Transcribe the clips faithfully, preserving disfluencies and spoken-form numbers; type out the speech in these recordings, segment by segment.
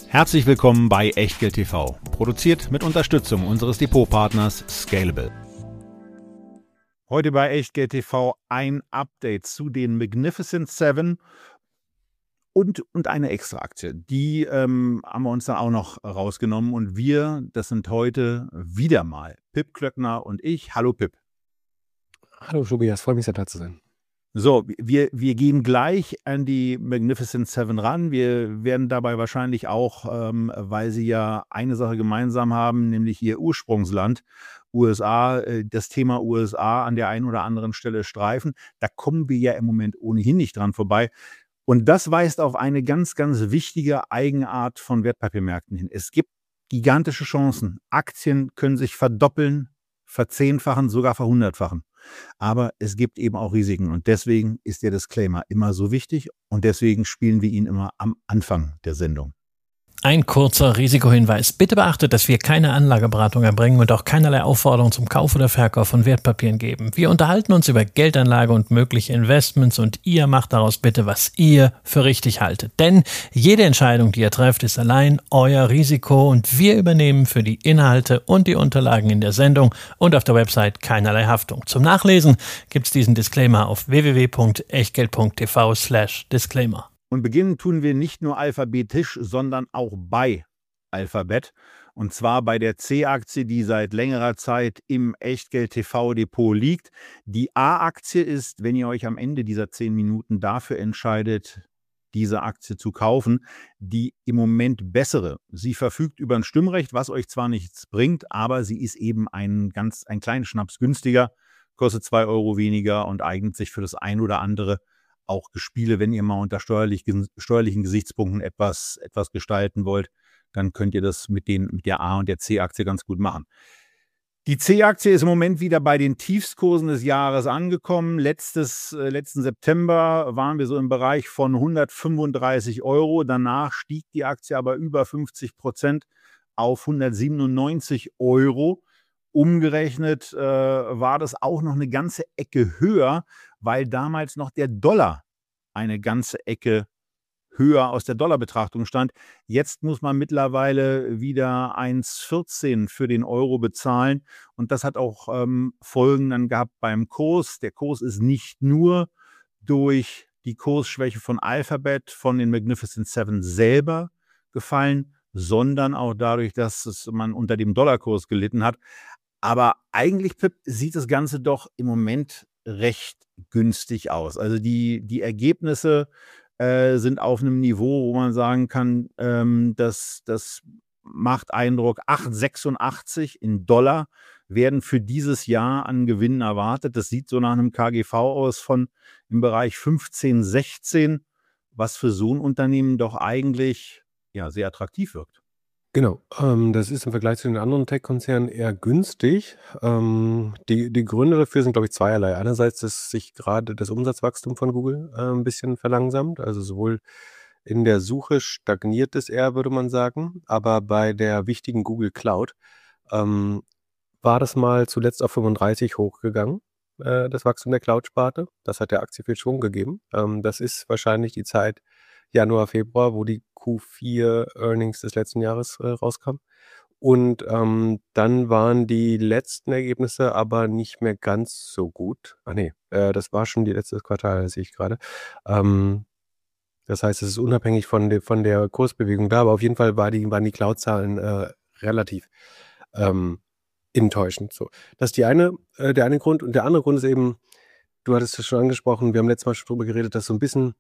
Herzlich willkommen bei Echtgeld T V, produziert mit Unterstützung unseres Depotpartners Scalable. Heute bei Echtgeld T V ein Update zu den Magnificent Seven und, und eine Extra-Aktie. Die ähm, haben wir uns dann auch noch rausgenommen und wir, das sind heute wieder mal Pip Klöckner und ich. Hallo Pip. Hallo Tobias, freue mich sehr da zu sein. So, wir, wir gehen gleich an die Magnificent Seven ran. Wir werden dabei wahrscheinlich auch, ähm, weil sie ja eine Sache gemeinsam haben, nämlich ihr Ursprungsland, U S A, äh, das Thema U S A an der einen oder anderen Stelle streifen. Da kommen wir ja im Moment ohnehin nicht dran vorbei. Und das weist auf eine ganz, ganz wichtige Eigenart von Wertpapiermärkten hin. Es gibt gigantische Chancen. Aktien können sich verdoppeln, verzehnfachen, sogar verhundertfachen. Aber es gibt eben auch Risiken und deswegen ist der Disclaimer immer so wichtig und deswegen spielen wir ihn immer am Anfang der Sendung. Ein kurzer Risikohinweis. Bitte beachtet, dass wir keine Anlageberatung erbringen und auch keinerlei Aufforderung zum Kauf oder Verkauf von Wertpapieren geben. Wir unterhalten uns über Geldanlage und mögliche Investments und ihr macht daraus bitte, was ihr für richtig haltet. Denn jede Entscheidung, die ihr trefft, ist allein euer Risiko und wir übernehmen für die Inhalte und die Unterlagen in der Sendung und auf der Website keinerlei Haftung. Zum Nachlesen gibt's diesen Disclaimer auf w w w punkt echtgeld punkt t v slash disclaimer. Und beginnen tun wir nicht nur alphabetisch, sondern auch bei Alphabet. Und zwar bei der C-Aktie, die seit längerer Zeit im Echtgeld-T V-Depot liegt. Die A-Aktie ist, wenn ihr euch am Ende dieser zehn Minuten dafür entscheidet, diese Aktie zu kaufen, die im Moment bessere. Sie verfügt über ein Stimmrecht, was euch zwar nichts bringt, aber sie ist eben ein ganz, ein kleinen Schnaps günstiger, kostet zwei Euro weniger und eignet sich für das ein oder andere auch Gespiele, wenn ihr mal unter steuerlich, steuerlichen Gesichtspunkten etwas, etwas gestalten wollt, dann könnt ihr das mit, den, mit der A- und der C-Aktie ganz gut machen. Die C-Aktie ist im Moment wieder bei den Tiefstkursen des Jahres angekommen. Letztes, äh, letzten September waren wir so im Bereich von hundertfünfunddreißig Euro. Danach stieg die Aktie aber über fünfzig Prozent auf hundertsiebenundneunzig Euro. Umgerechnet äh, war das auch noch eine ganze Ecke höher, weil damals noch der Dollar eine ganze Ecke höher aus der Dollarbetrachtung stand. Jetzt muss man mittlerweile wieder eins Komma vierzehn für den Euro bezahlen. Und das hat auch ähm, Folgen dann gehabt beim Kurs. Der Kurs ist nicht nur durch die Kursschwäche von Alphabet, von den Magnificent Seven selber gefallen, sondern auch dadurch, dass es man unter dem Dollarkurs gelitten hat. Aber eigentlich, Pip, sieht das Ganze doch im Moment recht günstig aus. Also die, die Ergebnisse äh, sind auf einem Niveau, wo man sagen kann, ähm, dass das macht Eindruck. acht Komma sechsundachtzig in Dollar werden für dieses Jahr an Gewinnen erwartet. Das sieht so nach einem K G V aus von im Bereich fünfzehn, sechzehn, was für so ein Unternehmen doch eigentlich ja, sehr attraktiv wirkt. Genau, ähm, das ist im Vergleich zu den anderen Tech-Konzernen eher günstig. Ähm, die, die Gründe dafür sind, glaube ich, zweierlei. Einerseits, dass sich gerade das Umsatzwachstum von Google äh, ein bisschen verlangsamt. Also sowohl in der Suche stagniert es eher, würde man sagen. Aber bei der wichtigen Google Cloud ähm, war das mal zuletzt auf fünfunddreißig hochgegangen, äh, das Wachstum der Cloud-Sparte. Das hat der Aktie viel Schwung gegeben. Ähm, das ist wahrscheinlich die Zeit Januar, Februar, wo die Q vier Earnings des letzten Jahres äh, rauskamen. Und ähm, dann waren die letzten Ergebnisse aber nicht mehr ganz so gut. Ach nee, äh, das war schon die letzte Quartal, das sehe ich gerade. Ähm, das heißt, es ist unabhängig von, de, von der Kursbewegung da, aber auf jeden Fall war die, waren die Cloud-Zahlen äh, relativ ähm, enttäuschend. So. Das ist die eine, äh, der eine Grund. Und der andere Grund ist eben, du hattest es schon angesprochen, wir haben letztes Mal schon drüber geredet, dass so ein bisschen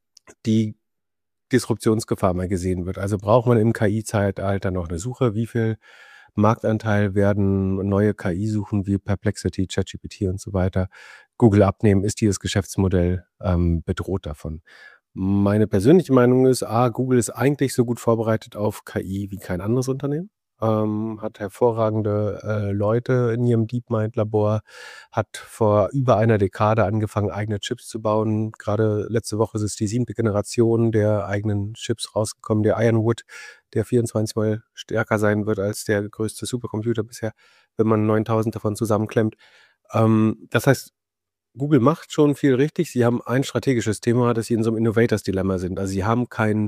die Disruptionsgefahr mal gesehen wird. Also braucht man im K I-Zeitalter noch eine Suche? Wie viel Marktanteil werden neue K I-Suchen wie Perplexity, ChatGPT und so weiter Google abnehmen? Ist dieses Geschäftsmodell ähm, bedroht davon? Meine persönliche Meinung ist, A, Google ist eigentlich so gut vorbereitet auf K I wie kein anderes Unternehmen. Ähm, hat hervorragende äh, Leute in ihrem DeepMind-Labor, hat vor über einer Dekade angefangen, eigene Chips zu bauen. Gerade letzte Woche ist es die siebte Generation der eigenen Chips rausgekommen, der Ironwood, der vierundzwanzig Mal stärker sein wird als der größte Supercomputer bisher, wenn man neuntausend davon zusammenklemmt. Ähm, das heißt, Google macht schon viel richtig. Sie haben ein strategisches Thema, dass sie in so einem Innovators-Dilemma sind. Also sie haben kein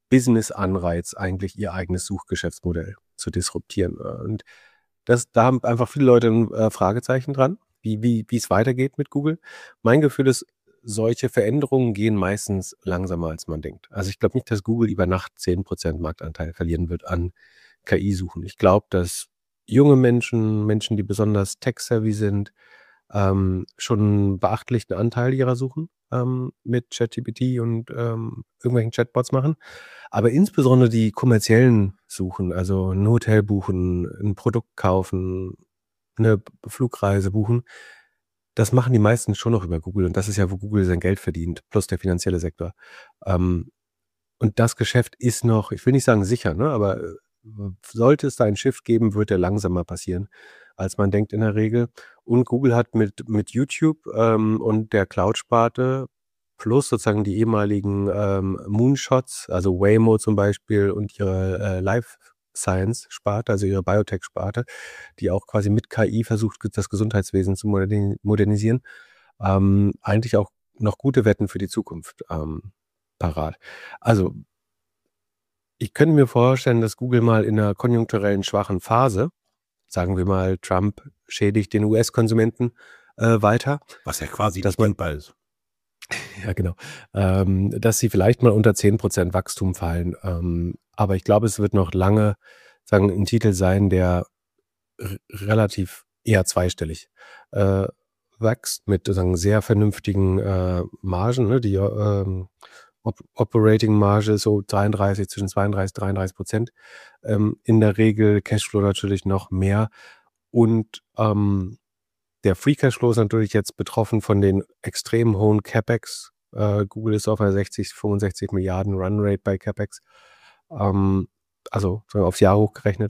Business-Anreiz, eigentlich ihr eigenes Suchgeschäftsmodell zu disruptieren. Und das, da haben einfach viele Leute ein äh, Fragezeichen dran, wie, wie, wie es weitergeht mit Google. Mein Gefühl ist, solche Veränderungen gehen meistens langsamer, als man denkt. Also ich glaube nicht, dass Google über Nacht zehn Prozent Marktanteil verlieren wird an K I-Suchen. Ich glaube, dass junge Menschen, Menschen, die besonders tech-savvy sind, ähm, schon einen beachtlichen Anteil ihrer Suchen ähm, mit ChatGPT und ähm, irgendwelchen Chatbots machen. Aber insbesondere die kommerziellen Suchen, also ein Hotel buchen, ein Produkt kaufen, eine Flugreise buchen, das machen die meisten schon noch über Google. Und das ist ja, wo Google sein Geld verdient, plus der finanzielle Sektor. Ähm, und das Geschäft ist noch, ich will nicht sagen sicher, ne, aber äh, sollte es da einen Shift geben, wird der langsamer passieren, als man denkt in der Regel. Und Google hat mit, mit YouTube ähm, und der Cloud-Sparte plus sozusagen die ehemaligen ähm, Moonshots, also Waymo zum Beispiel und ihre äh, Life Science-Sparte, also ihre Biotech-Sparte, die auch quasi mit K I versucht, das Gesundheitswesen zu moderni- modernisieren, ähm, eigentlich auch noch gute Wetten für die Zukunft ähm, parat. Also ich könnte mir vorstellen, dass Google mal in einer konjunkturellen schwachen Phase, sagen wir mal, Trump schädigt den U S-Konsumenten äh, weiter, Was ja quasi dass nicht man, denkbar ist. ja genau, ähm, dass sie vielleicht mal unter zehn Prozent Wachstum fallen. Ähm, aber ich glaube, es wird noch lange, sagen, ein Titel sein, der r- relativ eher zweistellig äh, wächst mit sagen, sehr vernünftigen äh, Margen, ne? Die ähm, Op Operating-Marge so dreiunddreißig, zwischen zweiunddreißig, dreiunddreißig Prozent. Ähm, in der Regel Cashflow natürlich noch mehr. Und ähm, der Free Cashflow ist natürlich jetzt betroffen von den extrem hohen CapEx. Äh, Google ist auf einer sechzig, fünfundsechzig Milliarden Runrate bei CapEx. Ähm, also sagen wir aufs Jahr hochgerechnet.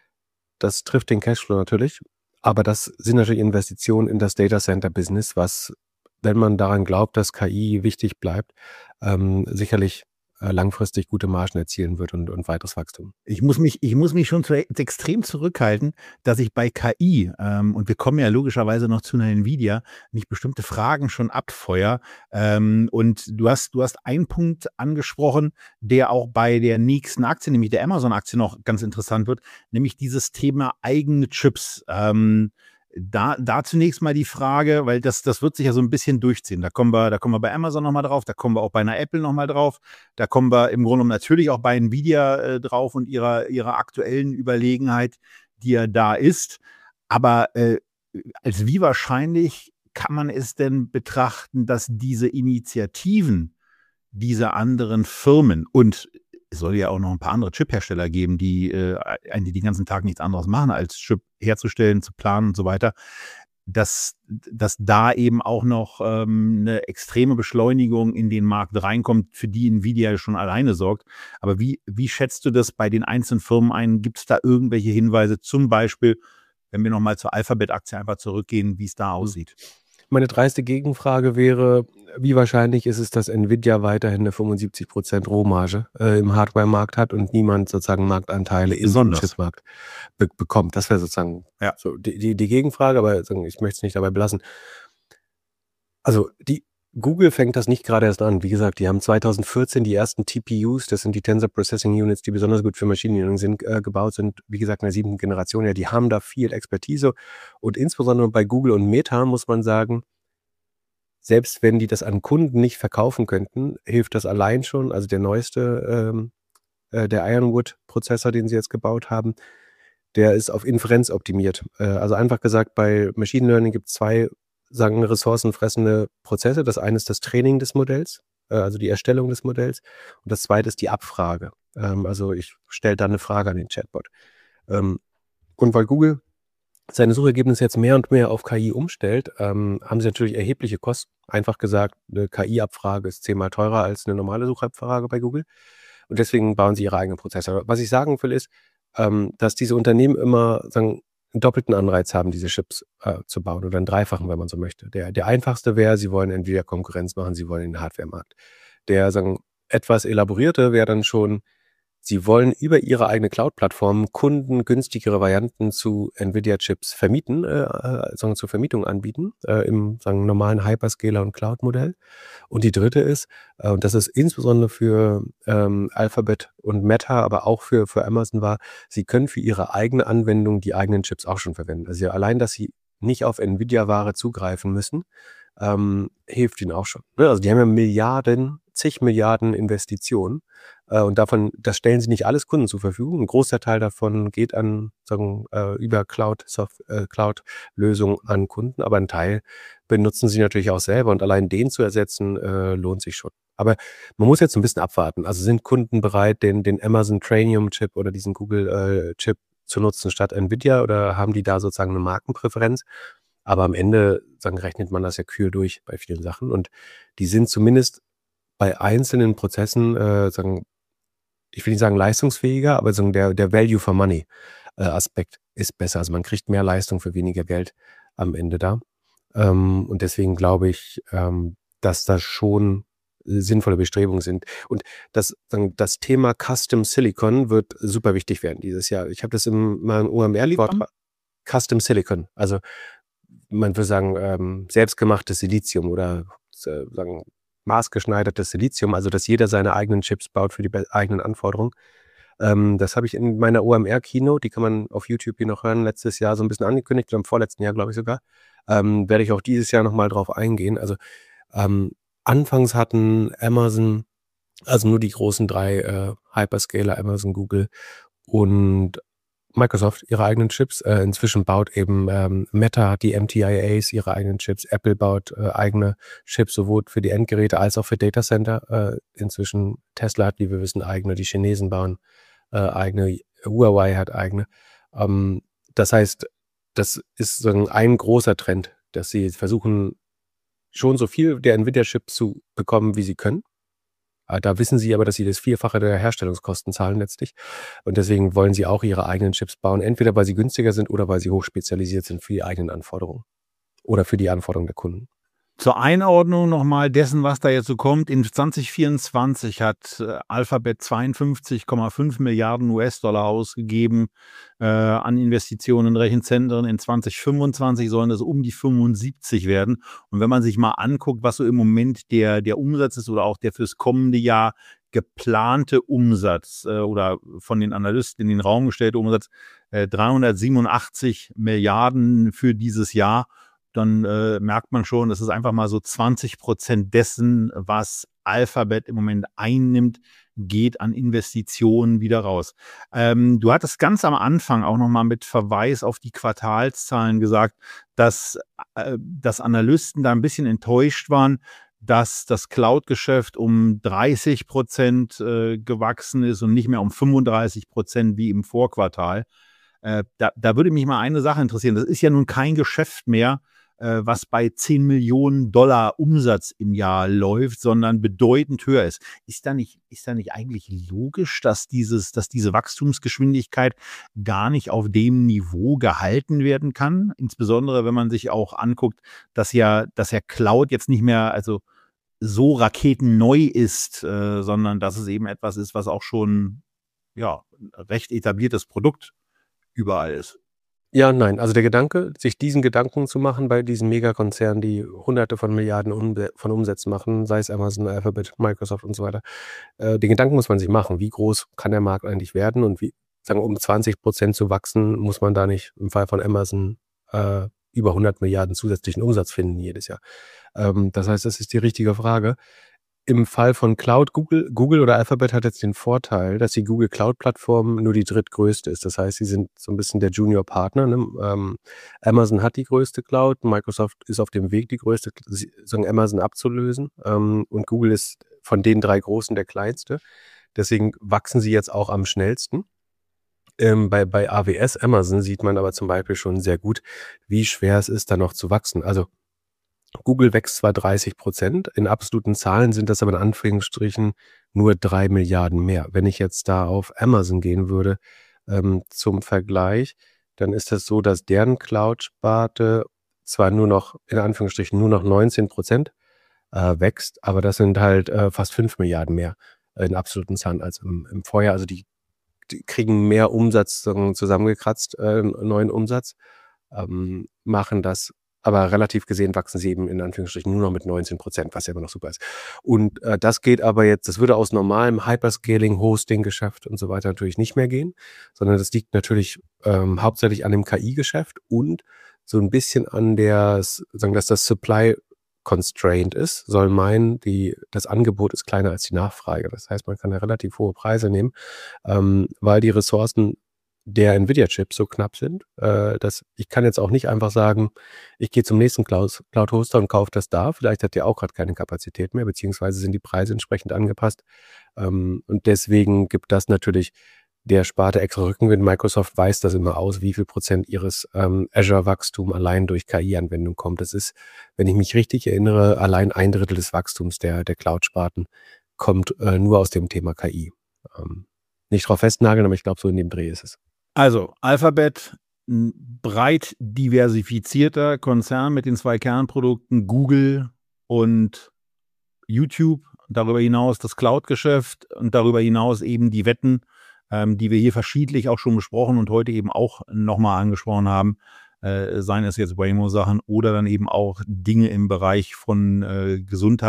Das trifft den Cashflow natürlich. Aber das sind natürlich Investitionen in das Data Center Business, was, wenn man daran glaubt, dass K I wichtig bleibt, ähm, sicherlich äh, langfristig gute Margen erzielen wird und, und weiteres Wachstum. Ich muss mich, ich muss mich schon zu, extrem zurückhalten, dass ich bei K I, ähm, und wir kommen ja logischerweise noch zu einer Nvidia, nicht bestimmte Fragen schon abfeuer. Ähm, und du hast, du hast einen Punkt angesprochen, der auch bei der nächsten Aktie, nämlich der Amazon-Aktie, noch ganz interessant wird, nämlich dieses Thema eigene Chips. Ähm, Da, da zunächst mal die Frage, weil das, das wird sich ja so ein bisschen durchziehen. Da kommen wir, da kommen wir bei Amazon nochmal drauf, da kommen wir auch bei einer Apple nochmal drauf, da kommen wir im Grunde genommen natürlich auch bei Nvidia äh, drauf und ihrer, ihrer aktuellen Überlegenheit, die ja da ist. Aber äh, als wie wahrscheinlich kann man es denn betrachten, dass diese Initiativen dieser anderen Firmen, und es soll ja auch noch ein paar andere Chip-Hersteller geben, die äh, eigentlich den ganzen Tag nichts anderes machen, als Chip herzustellen, zu planen und so weiter, dass, dass da eben auch noch ähm, eine extreme Beschleunigung in den Markt reinkommt, für die Nvidia schon alleine sorgt. Aber wie, wie schätzt du das bei den einzelnen Firmen ein? Gibt es da irgendwelche Hinweise, zum Beispiel, wenn wir nochmal zur Alphabet-Aktie einfach zurückgehen, wie es da aussieht? Meine dreiste Gegenfrage wäre, wie wahrscheinlich ist es, dass Nvidia weiterhin eine fünfundsiebzig Prozent Rohmarge äh, im Hardware-Markt hat und niemand sozusagen Marktanteile im Besonders. Chipmarkt be bekommt? Das wäre sozusagen Ja. so die, die, die Gegenfrage, aber sagen, ich möchte es nicht dabei belassen. Also die Google fängt das nicht gerade erst an. Wie gesagt, die haben zweitausendvierzehn die ersten T P Us, das sind die Tensor Processing Units, die besonders gut für Machine Learning sind, äh, gebaut sind. Wie gesagt, in der siebten Generation. Ja, die haben da viel Expertise. Und insbesondere bei Google und Meta muss man sagen, selbst wenn die das an Kunden nicht verkaufen könnten, hilft das allein schon. Also der neueste, ähm, äh, der Ironwood-Prozessor, den sie jetzt gebaut haben, der ist auf Inferenz optimiert. Äh, also einfach gesagt, bei Machine Learning gibt es zwei, sagen, ressourcenfressende Prozesse. Das eine ist das Training des Modells, äh, also die Erstellung des Modells. Und das zweite ist die Abfrage. Ähm, also ich stelle dann eine Frage an den Chatbot. Ähm, und weil Google seine Suchergebnisse jetzt mehr und mehr auf K I umstellt, ähm, haben sie natürlich erhebliche Kosten. Einfach gesagt, eine K I-Abfrage ist zehnmal teurer als eine normale Suchabfrage bei Google. Und deswegen bauen sie ihre eigenen Prozesse. Was ich sagen will, ist, ähm, dass diese Unternehmen immer sagen, einen doppelten Anreiz haben, diese Chips äh, zu bauen oder einen dreifachen, wenn man so möchte. Der, der einfachste wäre, sie wollen entweder Konkurrenz machen, sie wollen den Hardware-Markt. Der sagen, etwas elaborierte wäre dann schon, Sie wollen über ihre eigene Cloud-Plattform Kunden günstigere Varianten zu Nvidia-Chips vermieten, äh, äh, sagen zur Vermietung anbieten, äh, im sagen, normalen Hyperscaler- und Cloud-Modell. Und die dritte ist, äh, und das ist insbesondere für ähm, Alphabet und Meta, aber auch für, für Amazon war, sie können für ihre eigene Anwendung die eigenen Chips auch schon verwenden. Also ja, allein, dass sie nicht auf Nvidia-Ware zugreifen müssen, ähm, hilft ihnen auch schon. Ne? Also die haben ja Milliarden, zig Milliarden Investitionen äh, und davon, das stellen sie nicht alles Kunden zur Verfügung. Ein großer Teil davon geht an, sagen, äh, über Cloud, Soft, äh, Cloud-Lösungen an Kunden, aber ein Teil benutzen sie natürlich auch selber und allein den zu ersetzen, äh, lohnt sich schon. Aber man muss jetzt ein bisschen abwarten. Also sind Kunden bereit, den, den Amazon Trainium-Chip oder diesen Google-Chip zu nutzen statt Nvidia oder haben die da sozusagen eine Markenpräferenz? Aber am Ende sagen, rechnet man das ja kühl durch bei vielen Sachen. Und die sind zumindest bei einzelnen Prozessen, äh, sagen, ich will nicht sagen leistungsfähiger, aber sagen, der, der Value for Money äh, Aspekt ist besser. Also man kriegt mehr Leistung für weniger Geld am Ende da. Ähm, und deswegen glaube ich, ähm, dass das schon sinnvolle Bestrebungen sind. Und das, sagen, das Thema Custom Silicon wird super wichtig werden dieses Jahr. Ich habe das in meinem O M R-Vortrag. Custom Silicon, also man würde sagen, ähm, selbstgemachtes Silizium oder äh, sagen, maßgeschneidertes Silizium, also dass jeder seine eigenen Chips baut für die be- eigenen Anforderungen. Ähm, das habe ich in meiner O M R-Keynote, die kann man auf YouTube hier noch hören, letztes Jahr so ein bisschen angekündigt, im vorletzten Jahr, glaube ich sogar, ähm, werde ich auch dieses Jahr nochmal drauf eingehen. Also ähm, anfangs hatten Amazon, also nur die großen drei äh, Hyperscaler, Amazon, Google und Microsoft ihre eigenen Chips. Äh, inzwischen baut eben ähm, Meta, die M T I As, ihre eigenen Chips. Apple baut äh, eigene Chips, sowohl für die Endgeräte als auch für Datacenter. Äh, inzwischen Tesla hat, wie wir wissen, eigene. Die Chinesen bauen äh, eigene. Huawei hat eigene. Ähm, das heißt, das ist so ein, ein großer Trend, dass sie versuchen, schon so viel der Nvidia-Chips zu bekommen, wie sie können. Da wissen sie aber, dass sie das Vierfache der Herstellungskosten zahlen letztlich. Und deswegen wollen sie auch ihre eigenen Chips bauen, entweder weil sie günstiger sind oder weil sie hochspezialisiert sind für die eigenen Anforderungen oder für die Anforderungen der Kunden. Zur Einordnung nochmal dessen, was da jetzt so kommt. In zwanzig vierundzwanzig hat äh, Alphabet zweiundfünfzig Komma fünf Milliarden U S-Dollar ausgegeben äh, an Investitionen in Rechenzentren. In zwanzig fünfundzwanzig sollen das um die fünfundsiebzig werden. Und wenn man sich mal anguckt, was so im Moment der, der Umsatz ist oder auch der fürs kommende Jahr geplante Umsatz äh, oder von den Analysten in den Raum gestellte Umsatz, äh, dreihundertsiebenundachtzig Milliarden für dieses Jahr, dann äh, merkt man schon, das ist einfach mal so zwanzig Prozent dessen, was Alphabet im Moment einnimmt, geht an Investitionen wieder raus. Ähm, du hattest ganz am Anfang auch nochmal mit Verweis auf die Quartalszahlen gesagt, dass, äh, dass Analysten da ein bisschen enttäuscht waren, dass das Cloud-Geschäft um dreißig Prozent äh, gewachsen ist und nicht mehr um fünfunddreißig Prozent wie im Vorquartal. Äh, da, da würde mich mal eine Sache interessieren. Das ist ja nun kein Geschäft mehr, was bei zehn Millionen Dollar Umsatz im Jahr läuft, sondern bedeutend höher ist. Ist da nicht, ist da nicht eigentlich logisch, dass dieses, dass diese Wachstumsgeschwindigkeit gar nicht auf dem Niveau gehalten werden kann? Insbesondere, wenn man sich auch anguckt, dass ja, dass ja Cloud jetzt nicht mehr, also so raketenneu ist, äh, sondern dass es eben etwas ist, was auch schon, ja, recht etabliertes Produkt überall ist. Ja, nein. Also der Gedanke, sich diesen Gedanken zu machen bei diesen Megakonzernen, die Hunderte von Milliarden Umse- von Umsätzen machen, sei es Amazon, Alphabet, Microsoft und so weiter, äh, den Gedanken muss man sich machen. Wie groß kann der Markt eigentlich werden und wie, sagen, um zwanzig Prozent zu wachsen, muss man da nicht im Fall von Amazon äh, über hundert Milliarden zusätzlichen Umsatz finden jedes Jahr. Ähm, das heißt, das ist die richtige Frage. Im Fall von Cloud, Google, Google oder Alphabet hat jetzt den Vorteil, dass die Google Cloud-Plattform nur die drittgrößte ist. Das heißt, sie sind so ein bisschen der Junior-Partner. Ne? Ähm, Amazon hat die größte Cloud, Microsoft ist auf dem Weg, die größte, sagen Amazon abzulösen. Ähm, und Google ist von den drei Großen der kleinste. Deswegen wachsen sie jetzt auch am schnellsten. Ähm, bei, bei A W S Amazon sieht man aber zum Beispiel schon sehr gut, wie schwer es ist, da noch zu wachsen. Also Google wächst zwar dreißig Prozent, in absoluten Zahlen sind das aber in Anführungsstrichen nur drei Milliarden mehr. Wenn ich jetzt da auf Amazon gehen würde, ähm, zum Vergleich, dann ist das so, dass deren Cloud-Sparte zwar nur noch, in Anführungsstrichen, nur noch neunzehn Prozent äh, wächst, aber das sind halt äh, fast fünf Milliarden mehr äh, in absoluten Zahlen als im, im Vorjahr. Also die die kriegen mehr Umsatz zusammengekratzt, äh, neuen Umsatz, ähm, machen das, aber relativ gesehen wachsen sie eben in Anführungsstrichen nur noch mit neunzehn Prozent, was ja immer noch super ist. Und äh, das geht aber jetzt, das würde aus normalem Hyperscaling, Hosting-Geschäft und so weiter natürlich nicht mehr gehen, sondern das liegt natürlich ähm, hauptsächlich an dem K I-Geschäft und so ein bisschen an der, sagen, dass das Supply constrained ist, soll meinen, die, das Angebot ist kleiner als die Nachfrage. Das heißt, man kann ja relativ hohe Preise nehmen, ähm, weil die Ressourcen der Nvidia-Chips so knapp sind, äh, dass ich kann jetzt auch nicht einfach sagen, ich gehe zum nächsten Cloud- Cloud-Hoster und kaufe das da. Vielleicht hat der auch gerade keine Kapazität mehr, beziehungsweise sind die Preise entsprechend angepasst. Ähm, und deswegen gibt das natürlich der Sparte extra Rückenwind. Microsoft weist das immer aus, wie viel Prozent ihres ähm, Azure-Wachstum allein durch K I-Anwendung kommt. Das ist, wenn ich mich richtig erinnere, allein ein Drittel des Wachstums der, der Cloud-Sparten kommt äh, nur aus dem Thema K I. Ähm, nicht drauf festnageln, aber ich glaube, so in dem Dreh ist es. Also Alphabet, ein breit diversifizierter Konzern mit den zwei Kernprodukten Google und YouTube. Darüber hinaus das Cloud-Geschäft und darüber hinaus eben die Wetten, ähm, die wir hier verschiedentlich auch schon besprochen und heute eben auch nochmal angesprochen haben. Äh, seien es jetzt Waymo-Sachen oder dann eben auch Dinge im Bereich von äh,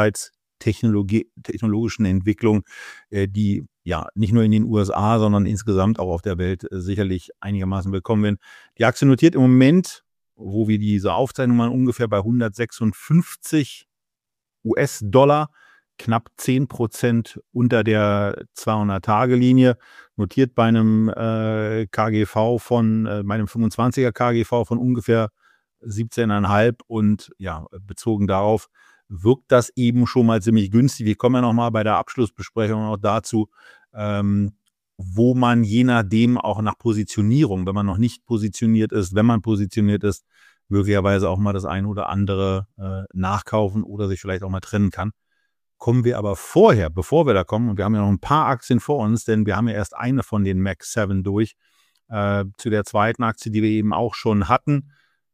gesundheitstechnologischen Entwicklung, äh, die ja nicht nur in den U S A, sondern insgesamt auch auf der Welt äh, sicherlich einigermaßen willkommen werden. Die Aktie notiert im Moment, wo wir diese Aufzeichnung machen, ungefähr bei hundertsechsundfünfzig U S-Dollar, knapp zehn Prozent unter der zweihundert-Tage-Linie, notiert bei einem äh, K G V von, äh, bei einem fünfundzwanziger K G V von ungefähr siebzehn Komma fünf und ja, bezogen darauf wirkt das eben schon mal ziemlich günstig. Wir kommen ja nochmal bei der Abschlussbesprechung noch dazu, ähm, wo man je nachdem auch nach Positionierung, wenn man noch nicht positioniert ist, wenn man positioniert ist, möglicherweise auch mal das eine oder andere äh, nachkaufen oder sich vielleicht auch mal trennen kann. Kommen wir aber vorher, bevor wir da kommen, und wir haben ja noch ein paar Aktien vor uns, denn wir haben ja erst eine von den Mac sieben durch, äh, zu der zweiten Aktie, die wir eben auch schon hatten.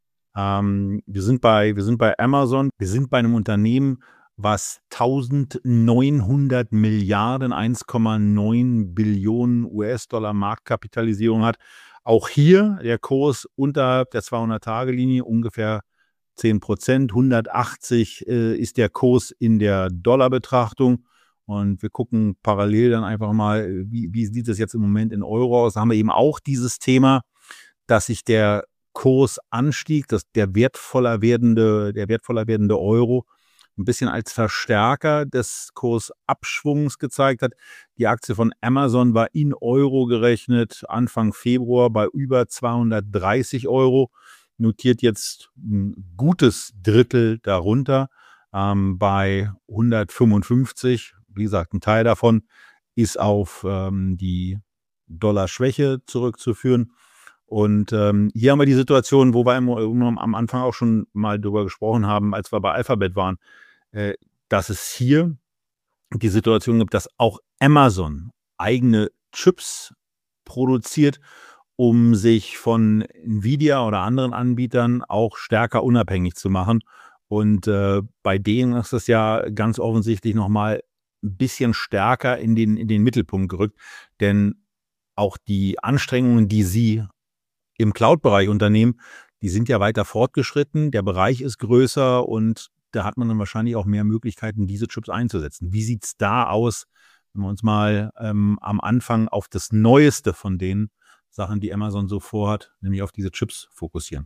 Ähm, wir sind bei, wir sind bei Amazon, wir sind bei einem Unternehmen, was eintausendneunhundert Milliarden, eins Komma neun Billionen U S-Dollar Marktkapitalisierung hat. Auch hier der Kurs unterhalb der zweihundert-Tage-Linie, ungefähr zehn Prozent. hundertachtzig äh, ist der Kurs in der Dollarbetrachtung. Und wir gucken parallel dann einfach mal, wie, wie sieht es jetzt im Moment in Euro aus. Da haben wir eben auch dieses Thema, dass sich der Kursanstieg, dass der wertvoller werdende, der wertvoller werdende Euro ein bisschen als Verstärker des Kursabschwungs gezeigt hat. Die Aktie von Amazon war in Euro gerechnet Anfang Februar bei über zweihundertdreißig Euro, notiert jetzt ein gutes Drittel darunter ähm, bei hundertfünfundfünfzig. Wie gesagt, ein Teil davon ist auf ähm, die Dollarschwäche zurückzuführen. Und ähm, hier haben wir die Situation, wo wir im, am Anfang auch schon mal drüber gesprochen haben, als wir bei Alphabet waren, äh, dass es hier die Situation gibt, dass auch Amazon eigene Chips produziert, um sich von Nvidia oder anderen Anbietern auch stärker unabhängig zu machen. Und äh, bei denen ist das ja ganz offensichtlich nochmal ein bisschen stärker in den, in den Mittelpunkt gerückt. Denn auch die Anstrengungen, die sie im Cloud-Bereich unternehmen, die sind ja weiter fortgeschritten. Der Bereich ist größer und da hat man dann wahrscheinlich auch mehr Möglichkeiten, diese Chips einzusetzen. Wie sieht es da aus, wenn wir uns mal ähm, am Anfang auf das Neueste von den Sachen, die Amazon so vorhat, nämlich auf diese Chips fokussieren?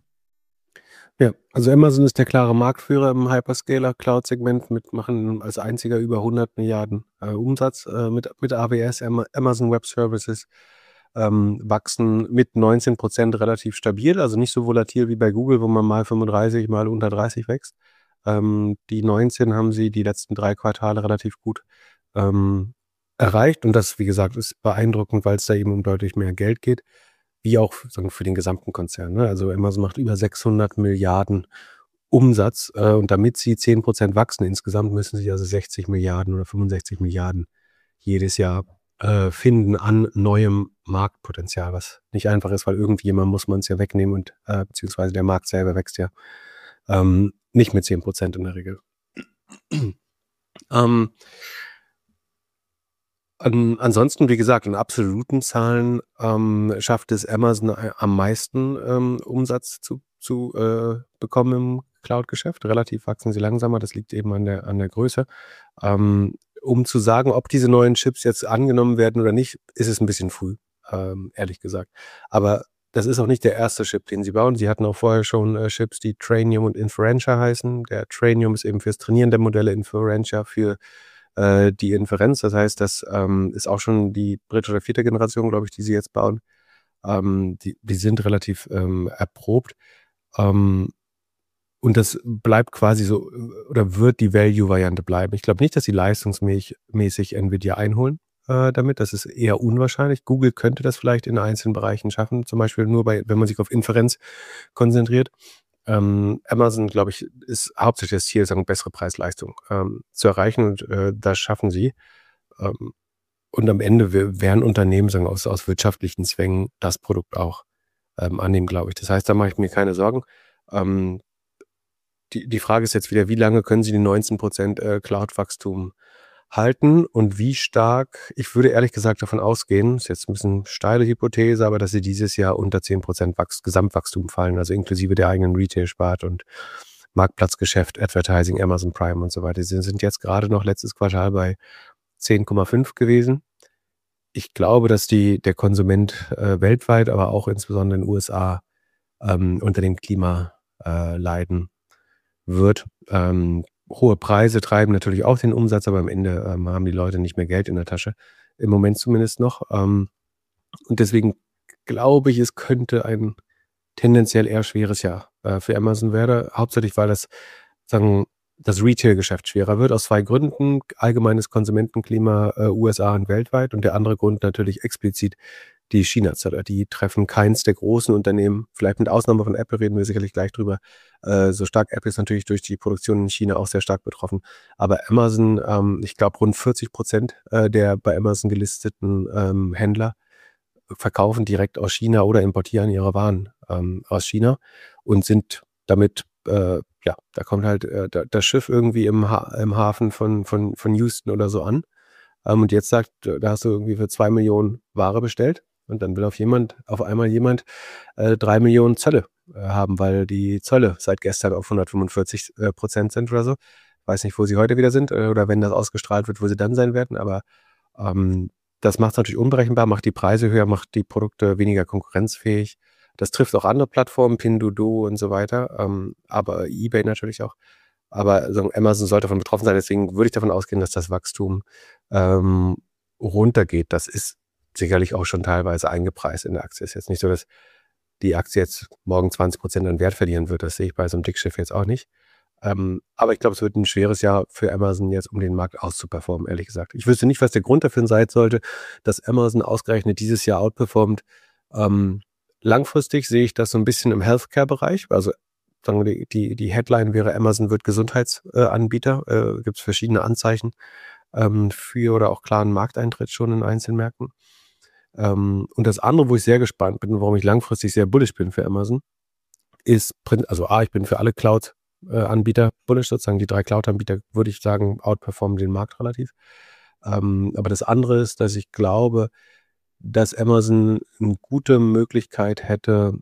Ja, also Amazon ist der klare Marktführer im Hyperscaler-Cloud-Segment, mit machen als einziger über hundert Milliarden äh, Umsatz äh, mit, mit A W S, Am- Amazon Web Services. Ähm, wachsen mit neunzehn Prozent relativ stabil, also nicht so volatil wie bei Google, wo man mal fünfunddreißig, mal unter dreißig wächst. Ähm, die neunzehn haben sie die letzten drei Quartale relativ gut ähm, erreicht und das, wie gesagt, ist beeindruckend, weil es da eben um deutlich mehr Geld geht, wie auch sagen, für den gesamten Konzern. Ne? Also Amazon macht über sechshundert Milliarden Umsatz äh, und damit sie zehn Prozent wachsen insgesamt, müssen sie also sechzig Milliarden oder fünfundsechzig Milliarden jedes Jahr finden an neuem Marktpotenzial, was nicht einfach ist, weil irgendjemand muss man es ja wegnehmen und äh, beziehungsweise der Markt selber wächst ja ähm, nicht mit zehn Prozent in der Regel. ähm, An, ansonsten, wie gesagt, in absoluten Zahlen ähm, schafft es Amazon a- am meisten ähm, Umsatz zu, zu äh, bekommen im Cloud-Geschäft. Relativ wachsen sie langsamer, das liegt eben an der, an der Größe. Ähm, um zu sagen, ob diese neuen Chips jetzt angenommen werden oder nicht, ist es ein bisschen früh, ähm, ehrlich gesagt. Aber das ist auch nicht der erste Chip, den sie bauen. Sie hatten auch vorher schon äh, Chips, die Trainium und Inferentia heißen. Der Trainium ist eben fürs Trainieren der Modelle, Inferentia für äh, die Inferenz. Das heißt, das ähm, ist auch schon die dritte oder vierte Generation, glaube ich, die sie jetzt bauen. Ähm, die, die sind relativ ähm, erprobt. Ähm, und das bleibt quasi so, äh, oder wird die Value-Variante bleiben. Ich glaube nicht, dass sie leistungsmäßig mäßig Nvidia einholen äh, damit. Das ist eher unwahrscheinlich. Google könnte das vielleicht in einzelnen Bereichen schaffen, zum Beispiel nur bei, wenn man sich auf Inferenz konzentriert. Ähm, Amazon, glaube ich, ist hauptsächlich das Ziel, sagen, bessere Preis-Leistung ähm, zu erreichen und äh, das schaffen sie. Ähm, und am Ende we- werden Unternehmen, sagen, aus, aus wirtschaftlichen Zwängen das Produkt auch ähm, annehmen, glaube ich. Das heißt, da mache ich mir keine Sorgen. Ähm, die, die Frage ist jetzt wieder, wie lange können Sie die neunzehn Prozent äh, Cloud-Wachstum halten und wie stark, ich würde ehrlich gesagt davon ausgehen, ist jetzt ein bisschen steile Hypothese, aber dass Sie dieses Jahr unter zehn Prozent Wachs- Gesamtwachstum fallen, also inklusive der eigenen Retail-Sparte und Marktplatzgeschäft, Advertising, Amazon Prime und so weiter. Sie sind jetzt gerade noch letztes Quartal bei zehn Komma fünf gewesen. Ich glaube, dass die, der Konsument äh, weltweit, aber auch insbesondere in den U S A ähm, unter dem Klima äh, leiden wird. Ähm, hohe Preise treiben natürlich auch den Umsatz, aber am Ende ähm, haben die Leute nicht mehr Geld in der Tasche. Im Moment zumindest noch. Ähm, und deswegen glaube ich, es könnte ein tendenziell eher schweres Jahr äh, für Amazon werden. Hauptsächlich, weil das, sagen, das Retail-Geschäft schwerer wird, aus zwei Gründen. Allgemeines Konsumentenklima äh, U S A und weltweit. Und der andere Grund natürlich explizit die China-Zölle. Die treffen keins der großen Unternehmen, vielleicht mit Ausnahme von Apple, reden wir sicherlich gleich drüber. Äh, so stark Apple ist natürlich durch die Produktion in China auch sehr stark betroffen. Aber Amazon, ähm, ich glaube rund vierzig Prozent äh, der bei Amazon gelisteten ähm, Händler verkaufen direkt aus China oder importieren ihre Waren ähm, aus China und sind damit, äh, ja, da kommt halt äh, da, das Schiff irgendwie im, ha im Hafen von, von, von Houston oder so an. Ähm, und jetzt sagt, äh, da hast du irgendwie für zwei Millionen Ware bestellt und dann will auf jemand, auf einmal jemand äh, drei Millionen Zölle äh, haben, weil die Zölle seit gestern auf hundertfünfundvierzig äh, Prozent sind oder so. Weiß nicht, wo sie heute wieder sind äh, oder wenn das ausgestrahlt wird, wo sie dann sein werden, aber ähm, das macht es natürlich unberechenbar, macht die Preise höher, macht die Produkte weniger konkurrenzfähig. Das trifft auch andere Plattformen, Pinduoduo und so weiter, ähm, aber eBay natürlich auch. Aber also Amazon sollte davon betroffen sein, deswegen würde ich davon ausgehen, dass das Wachstum ähm, runtergeht. Das ist sicherlich auch schon teilweise eingepreist in der Aktie. Ist jetzt nicht so, dass die Aktie jetzt morgen zwanzig Prozent an Wert verlieren wird. Das sehe ich bei so einem Dickschiff jetzt auch nicht. Ähm, aber ich glaube, es wird ein schweres Jahr für Amazon jetzt, um den Markt auszuperformen, ehrlich gesagt. Ich wüsste nicht, was der Grund dafür sein sollte, dass Amazon ausgerechnet dieses Jahr outperformt. Ähm, langfristig sehe ich das so ein bisschen im Healthcare-Bereich. Also sagen wir, die, die, die Headline wäre, Amazon wird Gesundheitsanbieter. Äh, Gibt es verschiedene Anzeichen ähm, für oder auch klaren Markteintritt schon in einzelnen Märkten. Ähm, und das andere, wo ich sehr gespannt bin, warum ich langfristig sehr bullish bin für Amazon, ist, also A, ich bin für alle Cloud-Anbieter bullish, sozusagen die drei Cloud-Anbieter, würde ich sagen, outperformen den Markt relativ. Ähm, aber das andere ist, dass ich glaube, dass Amazon eine gute Möglichkeit hätte,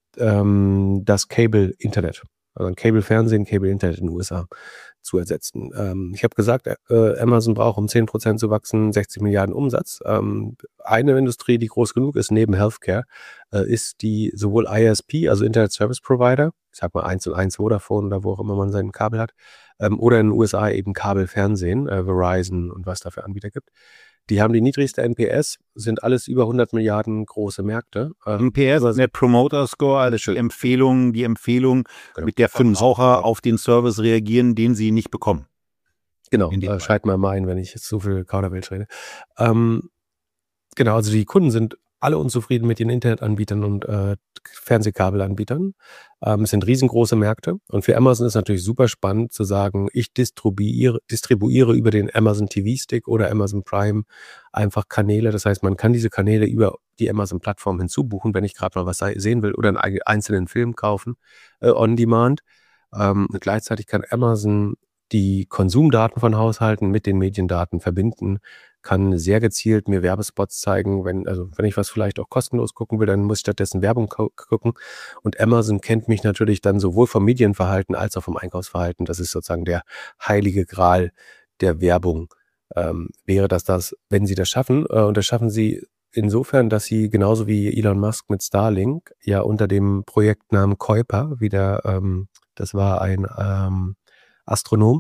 ähm, das Cable-Internet, also Cable-Fernsehen, Cable-Internet in den U S A zu ersetzen. Ähm, ich habe gesagt, äh, Amazon braucht, um zehn Prozent zu wachsen, sechzig Milliarden Umsatz. Ähm, eine Industrie, die groß genug ist, neben Healthcare, äh, ist die sowohl I S P, also Internet Service Provider, ich sag mal eins und eins Vodafone oder wo auch immer man sein Kabel hat, ähm, oder in den U S A eben Kabelfernsehen, äh, Verizon und was da für Anbieter gibt. Die haben die niedrigste N P S, sind alles über hundert Milliarden große Märkte. N P S, Net Promoter Score, also die Empfehlung, die Empfehlung, genau, mit der Verbraucher auf den Service reagieren, den sie nicht bekommen. Genau, äh, schalten wir mal ein, wenn ich jetzt so viel Kauderwelsch rede. Ähm, genau, also die Kunden sind alle unzufrieden mit den Internetanbietern und äh, Fernsehkabelanbietern. Ähm, es sind riesengroße Märkte und für Amazon ist natürlich super spannend zu sagen, ich distribuiere, distribuiere über den Amazon T V-Stick oder Amazon Prime einfach Kanäle. Das heißt, man kann diese Kanäle über die Amazon-Plattform hinzubuchen, wenn ich gerade mal was sehen will oder einen einzelnen Film kaufen, äh, on demand. Ähm, und gleichzeitig kann Amazon die Konsumdaten von Haushalten mit den Mediendaten verbinden, kann sehr gezielt mir Werbespots zeigen. Wenn, also wenn ich was vielleicht auch kostenlos gucken will, dann muss ich stattdessen Werbung gu- gucken. Und Amazon kennt mich natürlich dann sowohl vom Medienverhalten als auch vom Einkaufsverhalten. Das ist sozusagen der heilige Gral der Werbung. Ähm, wäre das das, wenn sie das schaffen, äh, und das schaffen sie insofern, dass sie genauso wie Elon Musk mit Starlink ja unter dem Projektnamen Kuiper, wie der, ähm, das war ein ähm, Astronom,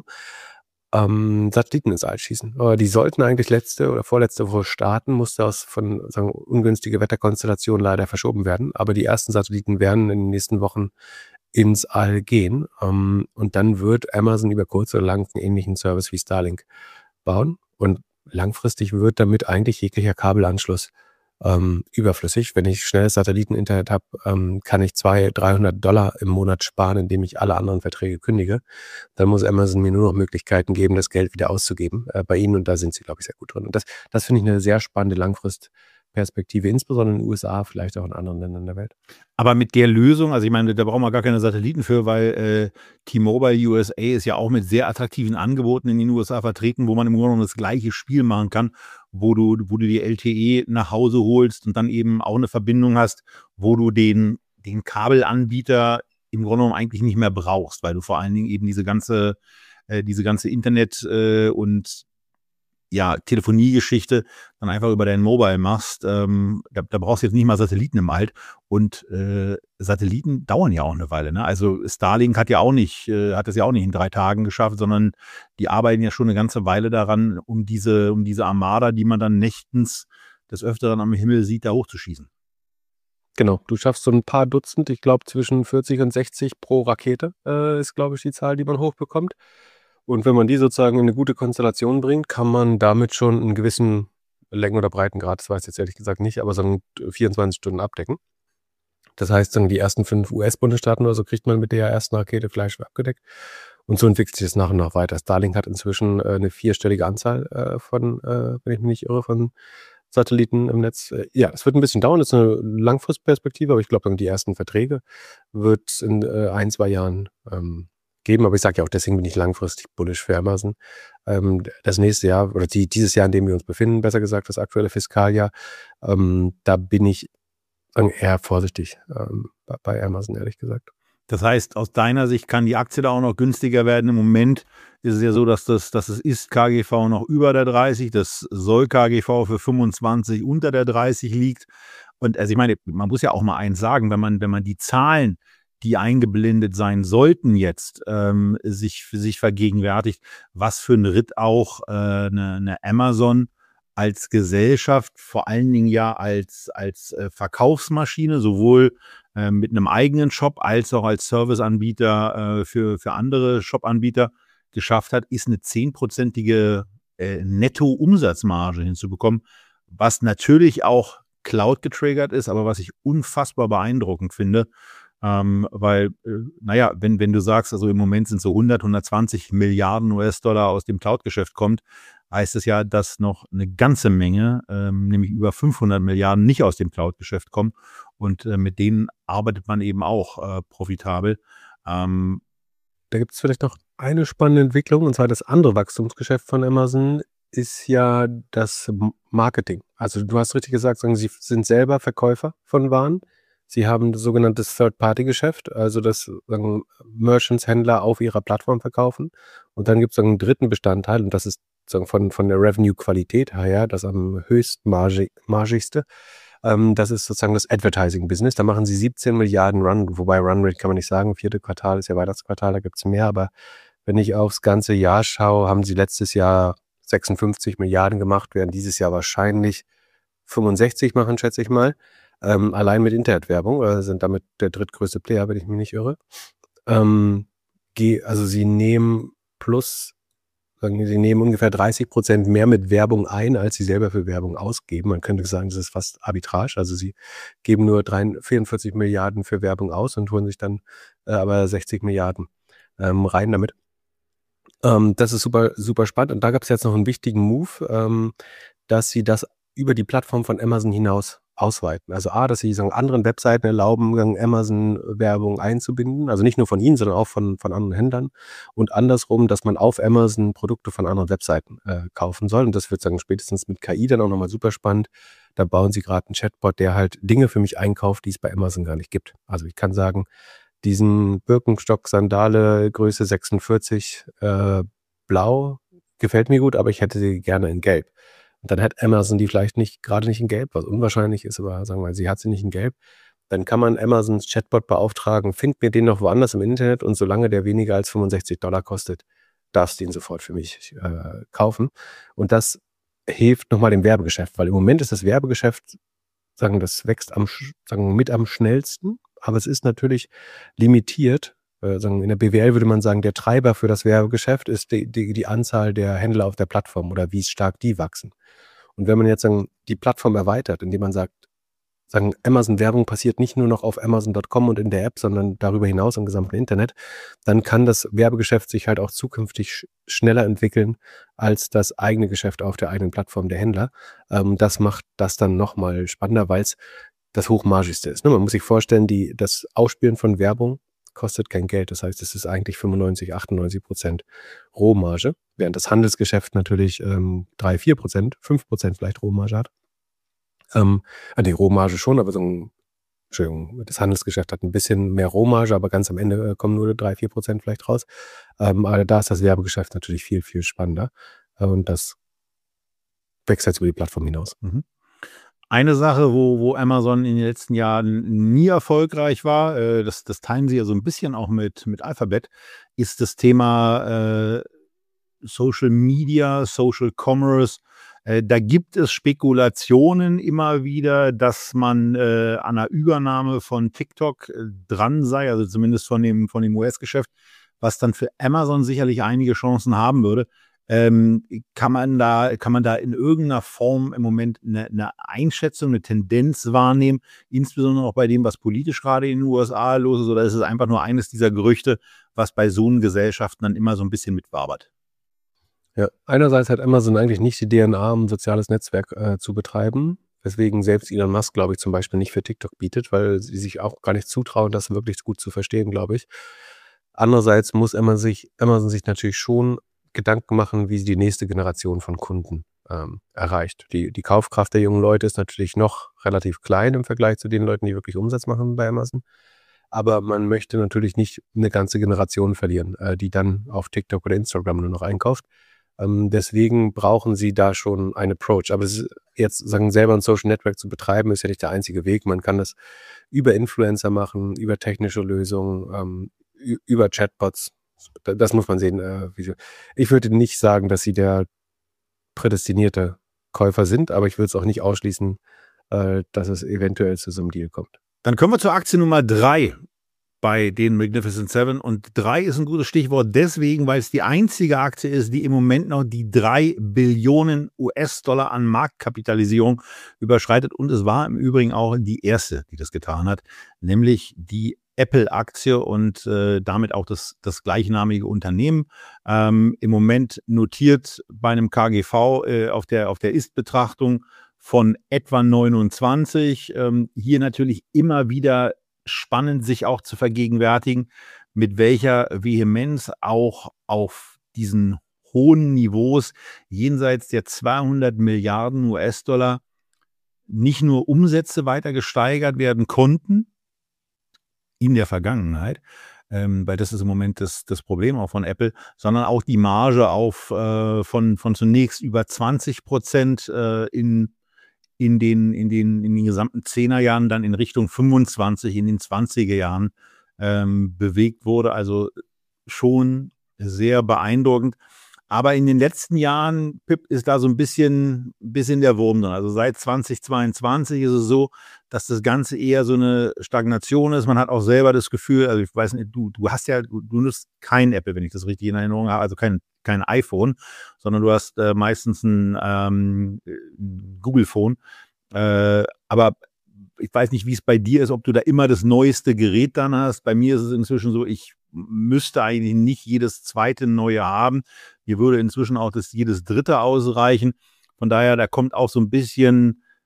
ähm, Satelliten ins All schießen. Aber die sollten eigentlich letzte oder vorletzte Woche starten, musste aus von sagen, ungünstige Wetterkonstellationen leider verschoben werden. Aber die ersten Satelliten werden in den nächsten Wochen ins All gehen. Ähm, und dann wird Amazon über kurz oder lang einen ähnlichen Service wie Starlink bauen. Und langfristig wird damit eigentlich jeglicher Kabelanschluss ähm, überflüssig. Wenn ich schnelles Satelliteninternet habe, ähm, kann ich zweihundert, dreihundert Dollar im Monat sparen, indem ich alle anderen Verträge kündige. Dann muss Amazon mir nur noch Möglichkeiten geben, das Geld wieder auszugeben äh, bei ihnen. Und da sind sie, glaube ich, sehr gut drin. Und das, das finde ich eine sehr spannende Langfristperspektive, insbesondere in den U S A, vielleicht auch in anderen Ländern der Welt. Aber mit der Lösung, also ich meine, da brauchen wir gar keine Satelliten für, weil äh, T-Mobile U S A ist ja auch mit sehr attraktiven Angeboten in den U S A vertreten, wo man im Grunde genommen das gleiche Spiel machen kann, wo du, wo du die L T E nach Hause holst und dann eben auch eine Verbindung hast, wo du den, den Kabelanbieter im Grunde genommen eigentlich nicht mehr brauchst, weil du vor allen Dingen eben diese ganze, äh, diese ganze Internet- äh, und ja, Telefoniegeschichte dann einfach über dein Mobile machst, ähm, da, da brauchst du jetzt nicht mal Satelliten im Alt. Und äh, Satelliten dauern ja auch eine Weile. Ne? Also Starlink hat ja auch nicht, äh, hat das ja auch nicht in drei Tagen geschafft, sondern die arbeiten ja schon eine ganze Weile daran, um diese, um diese Armada, die man dann nächtens des Öfteren am Himmel sieht, da hochzuschießen. Genau, du schaffst so ein paar Dutzend, ich glaube zwischen vierzig und sechzig pro Rakete äh, ist, glaube ich, die Zahl, die man hochbekommt. Und wenn man die sozusagen in eine gute Konstellation bringt, kann man damit schon einen gewissen Längen- oder Breitengrad, das weiß ich jetzt ehrlich gesagt nicht, aber so einen vierundzwanzig Stunden abdecken. Das heißt, dann die ersten fünf U S-Bundesstaaten oder so kriegt man mit der ersten Rakete vielleicht schon abgedeckt. Und so entwickelt sich das nach und nach weiter. Starlink hat inzwischen äh, eine vierstellige Anzahl äh, von, äh, wenn ich mich nicht irre, von Satelliten im Netz. Äh, ja, es wird ein bisschen dauern, das ist eine Langfristperspektive, aber ich glaube, die ersten Verträge wird es in äh, ein, zwei Jahren ähm, geben. Aber ich sage ja auch, deswegen bin ich langfristig bullish für Amazon. Ähm, das nächste Jahr, oder die, dieses Jahr, in dem wir uns befinden, besser gesagt, das aktuelle Fiskaljahr, ähm, da bin ich eher vorsichtig ähm, bei, bei Amazon, ehrlich gesagt. Das heißt, aus deiner Sicht kann die Aktie da auch noch günstiger werden. Im Moment ist es ja so, dass das, dass es ist K G V noch über der dreißig, das soll K G V für fünfundzwanzig unter der dreißig liegt. Und also ich meine, man muss ja auch mal eins sagen, wenn man, wenn man die Zahlen, die eingeblendet sein sollten jetzt, ähm, sich für sich vergegenwärtigt, was für ein Ritt auch äh, eine, eine Amazon als Gesellschaft, vor allen Dingen ja als, als äh, Verkaufsmaschine, sowohl äh, mit einem eigenen Shop als auch als Serviceanbieter äh, für, für andere Shop-Anbieter geschafft hat, ist eine zehnprozentige äh, Netto-Umsatzmarge hinzubekommen, was natürlich auch Cloud getriggert ist, aber was ich unfassbar beeindruckend finde, ähm, weil, äh, naja, wenn, wenn du sagst, also im Moment sind so hundert, hundertzwanzig Milliarden U S-Dollar aus dem Cloud-Geschäft kommt, heißt es ja, dass noch eine ganze Menge, ähm, nämlich über fünfhundert Milliarden, nicht aus dem Cloud-Geschäft kommen. Und äh, mit denen arbeitet man eben auch äh, profitabel. Ähm, Da gibt es vielleicht noch eine spannende Entwicklung, und zwar das andere Wachstumsgeschäft von Amazon ist ja das M- Marketing. Also du hast richtig gesagt, sagen, sie sind selber Verkäufer von Waren. Sie haben das sogenannte Third-Party-Geschäft, also das sagen, Merchants, Händler auf ihrer Plattform verkaufen. Und dann gibt es einen dritten Bestandteil, und das ist sagen, von, von der Revenue-Qualität her das am höchstmargigste. Ähm, das ist sozusagen das Advertising-Business. Da machen sie siebzehn Milliarden Run, wobei Runrate kann man nicht sagen, vierte Quartal ist ja Weihnachtsquartal, da gibt es mehr, aber wenn ich aufs ganze Jahr schaue, haben sie letztes Jahr sechsundfünfzig Milliarden gemacht, werden dieses Jahr wahrscheinlich fünfundsechzig machen, schätze ich mal. Ähm, allein mit Internetwerbung, äh, sind damit der drittgrößte Player, wenn ich mich nicht irre. Ähm, ge- also sie nehmen plus, sagen wir, sie nehmen ungefähr dreißig Prozent mehr mit Werbung ein, als sie selber für Werbung ausgeben. Man könnte sagen, das ist fast Arbitrage. Also sie geben nur drei, vierundvierzig Milliarden für Werbung aus und holen sich dann äh, aber sechzig Milliarden ähm, rein damit. Ähm, das ist super, super spannend. Und da gab es jetzt noch einen wichtigen Move, ähm, dass sie das über die Plattform von Amazon hinaus ausweiten. Also A, dass sie sagen, anderen Webseiten erlauben, Amazon-Werbung einzubinden. Also nicht nur von ihnen, sondern auch von, von anderen Händlern. Und andersrum, dass man auf Amazon Produkte von anderen Webseiten äh, kaufen soll. Und das wird sagen, spätestens mit K I dann auch nochmal super spannend. Da bauen sie gerade einen Chatbot, der halt Dinge für mich einkauft, die es bei Amazon gar nicht gibt. Also ich kann sagen, diesen Birkenstock-Sandale Größe sechsundvierzig äh, blau gefällt mir gut, aber ich hätte sie gerne in gelb. Und dann hat Amazon die vielleicht nicht, gerade nicht in gelb, was unwahrscheinlich ist, aber sagen wir mal, sie hat sie nicht in gelb. Dann kann man Amazons Chatbot beauftragen, find mir den noch woanders im Internet und solange der weniger als fünfundsechzig Dollar kostet, darfst du ihn sofort für mich äh, kaufen. Und das hilft nochmal dem Werbegeschäft, weil im Moment ist das Werbegeschäft, sagen, das wächst am, sagen, mit am schnellsten, aber es ist natürlich limitiert. Äh, sagen, in der B W L würde man sagen, der Treiber für das Werbegeschäft ist die, die, die Anzahl der Händler auf der Plattform oder wie stark die wachsen. Und wenn man jetzt sagen, die Plattform erweitert, indem man sagt, sagen, Amazon-Werbung passiert nicht nur noch auf Amazon Punkt com und in der App, sondern darüber hinaus im gesamten Internet, dann kann das Werbegeschäft sich halt auch zukünftig sch- schneller entwickeln als das eigene Geschäft auf der eigenen Plattform der Händler. Ähm, das macht das dann nochmal spannender, weil es das Hochmargigste ist. Ne? Man muss sich vorstellen, die, das Ausspielen von Werbung kostet kein Geld. Das heißt, es ist eigentlich fünfundneunzig, achtundneunzig Prozent Rohmarge, während das Handelsgeschäft natürlich ähm, drei, vier Prozent, fünf Prozent vielleicht Rohmarge hat. Ähm, äh, nee, Rohmarge schon, aber so ein, Entschuldigung, das Handelsgeschäft hat ein bisschen mehr Rohmarge, aber ganz am Ende äh, kommen nur drei, vier Prozent vielleicht raus. Ähm, aber da ist das Werbegeschäft natürlich viel, viel spannender. Äh, und das wächst jetzt über die Plattform hinaus. Mhm. Eine Sache, wo, wo Amazon in den letzten Jahren nie erfolgreich war, äh, das, das teilen sie ja so ein bisschen auch mit, mit Alphabet, ist das Thema äh, Social Media, Social Commerce. Äh, da gibt es Spekulationen immer wieder, dass man äh, an einer Übernahme von TikTok äh, dran sei, also zumindest von dem, von dem U S-Geschäft, was dann für Amazon sicherlich einige Chancen haben würde. Ähm, kann man da, kann man da in irgendeiner Form im Moment eine, eine Einschätzung, eine Tendenz wahrnehmen, insbesondere auch bei dem, was politisch gerade in den U S A los ist, oder ist es einfach nur eines dieser Gerüchte, was bei so einen Gesellschaften dann immer so ein bisschen mitwabert? Ja, einerseits hat Amazon eigentlich nicht die D N A, um ein soziales Netzwerk äh, zu betreiben, weswegen selbst Elon Musk, glaube ich, zum Beispiel nicht für TikTok bietet, weil sie sich auch gar nicht zutrauen, das wirklich gut zu verstehen, glaube ich. Andererseits muss Amazon sich, Amazon sich natürlich schon Gedanken machen, wie sie die nächste Generation von Kunden ähm, erreicht. Die, die Kaufkraft der jungen Leute ist natürlich noch relativ klein im Vergleich zu den Leuten, die wirklich Umsatz machen bei Amazon. Aber man möchte natürlich nicht eine ganze Generation verlieren, äh, die dann auf TikTok oder Instagram nur noch einkauft. Ähm, deswegen brauchen sie da schon einen Approach. Aber es ist, jetzt sagen, selber ein Social Network zu betreiben, ist ja nicht der einzige Weg. Man kann das über Influencer machen, über technische Lösungen, ähm, ü- über Chatbots. Da- Das muss man sehen. Äh, wie sie, ich würde nicht sagen, dass sie der prädestinierte Käufer sind, aber ich würde es auch nicht ausschließen, äh, dass es eventuell zu so einem Deal kommt. Dann kommen wir zur Aktie Nummer drei bei den Magnificent Seven. Und drei ist ein gutes Stichwort deswegen, weil es die einzige Aktie ist, die im Moment noch die drei Billionen U S-Dollar an Marktkapitalisierung überschreitet. Und es war im Übrigen auch die erste, die das getan hat, nämlich die Apple-Aktie und äh, damit auch das, das gleichnamige Unternehmen. Ähm, im Moment notiert bei einem K G V äh, auf der, auf der Ist-Betrachtung von etwa neunundzwanzig. Ähm, hier natürlich immer wieder spannend, sich auch zu vergegenwärtigen, mit welcher Vehemenz auch auf diesen hohen Niveaus jenseits der zweihundert Milliarden U S-Dollar nicht nur Umsätze weiter gesteigert werden konnten in der Vergangenheit, ähm, weil das ist im Moment das, das Problem auch von Apple, sondern auch die Marge auf äh, von, von zunächst über zwanzig Prozent äh, in in den, in den, in den gesamten Zehnerjahren dann in Richtung fünfundzwanzig, in den zwanziger Jahren ähm, bewegt wurde. Also schon sehr beeindruckend. Aber in den letzten Jahren, Pip, ist da so ein bisschen, bisschen der Wurm drin. Also seit zweitausendzweiundzwanzig ist es so, dass das Ganze eher so eine Stagnation ist. Man hat auch selber das Gefühl, also ich weiß nicht, du, du hast ja, du, du nutzt kein Apple, wenn ich das richtig in Erinnerung habe, also kein, kein iPhone, sondern du hast äh, meistens ein ähm, Google-Phone. Äh, aber ich weiß nicht, wie es bei dir ist, ob du da immer das neueste Gerät dann hast. Bei mir ist es inzwischen so, ich müsste eigentlich nicht jedes zweite neue haben. Mir würde inzwischen auch das jedes dritte ausreichen. Von daher, da kommt auch so ein bisschen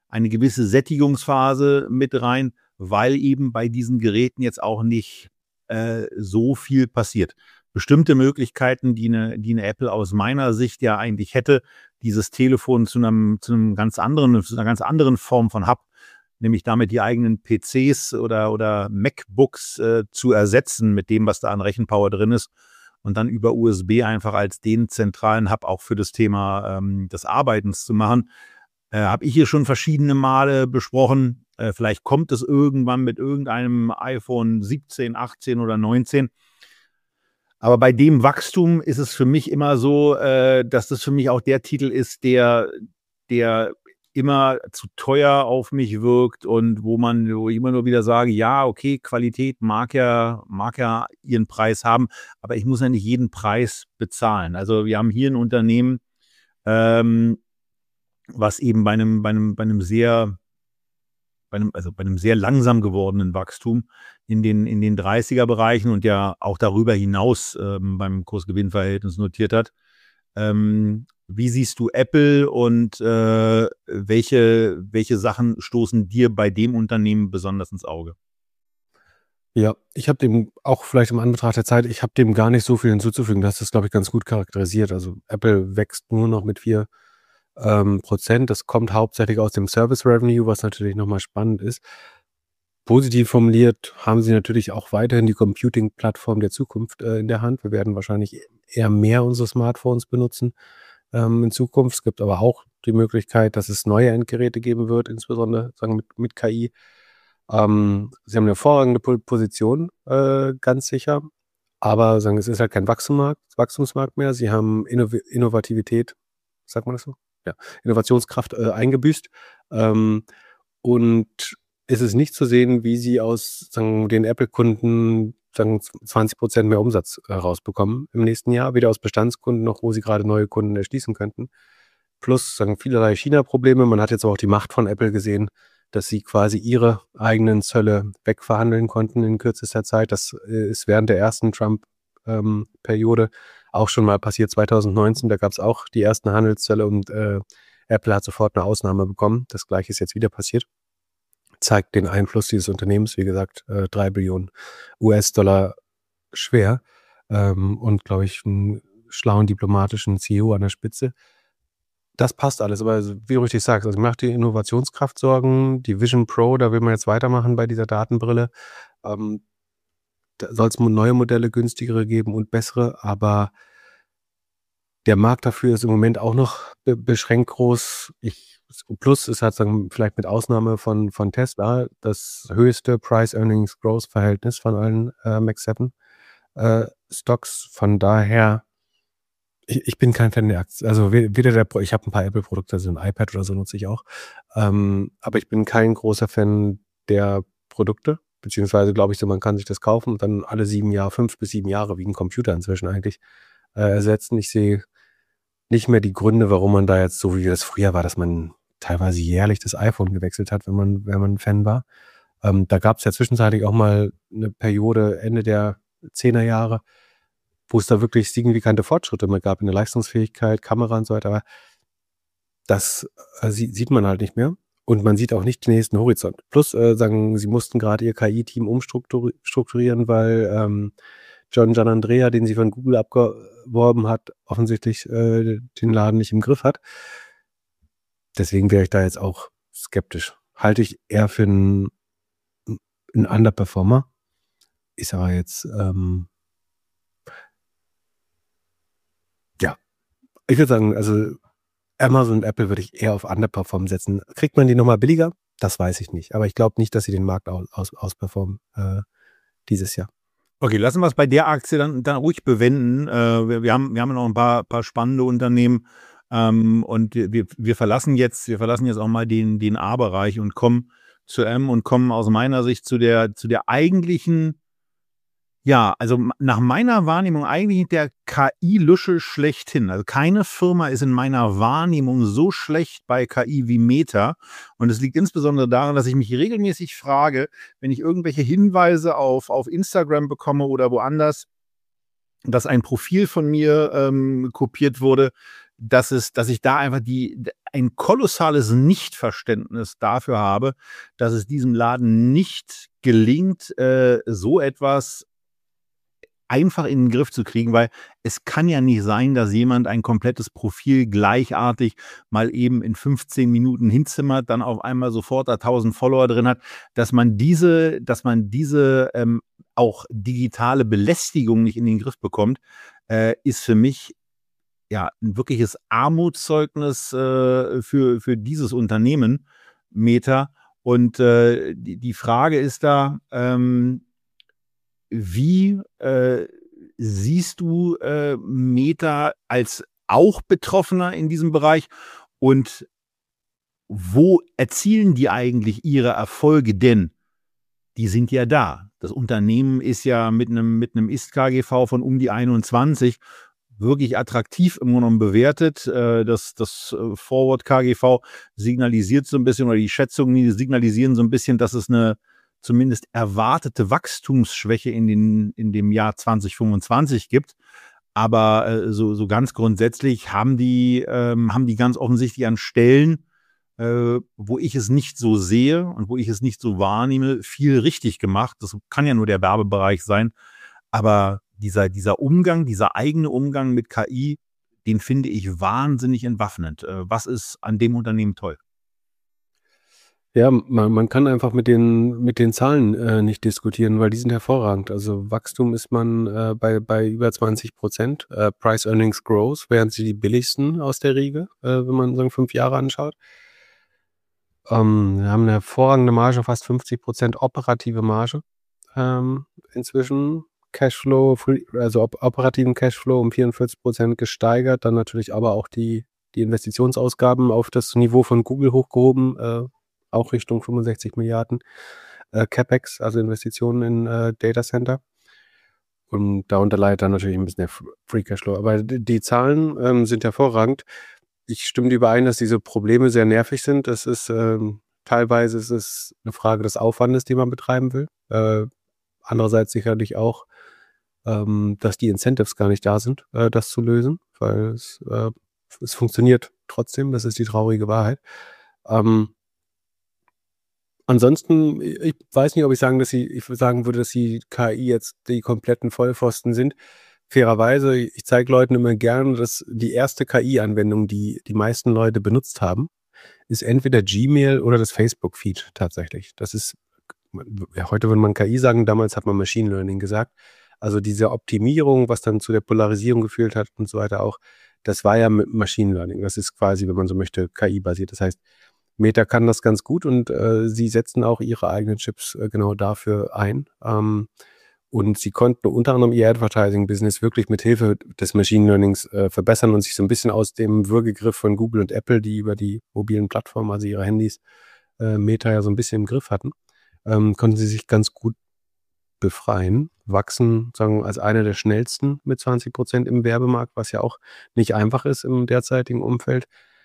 eine gewisse Sättigungsphase mit rein, weil eben bei diesen Geräten jetzt auch nicht äh, so viel passiert. Bestimmte Möglichkeiten, die eine, die eine Apple aus meiner Sicht ja eigentlich hätte, dieses Telefon zu einem, zu einem ganz anderen, zu einer ganz anderen Form von Hub, nämlich damit die eigenen P Cs oder, oder MacBooks äh, zu ersetzen mit dem, was da an Rechenpower drin ist und dann über U S B einfach als den zentralen Hub auch für das Thema ähm, des Arbeitens zu machen. Äh, habe ich hier schon verschiedene Male besprochen. Äh, vielleicht kommt es irgendwann mit irgendeinem iPhone siebzehn, achtzehn oder neunzehn. Aber bei dem Wachstum ist es für mich immer so, äh, dass das für mich auch der Titel ist, der, der immer zu teuer auf mich wirkt und wo man, wo ich immer nur wieder sage, ja, okay, Qualität mag ja, mag ja ihren Preis haben, aber ich muss ja nicht jeden Preis bezahlen. Also wir haben hier ein Unternehmen, ähm, was eben bei einem, bei einem, bei einem sehr, bei einem, also bei einem sehr langsam gewordenen Wachstum in den, in den dreißiger-Bereichen und ja auch darüber hinaus ähm, beim Kursgewinnverhältnis notiert hat. Ähm, wie siehst du Apple und äh, welche, welche Sachen stoßen dir bei dem Unternehmen besonders ins Auge? Ja, ich habe dem auch vielleicht im Anbetracht der Zeit, ich habe dem gar nicht so viel hinzuzufügen. Das ist, glaube ich, ganz gut charakterisiert. Also Apple wächst nur noch mit vier ähm, Prozent. Das kommt hauptsächlich aus dem Service Revenue, was natürlich nochmal spannend ist. Positiv formuliert haben sie natürlich auch weiterhin die Computing-Plattform der Zukunft äh, in der Hand. Wir werden wahrscheinlich eher mehr unsere Smartphones benutzen ähm, in Zukunft. Es gibt aber auch die Möglichkeit, dass es neue Endgeräte geben wird, insbesondere sagen mit, mit K I. Ähm, sie haben eine hervorragende Po- Position, äh, ganz sicher. Aber sagen, es ist halt kein Wachstumsmarkt, Wachstumsmarkt mehr. Sie haben Innov Innovativität, sagt man das so? Ja, Innovationskraft äh, eingebüßt. Ähm, und ist es nicht zu sehen, wie sie aus sagen, den Apple-Kunden sagen, zwanzig Prozent mehr Umsatz äh, rausbekommen im nächsten Jahr, weder aus Bestandskunden noch, wo sie gerade neue Kunden erschließen könnten. Plus sagen vielerlei China-Probleme. Man hat jetzt aber auch die Macht von Apple gesehen, dass sie quasi ihre eigenen Zölle wegverhandeln konnten in kürzester Zeit. Das äh, ist während der ersten Trump-Periode ähm, auch schon mal passiert, zwanzig neunzehn. Da gab es auch die ersten Handelszölle und äh, Apple hat sofort eine Ausnahme bekommen. Das gleiche ist jetzt wieder passiert. Zeigt den Einfluss dieses Unternehmens, wie gesagt, äh, drei Billionen U S-Dollar schwer ähm, und, glaube ich, einen schlauen diplomatischen C E O an der Spitze. Das passt alles, aber wie du richtig sagst, also mir macht die Innovationskraft Sorgen, die Vision Pro, da will man jetzt weitermachen bei dieser Datenbrille. Ähm, da soll es neue Modelle, günstigere geben und bessere, aber der Markt dafür ist im Moment auch noch be beschränkt groß. Ich, plus es hat sagen, vielleicht mit Ausnahme von, von Tesla das höchste Price-Earnings-Growth-Verhältnis von allen äh, Mac sieben äh, Stocks. Von daher, ich, ich bin kein Fan der Aktien. Also weder der, Pro- ich habe ein paar Apple-Produkte, also ein iPad oder so nutze ich auch. Ähm, aber ich bin kein großer Fan der Produkte. Beziehungsweise glaube ich so, man kann sich das kaufen und dann alle sieben Jahre, fünf bis sieben Jahre, wie ein Computer inzwischen eigentlich, äh, ersetzen. Ich sehe nicht mehr die Gründe, warum man da jetzt so wie das früher war, dass man teilweise jährlich das iPhone gewechselt hat, wenn man, wenn man Fan war. Ähm, da gab es ja zwischenzeitlich auch mal eine Periode Ende der zehner Jahre, wo es da wirklich signifikante Fortschritte mehr gab in der Leistungsfähigkeit, Kamera und so weiter. Aber das äh, sie- sieht man halt nicht mehr. Und man sieht auch nicht den nächsten Horizont. Plus, äh, sagen, sie mussten gerade ihr K I-Team umstrukturieren, weil ähm, John Giannandrea, den sie von Google abgeworben hat, offensichtlich äh, den Laden nicht im Griff hat. Deswegen wäre ich da jetzt auch skeptisch. Halte ich eher für einen, einen Underperformer. Ist aber jetzt, ähm, ja, ich würde sagen, also Amazon und Apple würde ich eher auf Underperform setzen. Kriegt man die nochmal billiger? Das weiß ich nicht. Aber ich glaube nicht, dass sie den Markt aus, aus, ausperformen äh, dieses Jahr. Okay, lassen wir es bei der Aktie dann, dann ruhig bewenden. Äh, wir, wir, haben, wir haben noch ein paar, paar spannende Unternehmen ähm, und wir, wir, verlassen jetzt, wir verlassen jetzt auch mal den, den A-Bereich und kommen zu M und kommen aus meiner Sicht zu der, zu der eigentlichen, ja, also m- nach meiner Wahrnehmung eigentlich der K I-Lusche schlechthin. Also keine Firma ist in meiner Wahrnehmung so schlecht bei K I wie Meta. Und es liegt insbesondere daran, dass ich mich regelmäßig frage, wenn ich irgendwelche Hinweise auf, auf Instagram bekomme oder woanders, dass ein Profil von mir ähm, kopiert wurde, dass es, dass ich da einfach die, ein kolossales Nichtverständnis dafür habe, dass es diesem Laden nicht gelingt, äh, so etwas einfach in den Griff zu kriegen, weil es kann ja nicht sein, dass jemand ein komplettes Profil gleichartig mal eben in fünfzehn Minuten hinzimmert, dann auf einmal sofort da tausend Follower drin hat, dass man diese, dass man diese ähm, auch digitale Belästigung nicht in den Griff bekommt, äh, ist für mich ja ein wirkliches Armutszeugnis äh, für, für dieses Unternehmen, Meta. Und äh, die, die Frage ist da, ähm, wie äh, siehst du äh, Meta als auch Betroffener in diesem Bereich und wo erzielen die eigentlich ihre Erfolge? Denn die sind ja da. Das Unternehmen ist ja mit einem mit einem Ist-K G V von um die einundzwanzig wirklich attraktiv im Grunde genommen bewertet. Äh, das das äh, Forward-K G V signalisiert so ein bisschen, oder die Schätzungen die signalisieren so ein bisschen, dass es eine zumindest erwartete Wachstumsschwäche in, den, in dem Jahr zwanzig fünfundzwanzig gibt. Aber äh, so, so ganz grundsätzlich haben die, ähm, haben die ganz offensichtlich an Stellen, äh, wo ich es nicht so sehe und wo ich es nicht so wahrnehme, viel richtig gemacht. Das kann ja nur der Werbebereich sein. Aber dieser, dieser Umgang, dieser eigene Umgang mit K I, den finde ich wahnsinnig entwaffnend. Äh, was ist an dem Unternehmen toll? Ja, man, man kann einfach mit den, mit den Zahlen äh, nicht diskutieren, weil die sind hervorragend. Also Wachstum ist man äh, bei, bei über zwanzig Prozent, äh, Price Earnings Growth, wären sie die billigsten aus der Riege, äh, wenn man sagen fünf Jahre anschaut. Ähm, wir haben eine hervorragende Marge, fast fünfzig Prozent operative Marge ähm, inzwischen. Cashflow, also op operativen Cashflow um vierundvierzig Prozent gesteigert, dann natürlich aber auch die, die Investitionsausgaben auf das Niveau von Google hochgehoben, äh, auch Richtung fünfundsechzig Milliarden äh, CapEx, also Investitionen in äh, Data Center. Und darunter leidet dann natürlich ein bisschen der Free Cashflow. Aber die, die Zahlen ähm, sind hervorragend. Ich stimme dir überein, dass diese Probleme sehr nervig sind. Das ist ähm, teilweise ist es eine Frage des Aufwandes, den man betreiben will. Äh, andererseits sicherlich auch, ähm, dass die Incentives gar nicht da sind, äh, das zu lösen, weil es, äh, es funktioniert trotzdem. Das ist die traurige Wahrheit. Ähm, Ansonsten, ich weiß nicht, ob ich sagen, dass sie, ich sagen würde, dass die K I jetzt die kompletten Vollpfosten sind. Fairerweise, ich zeige Leuten immer gerne, dass die erste K I-Anwendung, die die meisten Leute benutzt haben, ist entweder Gmail oder das Facebook-Feed tatsächlich. Das ist, ja, heute würde man K I sagen, damals hat man Machine Learning gesagt. Also diese Optimierung, was dann zu der Polarisierung geführt hat und so weiter auch, das war ja mit Machine Learning. Das ist quasi, wenn man so möchte, K I-basiert. Das heißt, Meta kann das ganz gut und äh, sie setzen auch ihre eigenen Chips äh, genau dafür ein. Ähm, und sie konnten unter anderem ihr Advertising-Business wirklich mit Hilfe des Machine Learnings äh, verbessern und sich so ein bisschen aus dem Würgegriff von Google und Apple, die über die mobilen Plattformen, also ihre Handys, äh, Meta ja so ein bisschen im Griff hatten, ähm, konnten sie sich ganz gut befreien, wachsen, sagen als einer der schnellsten mit zwanzig Prozent im Werbemarkt, was ja auch nicht einfach ist im derzeitigen Umfeld.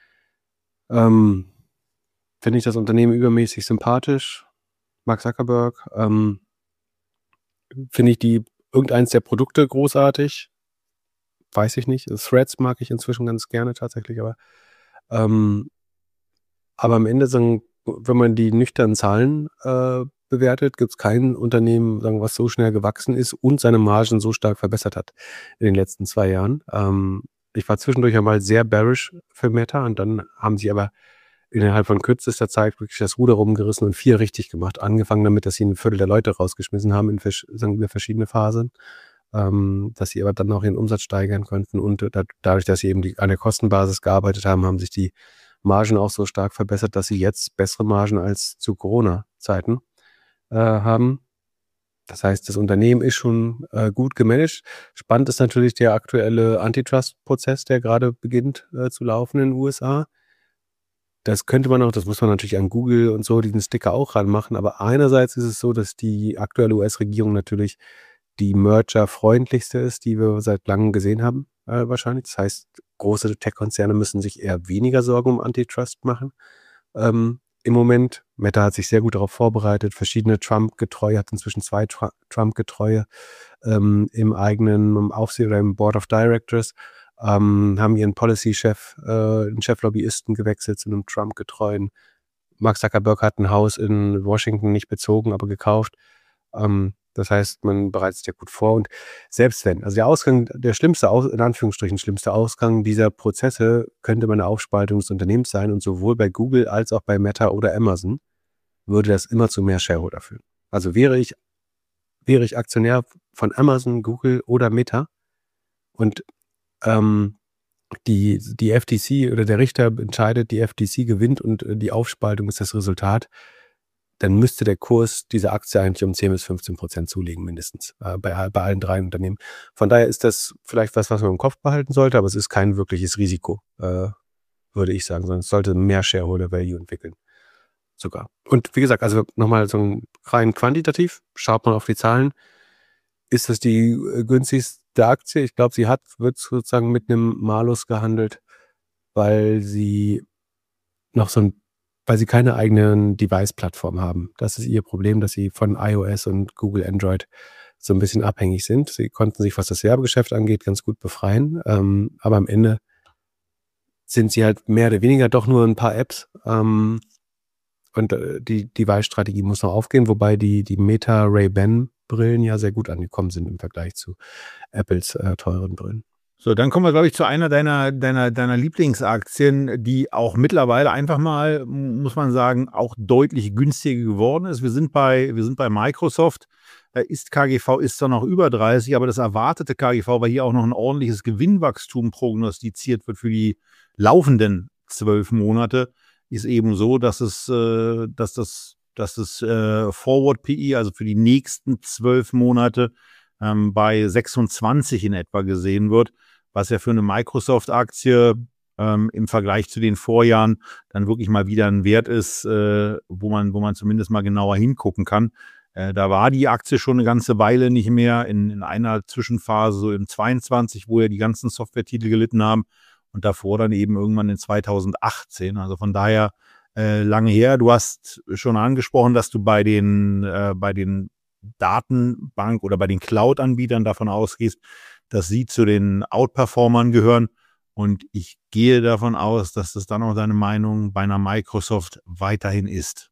Ähm, Finde ich das Unternehmen übermäßig sympathisch. Mark Zuckerberg. Ähm, Finde ich die irgendeins der Produkte großartig. Weiß ich nicht. Threads mag ich inzwischen ganz gerne tatsächlich, aber ähm, aber am Ende, sagen, wenn man die nüchternen Zahlen äh, bewertet, gibt es kein Unternehmen, sagen, was so schnell gewachsen ist und seine Margen so stark verbessert hat in den letzten zwei Jahren. Ähm, ich war zwischendurch einmal sehr bearish für Meta und dann haben sie aber innerhalb von kürzester Zeit wirklich das Ruder rumgerissen und viel richtig gemacht. Angefangen damit, dass sie ein Viertel der Leute rausgeschmissen haben in vers sagen wir, verschiedene Phasen, ähm, dass sie aber dann auch ihren Umsatz steigern konnten und da, dadurch, dass sie eben die, an der Kostenbasis gearbeitet haben, haben sich die Margen auch so stark verbessert, dass sie jetzt bessere Margen als zu Corona-Zeiten äh, haben. Das heißt, das Unternehmen ist schon äh, gut gemanagt. Spannend ist natürlich der aktuelle Antitrust-Prozess, der gerade beginnt äh, zu laufen in den U S A. Das könnte man auch, das muss man natürlich an Google und so diesen Sticker auch ranmachen, aber einerseits ist es so, dass die aktuelle U S-Regierung natürlich die Merger-freundlichste ist, die wir seit langem gesehen haben, äh, wahrscheinlich. Das heißt, große Tech-Konzerne müssen sich eher weniger Sorgen um Antitrust machen. Ähm, Im Moment, Meta hat sich sehr gut darauf vorbereitet, verschiedene Trump-Getreue, hat inzwischen zwei Tr Trump-Getreue ähm, im eigenen Aufsicht oder im Board of Directors. ähm, haben ihren Policy-Chef, äh, einen Cheflobbyisten gewechselt zu einem Trump-getreuen. Mark Zuckerberg hat ein Haus in Washington nicht bezogen, aber gekauft. Ähm, das heißt, man bereitet sich ja gut vor. Und selbst wenn, also der Ausgang, der schlimmste, Aus, in Anführungsstrichen schlimmste Ausgang dieser Prozesse könnte mal eine Aufspaltung des Unternehmens sein. Und sowohl bei Google als auch bei Meta oder Amazon würde das immer zu mehr Shareholder führen. Also wäre ich, wäre ich Aktionär von Amazon, Google oder Meta und ähm, die, die F T C oder der Richter entscheidet, die F T C gewinnt und äh, die Aufspaltung ist das Resultat, dann müsste der Kurs dieser Aktie eigentlich um zehn bis fünfzehn Prozent zulegen, mindestens, äh, bei, bei allen drei Unternehmen. Von daher ist das vielleicht was, was man im Kopf behalten sollte, aber es ist kein wirkliches Risiko, äh, würde ich sagen, sondern es sollte mehr Shareholder Value entwickeln. Sogar. Und wie gesagt, also nochmal so ein rein quantitativ, schaut man auf die Zahlen, ist das die äh, günstigste Aktie? Ich glaube, sie hat, wird sozusagen mit einem Malus gehandelt, weil sie noch so ein weil sie keine eigenen Device-Plattform haben. Das ist ihr Problem, dass sie von iOS und Google Android so ein bisschen abhängig sind. Sie konnten sich, was das Werbegeschäft angeht, ganz gut befreien. Ähm, aber am Ende sind sie halt mehr oder weniger doch nur ein paar Apps. Ähm, und äh, die Device-Strategie muss noch aufgehen, wobei die, die Meta Ray-Ban-Brillen ja sehr gut angekommen sind im Vergleich zu Apples äh, teuren Brillen. So, dann kommen wir, glaube ich, zu einer deiner, deiner, deiner Lieblingsaktien, die auch mittlerweile einfach mal, muss man sagen, auch deutlich günstiger geworden ist. Wir sind bei, wir sind bei Microsoft. Da ist K G V ist zwar noch über dreißig, aber das erwartete K G V, weil hier auch noch ein ordentliches Gewinnwachstum prognostiziert wird für die laufenden zwölf Monate, ist eben so, dass es, äh, dass das, dass das äh, Forward P E, also für die nächsten zwölf Monate, ähm, bei sechsundzwanzig in etwa gesehen wird, was ja für eine Microsoft-Aktie ähm, im Vergleich zu den Vorjahren dann wirklich mal wieder ein Wert ist, äh, wo man, wo man zumindest mal genauer hingucken kann. Äh, da war die Aktie schon eine ganze Weile nicht mehr, in, in einer Zwischenphase, so im zweiundzwanzig, wo ja die ganzen Software-Titel gelitten haben und davor dann eben irgendwann in zweitausendachtzehn. Also von daher äh, lange her. Du hast schon angesprochen, dass du bei den, äh, bei den Datenbank- oder bei den Cloud-Anbietern davon ausgehst, dass sie zu den Outperformern gehören. Und ich gehe davon aus, dass das dann auch deine Meinung bei einer Microsoft weiterhin ist.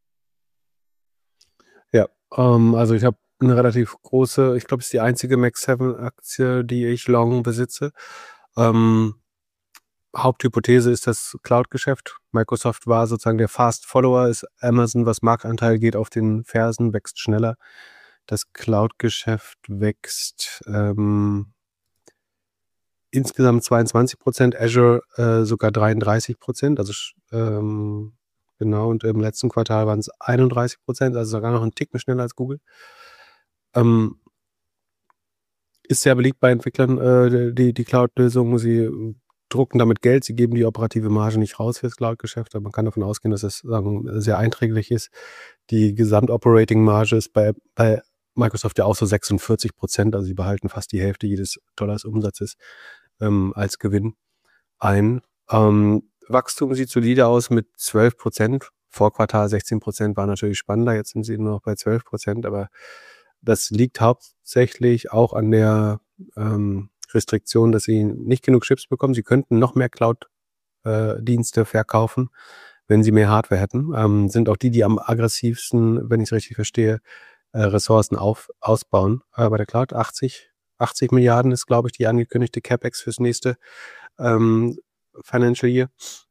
Ja, ähm, also ich habe eine relativ große, ich glaube, es ist die einzige Mac sieben Aktie, die ich long besitze. Ähm, Haupthypothese ist das Cloud-Geschäft. Microsoft war sozusagen der Fast-Follower, ist Amazon, was Marktanteil geht, auf den Fersen, wächst schneller. Das Cloud-Geschäft wächst ähm, insgesamt zweiundzwanzig Prozent, Azure äh, sogar dreiunddreißig Prozent, also ähm, genau, und im letzten Quartal waren es einunddreißig Prozent, also sogar noch einen Ticken schneller als Google. Ähm, ist sehr beliebt bei Entwicklern, äh, die, die Cloud-Lösung. Sie drucken damit Geld, sie geben die operative Marge nicht raus fürs Cloud-Geschäft, aber man kann davon ausgehen, dass es sagen, sehr einträglich ist. Die Gesamt-Operating-Marge ist bei, bei Microsoft ja auch so sechsundvierzig Prozent, also sie behalten fast die Hälfte jedes Dollars Umsatzes ähm, als Gewinn ein. Ähm, Wachstum sieht solide aus mit zwölf Prozent. Vor Quartal sechzehn Prozent war natürlich spannender, jetzt sind sie nur noch bei zwölf Prozent, aber das liegt hauptsächlich auch an der ähm, Restriktion, dass sie nicht genug Chips bekommen. Sie könnten noch mehr Cloud-Dienste äh, verkaufen, wenn sie mehr Hardware hätten. Ähm, sind auch die, die am aggressivsten, wenn ich es richtig verstehe, äh, Ressourcen auf, ausbauen. Äh, bei der Cloud achtzig, achtzig Milliarden ist, glaube ich, die angekündigte CapEx fürs nächste ähm, Financial Year.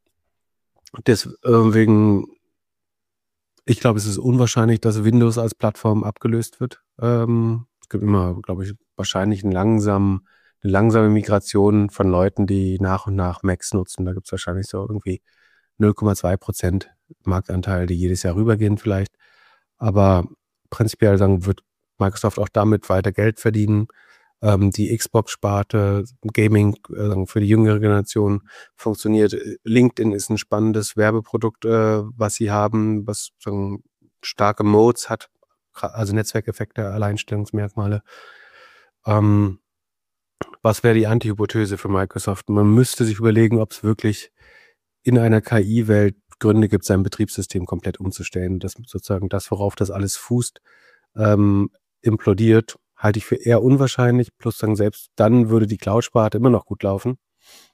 Deswegen, ich glaube, es ist unwahrscheinlich, dass Windows als Plattform abgelöst wird. Ähm, es gibt immer, glaube ich, wahrscheinlich einen langsamen eine langsame Migration von Leuten, die nach und nach Macs nutzen. Da gibt es wahrscheinlich so irgendwie null Komma zwei Prozent Marktanteil, die jedes Jahr rübergehen vielleicht. Aber prinzipiell sagen, wird Microsoft auch damit weiter Geld verdienen. Ähm, die Xbox-Sparte, Gaming äh, für die jüngere Generation funktioniert. LinkedIn ist ein spannendes Werbeprodukt, äh, was sie haben, was sagen, starke Modes hat, also Netzwerkeffekte, Alleinstellungsmerkmale. Ähm, Was wäre die Antihypothese für Microsoft? Man müsste sich überlegen, ob es wirklich in einer K I-Welt Gründe gibt, sein Betriebssystem komplett umzustellen. Das sozusagen das, worauf das alles fußt, ähm, implodiert, halte ich für eher unwahrscheinlich. Plus sagen, selbst dann würde die Cloud-Sparte immer noch gut laufen.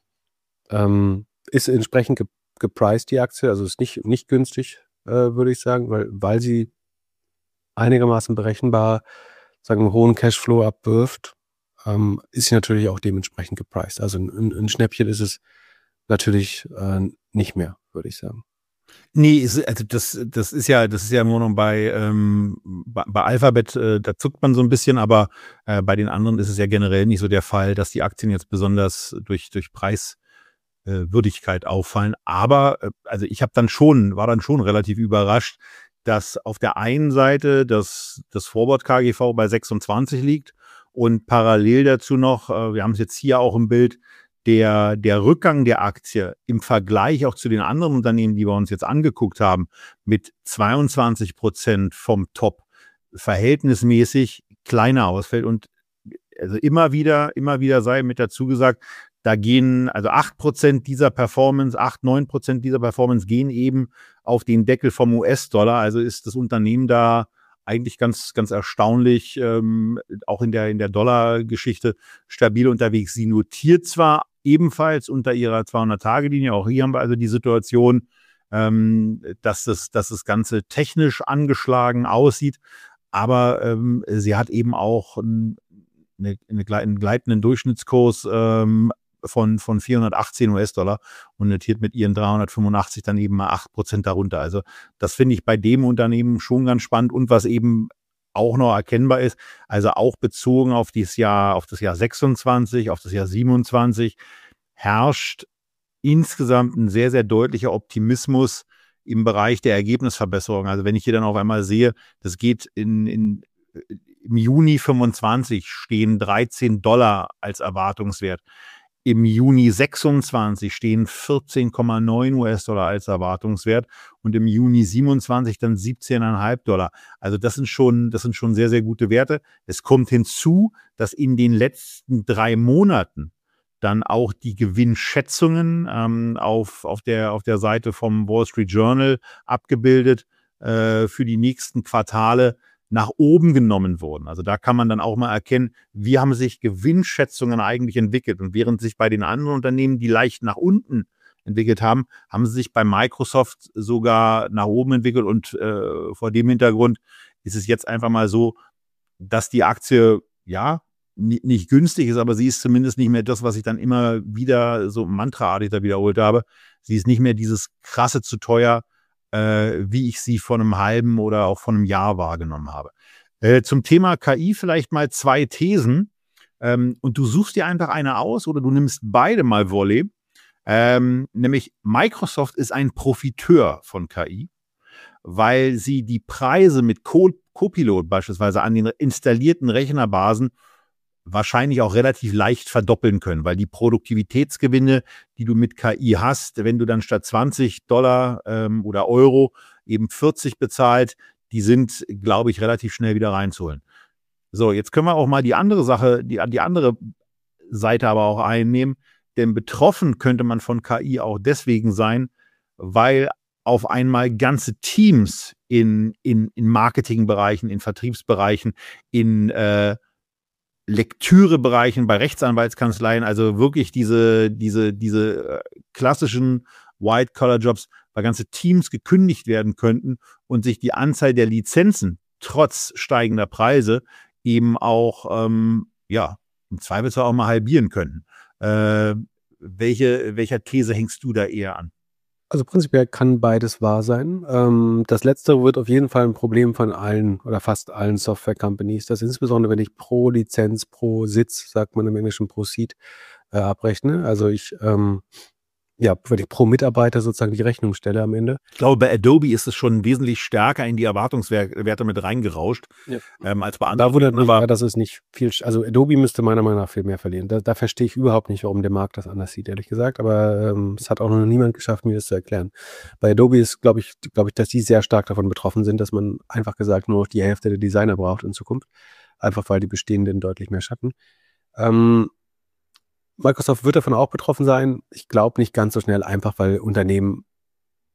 Ähm, ist entsprechend ge- gepriced, die Aktie, also ist nicht, nicht günstig, äh, würde ich sagen, weil, weil sie einigermaßen berechenbar, sagen, einen hohen Cashflow abwirft, ähm, ist sie natürlich auch dementsprechend gepriced. Also ein, ein, ein Schnäppchen ist es natürlich äh, nicht mehr, würde ich sagen. Nee, es- also das, das ist ja, das ist ja nur noch bei, ähm, bei, bei Alphabet, äh, da zuckt man so ein bisschen, aber äh, bei den anderen ist es ja generell nicht so der Fall, dass die Aktien jetzt besonders durch, durch Preiswürdigkeit auffallen. Aber äh, also ich habe dann schon, war dann schon relativ überrascht, dass auf der einen Seite das, das Forward K G V bei sechsundzwanzig liegt und parallel dazu noch, äh, wir haben es jetzt hier auch im Bild, der, der Rückgang der Aktie im Vergleich auch zu den anderen Unternehmen, die wir uns jetzt angeguckt haben, mit zweiundzwanzig Prozent vom Top verhältnismäßig kleiner ausfällt. Und also immer wieder, immer wieder sei mit dazu gesagt, da gehen also acht Prozent dieser Performance, acht, neun Prozent dieser Performance gehen eben auf den Deckel vom U S-Dollar. Also ist das Unternehmen da eigentlich ganz, ganz erstaunlich, ähm, auch in der, in der Dollar-Geschichte stabil unterwegs. Sie notiert zwar ebenfalls unter ihrer zweihundert-Tage-Linie, auch hier haben wir also die Situation, ähm, dass, das, dass das Ganze technisch angeschlagen aussieht, aber ähm, sie hat eben auch ein, eine, eine, einen gleitenden Durchschnittskurs ähm, von, von vierhundertachtzehn U S-Dollar und notiert mit ihren dreihundertfünfundachtzig dann eben mal acht Prozent darunter. Also das finde ich bei dem Unternehmen schon ganz spannend und was eben auch noch erkennbar ist, also auch bezogen auf dieses Jahr, auf das Jahr sechsundzwanzig, auf das Jahr siebenundzwanzig, herrscht insgesamt ein sehr, sehr deutlicher Optimismus im Bereich der Ergebnisverbesserung. Also wenn ich hier dann auf einmal sehe, das geht in, in im Juni fünfundzwanzig stehen dreizehn Dollar als Erwartungswert. Im Juni sechsundzwanzig stehen vierzehn Komma neun U S-Dollar als Erwartungswert und im Juni siebenundzwanzig dann siebzehn Komma fünf Dollar. Also das sind schon, das sind schon sehr, sehr gute Werte. Es kommt hinzu, dass in den letzten drei Monaten dann auch die Gewinnschätzungen ähm, auf, auf, der, auf der Seite vom Wall Street Journal abgebildet äh, für die nächsten Quartale nach oben genommen wurden. Also da kann man dann auch mal erkennen, wie haben sich Gewinnschätzungen eigentlich entwickelt. Und während sich bei den anderen Unternehmen, die leicht nach unten entwickelt haben, haben sie sich bei Microsoft sogar nach oben entwickelt. Und äh, vor dem Hintergrund ist es jetzt einfach mal so, dass die Aktie, ja, n- nicht günstig ist, aber sie ist zumindest nicht mehr das, was ich dann immer wieder so mantraartig da wiederholt habe. Sie ist nicht mehr dieses krasse zu teuer, äh, wie ich sie vor einem halben oder auch vor einem Jahr wahrgenommen habe. Äh, zum Thema K I vielleicht mal zwei Thesen. Ähm, und du suchst dir einfach eine aus oder du nimmst beide mal Volley. Ähm, nämlich Microsoft ist ein Profiteur von K I, weil sie die Preise mit Co- Copilot beispielsweise an den installierten Rechnerbasen wahrscheinlich auch relativ leicht verdoppeln können, weil die Produktivitätsgewinne, die du mit K I hast, wenn du dann statt zwanzig Dollar ähm, oder Euro eben vierzig bezahlt, die sind, glaube ich, relativ schnell wieder reinzuholen. So, jetzt können wir auch mal die andere Sache, die, die andere Seite aber auch einnehmen, denn betroffen könnte man von K I auch deswegen sein, weil auf einmal ganze Teams in, in, in Marketingbereichen, in Vertriebsbereichen, in äh, Lektürebereichen bei Rechtsanwaltskanzleien, also wirklich diese, diese, diese klassischen White-Collar-Jobs, weil ganze Teams gekündigt werden könnten und sich die Anzahl der Lizenzen trotz steigender Preise eben auch, ähm, ja, im Zweifelsfall auch mal halbieren könnten. Äh, welche, welcher These hängst du da eher an? Also prinzipiell kann beides wahr sein. Ähm, das Letztere wird auf jeden Fall ein Problem von allen oder fast allen Software-Companies, dass insbesondere, wenn ich pro Lizenz, pro Sitz, sagt man im Englischen pro Seat, äh, abrechne. Also ich, ähm, ja, wenn ich pro Mitarbeiter sozusagen die Rechnung stelle am Ende. Ich glaube, bei Adobe ist es schon wesentlich stärker in die Erwartungswerte mit reingerauscht, Ja. ähm, als bei anderen. Da wundert mich, Aber ja, dass es nicht viel, also Adobe müsste meiner Meinung nach viel mehr verlieren. Da, da verstehe ich überhaupt nicht, warum der Markt das anders sieht, ehrlich gesagt. Aber ähm, es hat auch noch niemand geschafft, mir das zu erklären. Bei Adobe ist, glaube ich, glaube ich, dass die sehr stark davon betroffen sind, dass man einfach gesagt nur noch die Hälfte der Designer braucht in Zukunft. Einfach weil die bestehenden deutlich mehr schaffen. Ähm, Microsoft wird davon auch betroffen sein. Ich glaube nicht ganz so schnell, einfach weil Unternehmen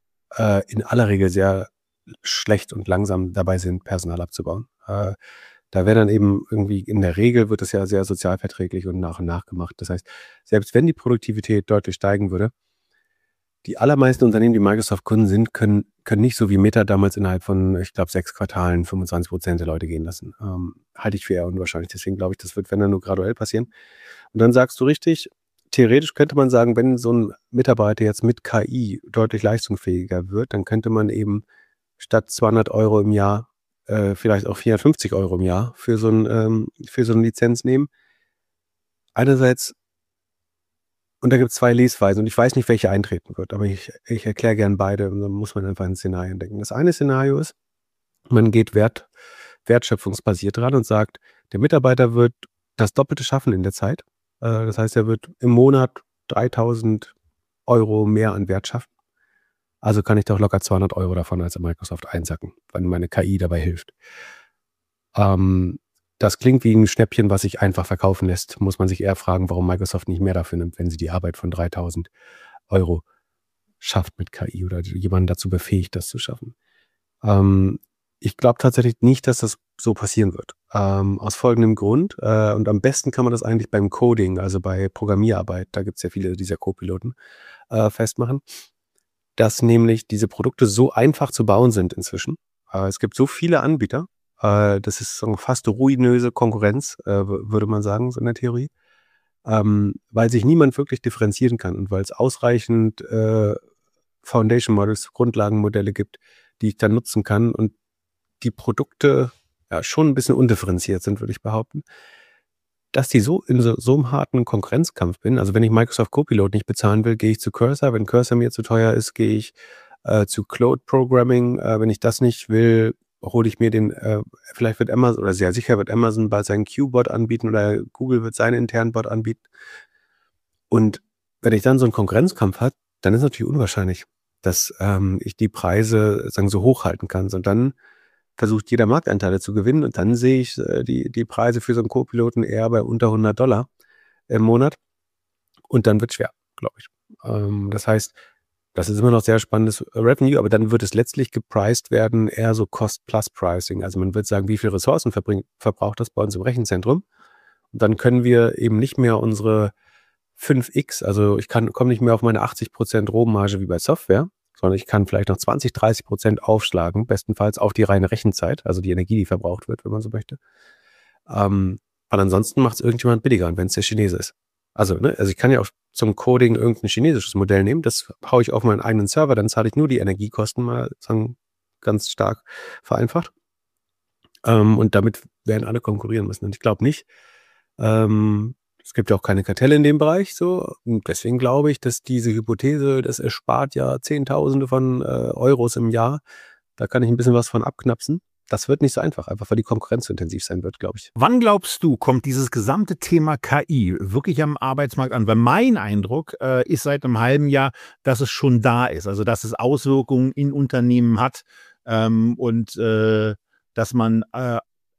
äh, in aller Regel sehr schlecht und langsam dabei sind, Personal abzubauen. Äh, Da wäre dann eben irgendwie, in der Regel wird das ja sehr sozialverträglich und nach und nach gemacht. Das heißt, selbst wenn die Produktivität deutlich steigen würde, die allermeisten Unternehmen, die Microsoft-Kunden sind, können, können nicht so wie Meta damals innerhalb von, ich glaube, sechs Quartalen fünfundzwanzig Prozent der Leute gehen lassen. Ähm, halte ich für eher unwahrscheinlich. Deswegen glaube ich, das wird, wenn dann nur graduell passieren. Und dann sagst du richtig, theoretisch könnte man sagen, wenn so ein Mitarbeiter jetzt mit K I deutlich leistungsfähiger wird, dann könnte man eben statt zweihundert Euro im Jahr äh, vielleicht auch vierhundertfünfzig Euro im Jahr für so, ein, ähm, für so eine Lizenz nehmen. Einerseits, und da gibt es zwei Lesweisen und ich weiß nicht, welche eintreten wird, aber ich, ich erkläre gern beide und dann muss man einfach in Szenarien denken. Das eine Szenario ist, man geht wert, wertschöpfungsbasiert dran und sagt, der Mitarbeiter wird das Doppelte schaffen in der Zeit. Äh, das heißt, er wird im Monat dreitausend Euro mehr an Wert schaffen. Also kann ich doch locker zweihundert Euro davon als Microsoft einsacken, wenn meine K I dabei hilft. Ähm, das klingt wie ein Schnäppchen, was sich einfach verkaufen lässt. Muss man sich eher fragen, warum Microsoft nicht mehr dafür nimmt, wenn sie die Arbeit von dreitausend Euro schafft mit K I oder jemanden dazu befähigt, das zu schaffen. Ähm, ich glaube tatsächlich nicht, dass das so passieren wird. Ähm, aus folgendem Grund. Äh, und am besten kann man das eigentlich beim Coding, also bei Programmierarbeit, da gibt es ja viele dieser Co-Piloten, äh, festmachen, dass nämlich diese Produkte so einfach zu bauen sind inzwischen. Äh, es gibt so viele Anbieter. Äh, das ist so eine fast ruinöse Konkurrenz, äh, w- würde man sagen, so in der Theorie. Ähm, weil sich niemand wirklich differenzieren kann und weil es ausreichend äh, Foundation Models, Grundlagenmodelle gibt, die ich dann nutzen kann und die Produkte ja schon ein bisschen undifferenziert sind, würde ich behaupten, dass die so in so, so einem harten Konkurrenzkampf bin. Also wenn ich Microsoft Copilot nicht bezahlen will, gehe ich zu Cursor. Wenn Cursor mir zu teuer ist, gehe ich äh, zu Claude Programming. Äh, wenn ich das nicht will, hole ich mir den, äh, vielleicht wird Amazon, oder sehr sicher wird Amazon bald seinen Q-Bot anbieten oder Google wird seinen internen Bot anbieten. Und wenn ich dann so einen Konkurrenzkampf habe, dann ist natürlich unwahrscheinlich, dass ähm, ich die Preise sagen, so hochhalten kann. Und dann versucht jeder Marktanteile zu gewinnen und dann sehe ich äh, die, die Preise für so einen Co-Piloten eher bei unter hundert Dollar im Monat und dann wird schwer, glaube ich. Ähm, das heißt, das ist immer noch sehr spannendes Revenue, aber dann wird es letztlich gepriced werden, eher so Cost-Plus-Pricing. Also man wird sagen, wie viele Ressourcen verbring, verbraucht das bei uns im Rechenzentrum und dann können wir eben nicht mehr unsere fünf x, also ich kann komme nicht mehr auf meine achtzig Prozent Rohmarge wie bei Software, sondern ich kann vielleicht noch zwanzig, dreißig Prozent aufschlagen, bestenfalls auf die reine Rechenzeit, also die Energie, die verbraucht wird, wenn man so möchte. Ähm, weil ansonsten macht es irgendjemand billiger, und wenn es der Chinese ist. Also, ne, also ich kann ja auch zum Coding irgendein chinesisches Modell nehmen, das haue ich auf meinen eigenen Server, dann zahle ich nur die Energiekosten mal sagen, ganz stark vereinfacht. Ähm, und damit werden alle konkurrieren müssen. Und ich glaube nicht, ähm, es gibt ja auch keine Kartelle in dem Bereich, so. Und deswegen glaube ich, dass diese Hypothese, das erspart ja Zehntausende von äh, Euros im Jahr, da kann ich ein bisschen was von abknapsen. Das wird nicht so einfach, einfach weil die Konkurrenz so intensiv sein wird, glaube ich. Wann glaubst du, kommt dieses gesamte Thema K I wirklich am Arbeitsmarkt an? Weil mein Eindruck äh, ist seit einem halben Jahr, dass es schon da ist, also dass es Auswirkungen in Unternehmen hat ähm, und äh, dass man äh,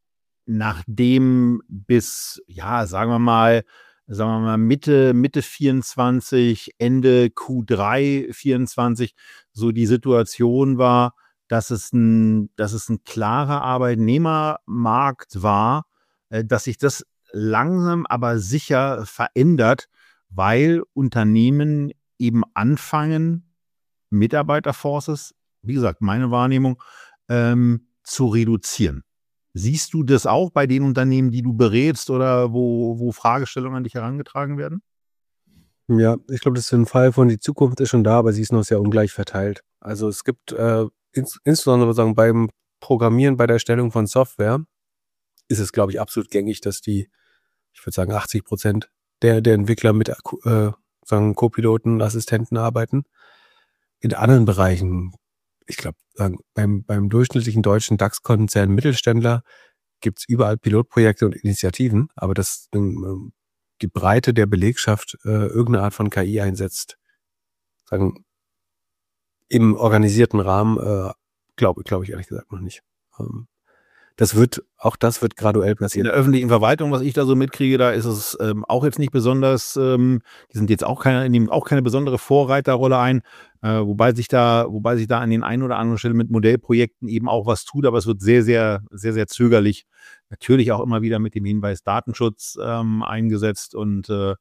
nachdem bis, ja, sagen wir mal, sagen wir mal Mitte, Mitte vierundzwanzig, Ende Q drei vierundzwanzig so die Situation war, dass es ein, dass es ein klarer Arbeitnehmermarkt war, äh, dass sich das langsam aber sicher verändert, weil Unternehmen eben anfangen, Mitarbeiterforces, wie gesagt, meine Wahrnehmung, ähm, zu reduzieren. Siehst du das auch bei den Unternehmen, die du berätst oder wo, wo Fragestellungen an dich herangetragen werden? Ja, ich glaube, das ist ein Fall von, die Zukunft ist schon da, aber sie ist noch sehr ungleich verteilt. Also es gibt äh, ins, insbesondere sagen, beim Programmieren, bei der Erstellung von Software, ist es, glaube ich, absolut gängig, dass die, ich würde sagen, achtzig Prozent der, der Entwickler mit äh, sagen Co-Piloten, Assistenten arbeiten. In anderen Bereichen, ich glaube, beim, beim durchschnittlichen deutschen DAX-Konzern Mittelständler gibt es überall Pilotprojekte und Initiativen, aber dass ähm, die Breite der Belegschaft äh, irgendeine Art von K I einsetzt, sagen, im organisierten Rahmen, äh, glaube glaube ich ehrlich gesagt noch nicht. Ähm, Das wird, auch das wird graduell In passieren. der öffentlichen Verwaltung, was ich da so mitkriege, da ist es ähm, auch jetzt nicht besonders, ähm, die sind jetzt auch keine, nehmen auch keine besondere Vorreiterrolle ein, äh, wobei sich da, wobei sich da an den einen oder anderen Stellen mit Modellprojekten eben auch was tut, aber es wird sehr, sehr, sehr, sehr zögerlich. Natürlich auch immer wieder mit dem Hinweis Datenschutz ähm, eingesetzt und äh,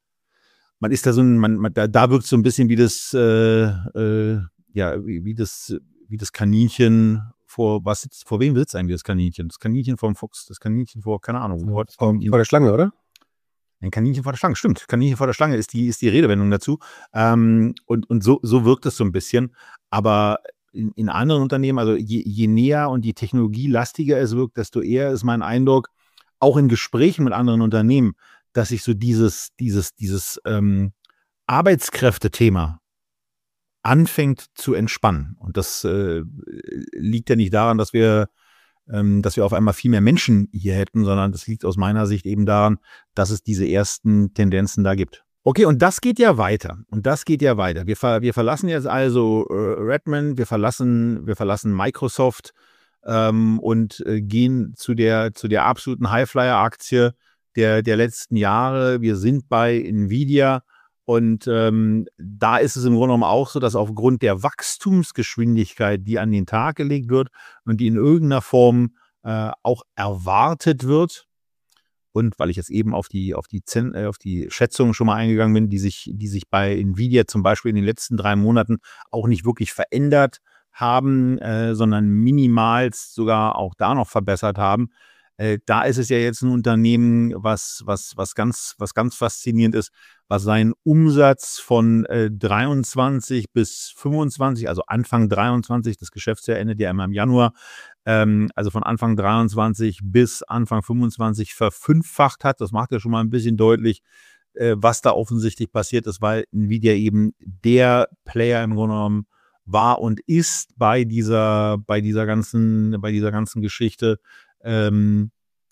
man ist da so ein, man, man da, da wirkt so ein bisschen wie das, äh, äh, ja, wie, wie das, wie das Kaninchen vor, was sitzt, vor wem sitzt eigentlich das Kaninchen? Das Kaninchen vom Fuchs, das Kaninchen vor, keine Ahnung. Vor, Vor, vor der Schlange, oder? ein Kaninchen vor der Schlange, stimmt. Kaninchen vor der Schlange ist die, ist die Redewendung dazu. Ähm, und und so, so wirkt es so ein bisschen. Aber in, in anderen Unternehmen, also je, je näher und je technologielastiger es wirkt, desto eher ist mein Eindruck, auch in Gesprächen mit anderen Unternehmen, dass sich so dieses, dieses, dieses ähm, Arbeitskräftethema anfängt zu entspannen. Und das äh, liegt ja nicht daran, dass wir, ähm, dass wir auf einmal viel mehr Menschen hier hätten, sondern das liegt aus meiner Sicht eben daran, dass es diese ersten Tendenzen da gibt. Okay, und das geht ja weiter. Und das geht ja weiter. Wir, ver wir verlassen jetzt also äh, Redmond, wir verlassen, wir verlassen Microsoft ähm, und äh, gehen zu der, zu der absoluten Highflyer-Aktie der, der letzten Jahre. Wir sind bei Nvidia. Und ähm, da ist es im Grunde genommen auch so, dass aufgrund der Wachstumsgeschwindigkeit, die an den Tag gelegt wird und die in irgendeiner Form äh, auch erwartet wird, und weil ich jetzt eben auf die, auf die, Zen äh, auf die Schätzungen schon mal eingegangen bin, die sich, die sich bei Nvidia zum Beispiel in den letzten drei Monaten auch nicht wirklich verändert haben, äh, sondern minimalst sogar auch da noch verbessert haben. Äh, da ist es ja jetzt ein Unternehmen, was, was, was, ganz, was ganz faszinierend ist, was seinen Umsatz von äh, dreiundzwanzig bis fünfundzwanzig, also Anfang dreiundzwanzig, das Geschäftsjahr endet ja immer im Januar, ähm, also von Anfang dreiundzwanzig bis Anfang fünfundzwanzig verfünffacht hat. Das macht ja schon mal ein bisschen deutlich, äh, was da offensichtlich passiert ist, weil Nvidia eben der Player im Grunde genommen war und ist bei dieser, bei dieser ganzen, bei dieser ganzen Geschichte, ähm,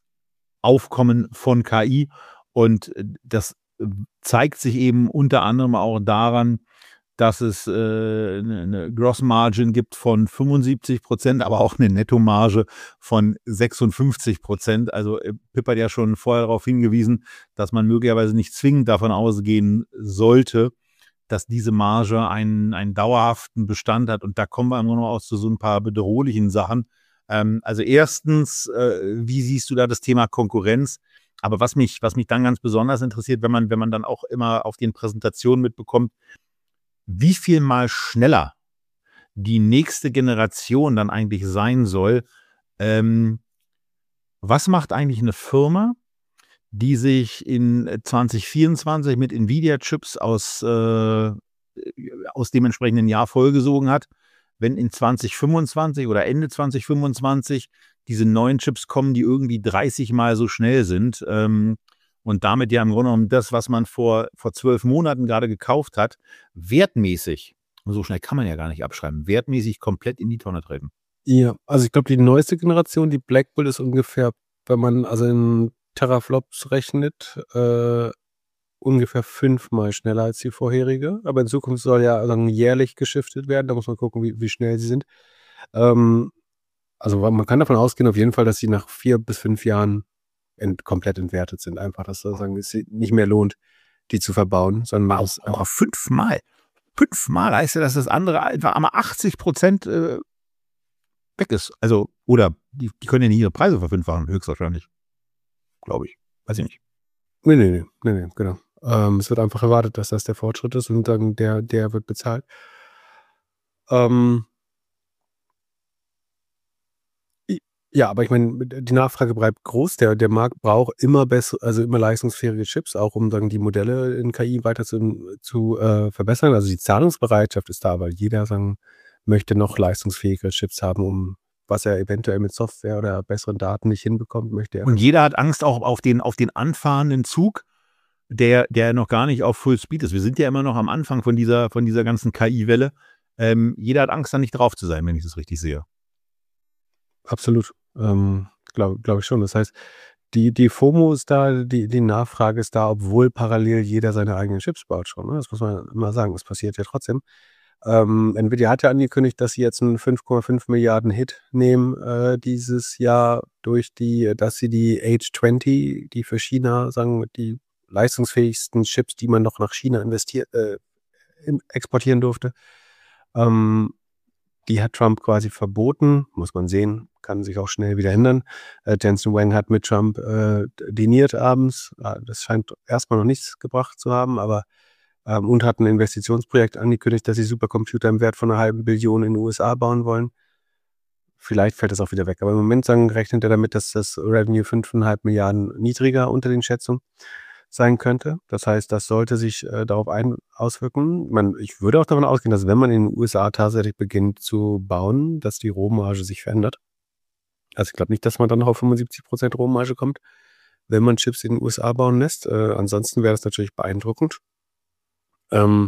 Aufkommen von K I. Und das zeigt sich eben unter anderem auch daran, dass es äh, eine, eine Gross Margin gibt von fünfundsiebzig Prozent, aber auch eine Nettomarge von sechsundfünfzig Prozent. Also äh, Pip hat ja schon vorher darauf hingewiesen, dass man möglicherweise nicht zwingend davon ausgehen sollte, dass diese Marge einen, einen dauerhaften Bestand hat. Und da kommen wir im Grunde auch zu so ein paar bedrohlichen Sachen. Ähm, also erstens, äh, wie siehst du da das Thema Konkurrenz? Aber was mich, was mich dann ganz besonders interessiert, wenn man, wenn man dann auch immer auf den Präsentationen mitbekommt, wie viel mal schneller die nächste Generation dann eigentlich sein soll. Ähm, was macht eigentlich eine Firma, die sich in zwanzig vierundzwanzig mit Nvidia-Chips aus, äh, aus dem entsprechenden Jahr vollgesogen hat, wenn in zwanzig fünfundzwanzig oder Ende zwanzig fünfundzwanzig diese neuen Chips kommen, die irgendwie dreißig Mal so schnell sind ähm, und damit ja im Grunde genommen das, was man vor, vor zwölf Monaten gerade gekauft hat, wertmäßig, so schnell kann man ja gar nicht abschreiben, wertmäßig komplett in die Tonne treten. Ja, also ich glaube, die neueste Generation, die Blackwell, ist ungefähr, wenn man also in Teraflops rechnet, äh, ungefähr fünfmal schneller als die vorherige. Aber in Zukunft soll ja dann jährlich geschiftet werden. Da muss man gucken, wie, wie schnell sie sind. Ähm, also man kann davon ausgehen, auf jeden Fall, dass sie nach vier bis fünf Jahren ent, komplett entwertet sind. Einfach, dass sozusagen es nicht mehr lohnt, die zu verbauen, sondern man muss Aber fünfmal. Fünfmal heißt ja, dass das andere einfach einmal achtzig Prozent äh, weg ist. Also, oder die, die können ja nicht ihre Preise verfünffachen, höchstwahrscheinlich. Glaube ich. Weiß ich nicht. Nee, nee, nee, nee, nee genau. Ähm, es wird einfach erwartet, dass das der Fortschritt ist und dann der, der wird bezahlt. Ähm, ja, aber ich meine, die Nachfrage bleibt groß. Der, der Markt braucht immer bessere, also immer leistungsfähige Chips, auch um dann die Modelle in K I weiter zu, zu äh, verbessern. Also die Zahlungsbereitschaft ist da, weil jeder sagen, möchte noch leistungsfähigere Chips haben, um was er eventuell mit Software oder besseren Daten nicht hinbekommt, möchte er. Und jeder hat Angst auch auf den, auf den anfahrenden Zug, der, der noch gar nicht auf Full Speed ist. Wir sind ja immer noch am Anfang von dieser, von dieser ganzen K I-Welle. Ähm, jeder hat Angst, da nicht drauf zu sein, wenn ich das richtig sehe. Absolut. Ähm, Glaube glaub ich schon. Das heißt, die, die FOMO ist da, die, die Nachfrage ist da, obwohl parallel jeder seine eigenen Chips baut schon. Ne? Das muss man immer sagen. Das passiert ja trotzdem. Ähm, Nvidia hat ja angekündigt, dass sie jetzt einen fünf Komma fünf Milliarden Hit nehmen äh, dieses Jahr durch die, dass sie die H zwanzig, die für China, sagen die leistungsfähigsten Chips, die man noch nach China investiert, äh, im- exportieren durfte, ähm, die hat Trump quasi verboten, muss man sehen, kann sich auch schnell wieder ändern. Äh, Jensen Huang hat mit Trump äh, diniert abends. Äh, das scheint erstmal noch nichts gebracht zu haben, aber ähm, und hat ein Investitionsprojekt angekündigt, dass sie Supercomputer im Wert von einer halben Billion in den U S A bauen wollen. Vielleicht fällt das auch wieder weg. Aber im Moment sagen, rechnet er damit, dass das Revenue fünf Komma fünf Milliarden niedriger unter den Schätzungen sein könnte. Das heißt, das sollte sich äh, darauf ein auswirken. Man, ich würde auch davon ausgehen, dass wenn man in den U S A tatsächlich beginnt zu bauen, dass die Rohmarge sich verändert. Also ich glaube nicht, dass man dann noch auf fünfundsiebzig Prozent Rohmarge kommt, wenn man Chips in den U S A bauen lässt. Äh, ansonsten wäre das natürlich beeindruckend. Ähm,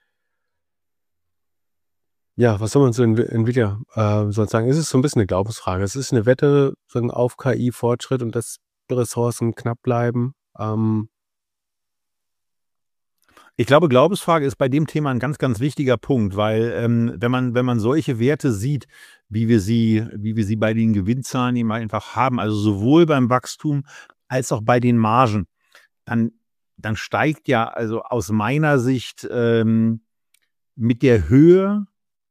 ja, was soll man zu Nv- Nvidia äh, sonst sagen? Es ist so ein bisschen eine Glaubensfrage. Es ist eine Wette sagen, auf K I-Fortschritt und dass Ressourcen knapp bleiben. Ähm, Ich glaube, Glaubensfrage ist bei dem Thema ein ganz, ganz wichtiger Punkt, weil ähm, wenn man, wenn man solche Werte sieht, wie wir sie, wie wir sie bei den Gewinnzahlen eben einfach haben, also sowohl beim Wachstum als auch bei den Margen, dann, dann steigt ja also aus meiner Sicht ähm, mit der Höhe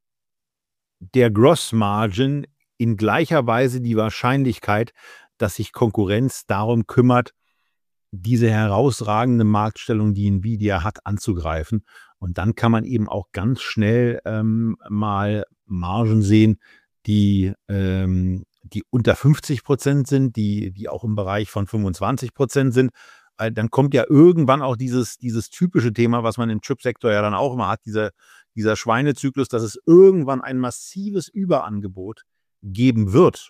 der Gross Margin in gleicher Weise die Wahrscheinlichkeit, dass sich Konkurrenz darum kümmert, diese herausragende Marktstellung, die Nvidia hat, anzugreifen. Und dann kann man eben auch ganz schnell ähm, mal Margen sehen, die, ähm, die unter fünfzig Prozent sind, die, die auch im Bereich von fünfundzwanzig Prozent sind. Weil dann kommt ja irgendwann auch dieses, dieses typische Thema, was man im Chipsektor ja dann auch immer hat, dieser, dieser Schweinezyklus, dass es irgendwann ein massives Überangebot geben wird,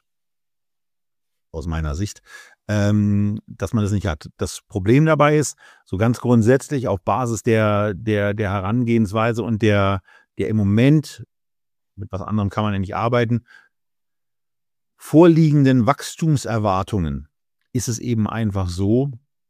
aus meiner Sicht, ähm, dass man das nicht hat. Das Problem dabei ist, so ganz grundsätzlich auf Basis der, der, der Herangehensweise und der, der im Moment, mit was anderem kann man ja nicht arbeiten, vorliegenden Wachstumserwartungen ist es eben einfach so,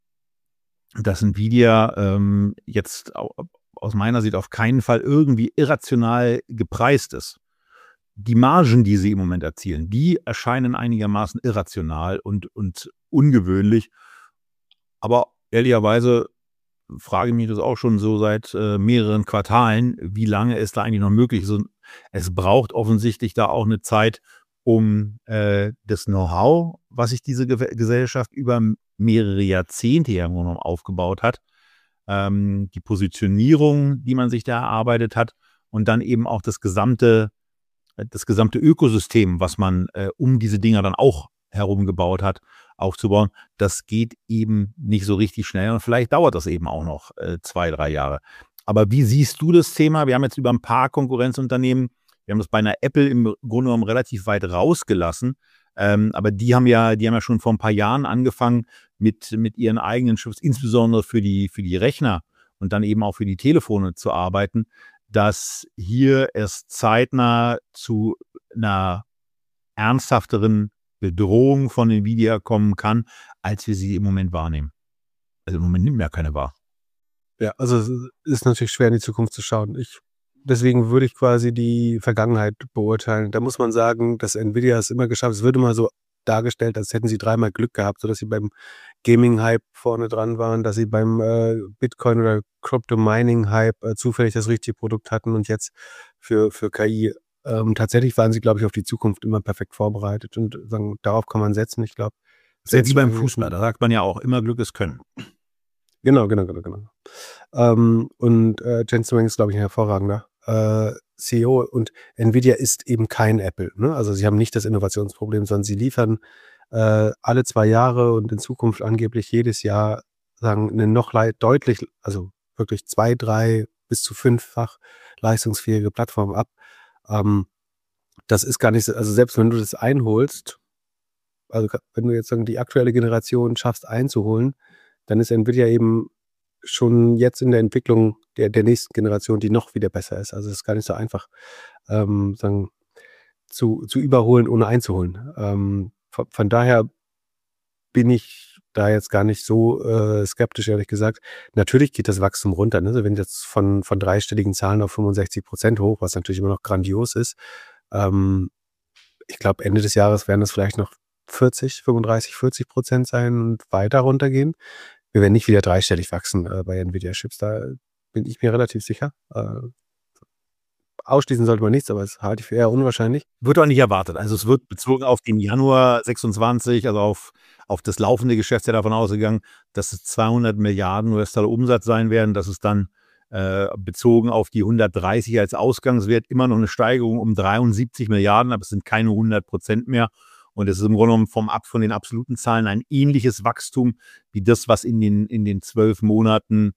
dass Nvidia ähm, jetzt au- aus meiner Sicht auf keinen Fall irgendwie irrational gepreist ist. Die Margen, die sie im Moment erzielen, die erscheinen einigermaßen irrational und, und ungewöhnlich. Aber ehrlicherweise frage ich mich das auch schon so seit äh, mehreren Quartalen, wie lange ist da eigentlich noch möglich? So, es braucht offensichtlich da auch eine Zeit, um äh, das Know-how, was sich diese Ge Gesellschaft über mehrere Jahrzehnte ja im Grunde genommen aufgebaut hat, ähm, die Positionierung, die man sich da erarbeitet hat und dann eben auch das gesamte das gesamte Ökosystem, was man äh, um diese Dinger dann auch herum gebaut hat, aufzubauen, das geht eben nicht so richtig schnell und vielleicht dauert das eben auch noch äh, zwei, drei Jahre. Aber wie siehst du das Thema? Wir haben jetzt über ein paar Konkurrenzunternehmen, wir haben das bei einer Apple im Grunde genommen relativ weit rausgelassen, ähm, aber die haben ja, die haben ja schon vor ein paar Jahren angefangen mit, mit ihren eigenen Chips, insbesondere für die, für die Rechner und dann eben auch für die Telefone zu arbeiten, dass hier es zeitnah zu einer ernsthafteren Bedrohung von Nvidia kommen kann, als wir sie im Moment wahrnehmen. Also im Moment nimmt man ja keine wahr. ja, also es ist natürlich schwer in die Zukunft zu schauen. Ich, deswegen würde ich quasi die Vergangenheit beurteilen. Da muss man sagen, dass Nvidia es immer geschafft hat. Es wird immer so dargestellt, als hätten sie dreimal Glück gehabt, sodass sie beim Gaming-Hype vorne dran waren, dass sie beim äh, Bitcoin- oder Crypto-Mining-Hype äh, zufällig das richtige Produkt hatten und jetzt für, für K I. Ähm, tatsächlich waren sie, glaube ich, auf die Zukunft immer perfekt vorbereitet und sagen, darauf kann man setzen. Ich glaube, Das ist ja wie beim Fußball, da sagt man ja auch immer, Glück ist Können. Genau, genau, genau, genau. Ähm, und äh, Jensen Huang ist, glaube ich, ein hervorragender äh, C E O und Nvidia ist eben kein Apple. Ne? Also sie haben nicht das Innovationsproblem, sondern sie liefern äh, alle zwei Jahre und in Zukunft angeblich jedes Jahr sagen eine noch deutlich, also wirklich zwei, drei bis zu fünffach leistungsfähige Plattform ab. Ähm, das ist gar nicht so, also selbst wenn du das einholst, also wenn du jetzt sagen, die aktuelle Generation schaffst einzuholen, dann ist Nvidia eben schon jetzt in der Entwicklung der, der nächsten Generation, die noch wieder besser ist. Also es ist gar nicht so einfach, ähm, sagen, zu, zu überholen, ohne einzuholen. Ähm, von, von daher bin ich da jetzt gar nicht so äh, skeptisch, ehrlich gesagt. Natürlich geht das Wachstum runter. Ne? Also wenn jetzt von, von dreistelligen Zahlen auf fünfundsechzig Prozent hoch, was natürlich immer noch grandios ist. Ähm, ich glaube, Ende des Jahres werden es vielleicht noch vierzig, fünfunddreißig, vierzig Prozent sein und weiter runtergehen. Wir werden nicht wieder dreistellig wachsen äh, bei Nvidia-Chips. Da bin ich mir relativ sicher. Äh, ausschließen sollte man nichts, aber es halte ich für eher unwahrscheinlich. Wird auch nicht erwartet. Also es wird bezogen auf den Januar sechsundzwanzig, also auf, auf das laufende Geschäftsjahr davon ausgegangen, dass es zweihundert Milliarden U S-Dollar Umsatz sein werden, dass es dann äh, bezogen auf die hundertdreißig als Ausgangswert immer noch eine Steigerung um dreiundsiebzig Milliarden, aber es sind keine hundert Prozent mehr. Und es ist im Grunde genommen vom, von den absoluten Zahlen ein ähnliches Wachstum wie das, was in den, in den zwölf Monaten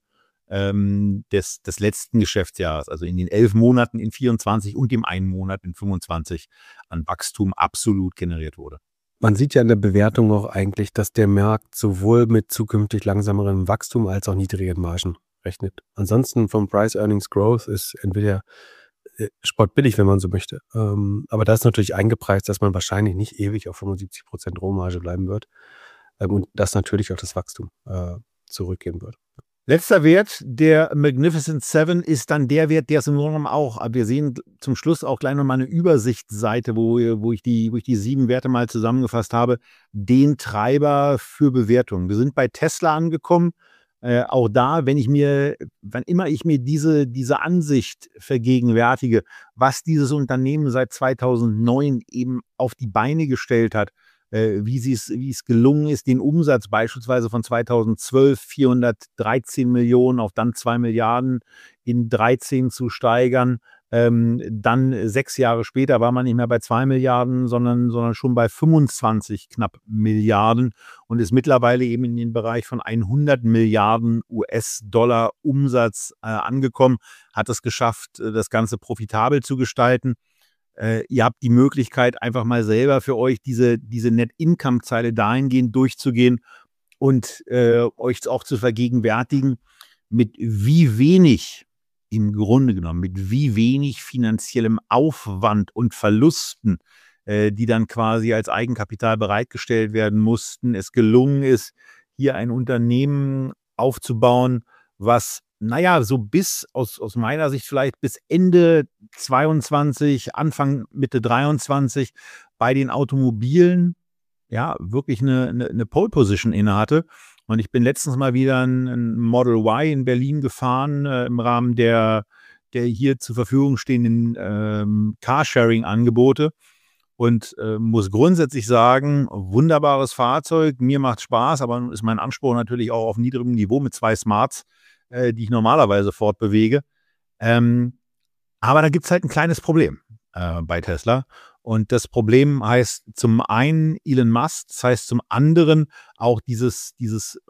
ähm, des, des letzten Geschäftsjahres, also in den elf Monaten in vierundzwanzig und dem einen Monat in fünfundzwanzig an Wachstum absolut generiert wurde. Man sieht ja in der Bewertung auch eigentlich, dass der Markt sowohl mit zukünftig langsamerem Wachstum als auch niedrigen Margen rechnet. Ansonsten vom Price-Earnings-Growth ist Nvidia sportbillig, wenn man so möchte. Ähm, aber da ist natürlich eingepreist, dass man wahrscheinlich nicht ewig auf fünfundsiebzig Prozent Rohmarge bleiben wird ähm, und dass natürlich auch das Wachstum äh, zurückgehen wird. Letzter Wert, der Magnificent Seven, ist dann der Wert, der es im Grunde genommen auch, wir sehen zum Schluss auch gleich nochmal eine Übersichtsseite, wo, wo, ich die, wo ich die sieben Werte mal zusammengefasst habe, den Treiber für Bewertung. Wir sind bei Tesla angekommen. Äh, auch da, wenn ich mir, wann immer ich mir diese, diese Ansicht vergegenwärtige, was dieses Unternehmen seit zweitausendneun eben auf die Beine gestellt hat, äh, wie sie es, wie es gelungen ist, den Umsatz beispielsweise von zweitausendzwölf vierhundertdreizehn Millionen auf dann zwei Milliarden in dreizehn zu steigern. Ähm, dann sechs Jahre später war man nicht mehr bei zwei Milliarden, sondern, sondern schon bei fünfundzwanzig knapp Milliarden und ist mittlerweile eben in den Bereich von hundert Milliarden U S-Dollar Umsatz äh, angekommen, hat es geschafft, das Ganze profitabel zu gestalten. Äh, ihr habt die Möglichkeit, einfach mal selber für euch diese, diese Net-Income-Zeile dahingehend durchzugehen und äh, euch auch zu vergegenwärtigen, mit wie wenig im Grunde genommen, mit wie wenig finanziellem Aufwand und Verlusten, äh, die dann quasi als Eigenkapital bereitgestellt werden mussten, es gelungen ist, hier ein Unternehmen aufzubauen, was, naja, so bis, aus, aus meiner Sicht vielleicht bis Ende zweiundzwanzig, Anfang, Mitte dreiundzwanzig bei den Automobilen, ja, wirklich eine, eine, eine Pole Position innehatte. Und ich bin letztens mal wieder ein, ein Model Y in Berlin gefahren, äh, im Rahmen der, der hier zur Verfügung stehenden ähm, Carsharing-Angebote. Und äh, muss grundsätzlich sagen, wunderbares Fahrzeug, mir macht Spaß, aber ist mein Anspruch natürlich auch auf niedrigem Niveau mit zwei Smarts, äh, die ich normalerweise fortbewege. Ähm, aber da gibt es halt ein kleines Problem äh, bei Tesla. Und das Problem heißt zum einen Elon Musk, das heißt zum anderen auch dieses, dieses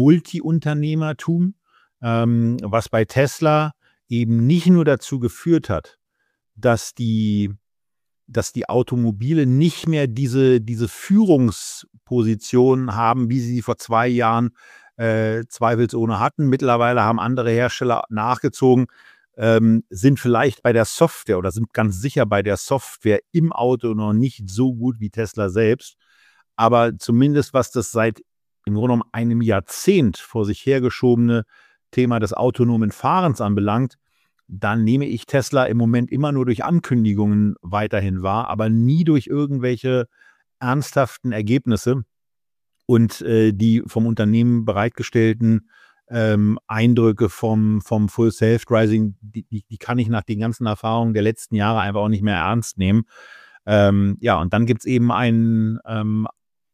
Multi-Unternehmertum, ähm, was bei Tesla eben nicht nur dazu geführt hat, dass die, dass die Automobile nicht mehr diese, diese Führungsposition haben, wie sie vor zwei Jahren äh, zweifelsohne hatten. Mittlerweile haben andere Hersteller nachgezogen. Ähm, sind vielleicht bei der Software oder sind ganz sicher bei der Software im Auto noch nicht so gut wie Tesla selbst. Aber zumindest was das seit im Grunde genommen einem Jahrzehnt vor sich hergeschobene Thema des autonomen Fahrens anbelangt, dann nehme ich Tesla im Moment immer nur durch Ankündigungen weiterhin wahr, aber nie durch irgendwelche ernsthaften Ergebnisse und äh, die vom Unternehmen bereitgestellten Ähm, Eindrücke vom, vom Full Self-Driving, die, die, die kann ich nach den ganzen Erfahrungen der letzten Jahre einfach auch nicht mehr ernst nehmen. Ähm, ja, und dann gibt es eben einen, ähm,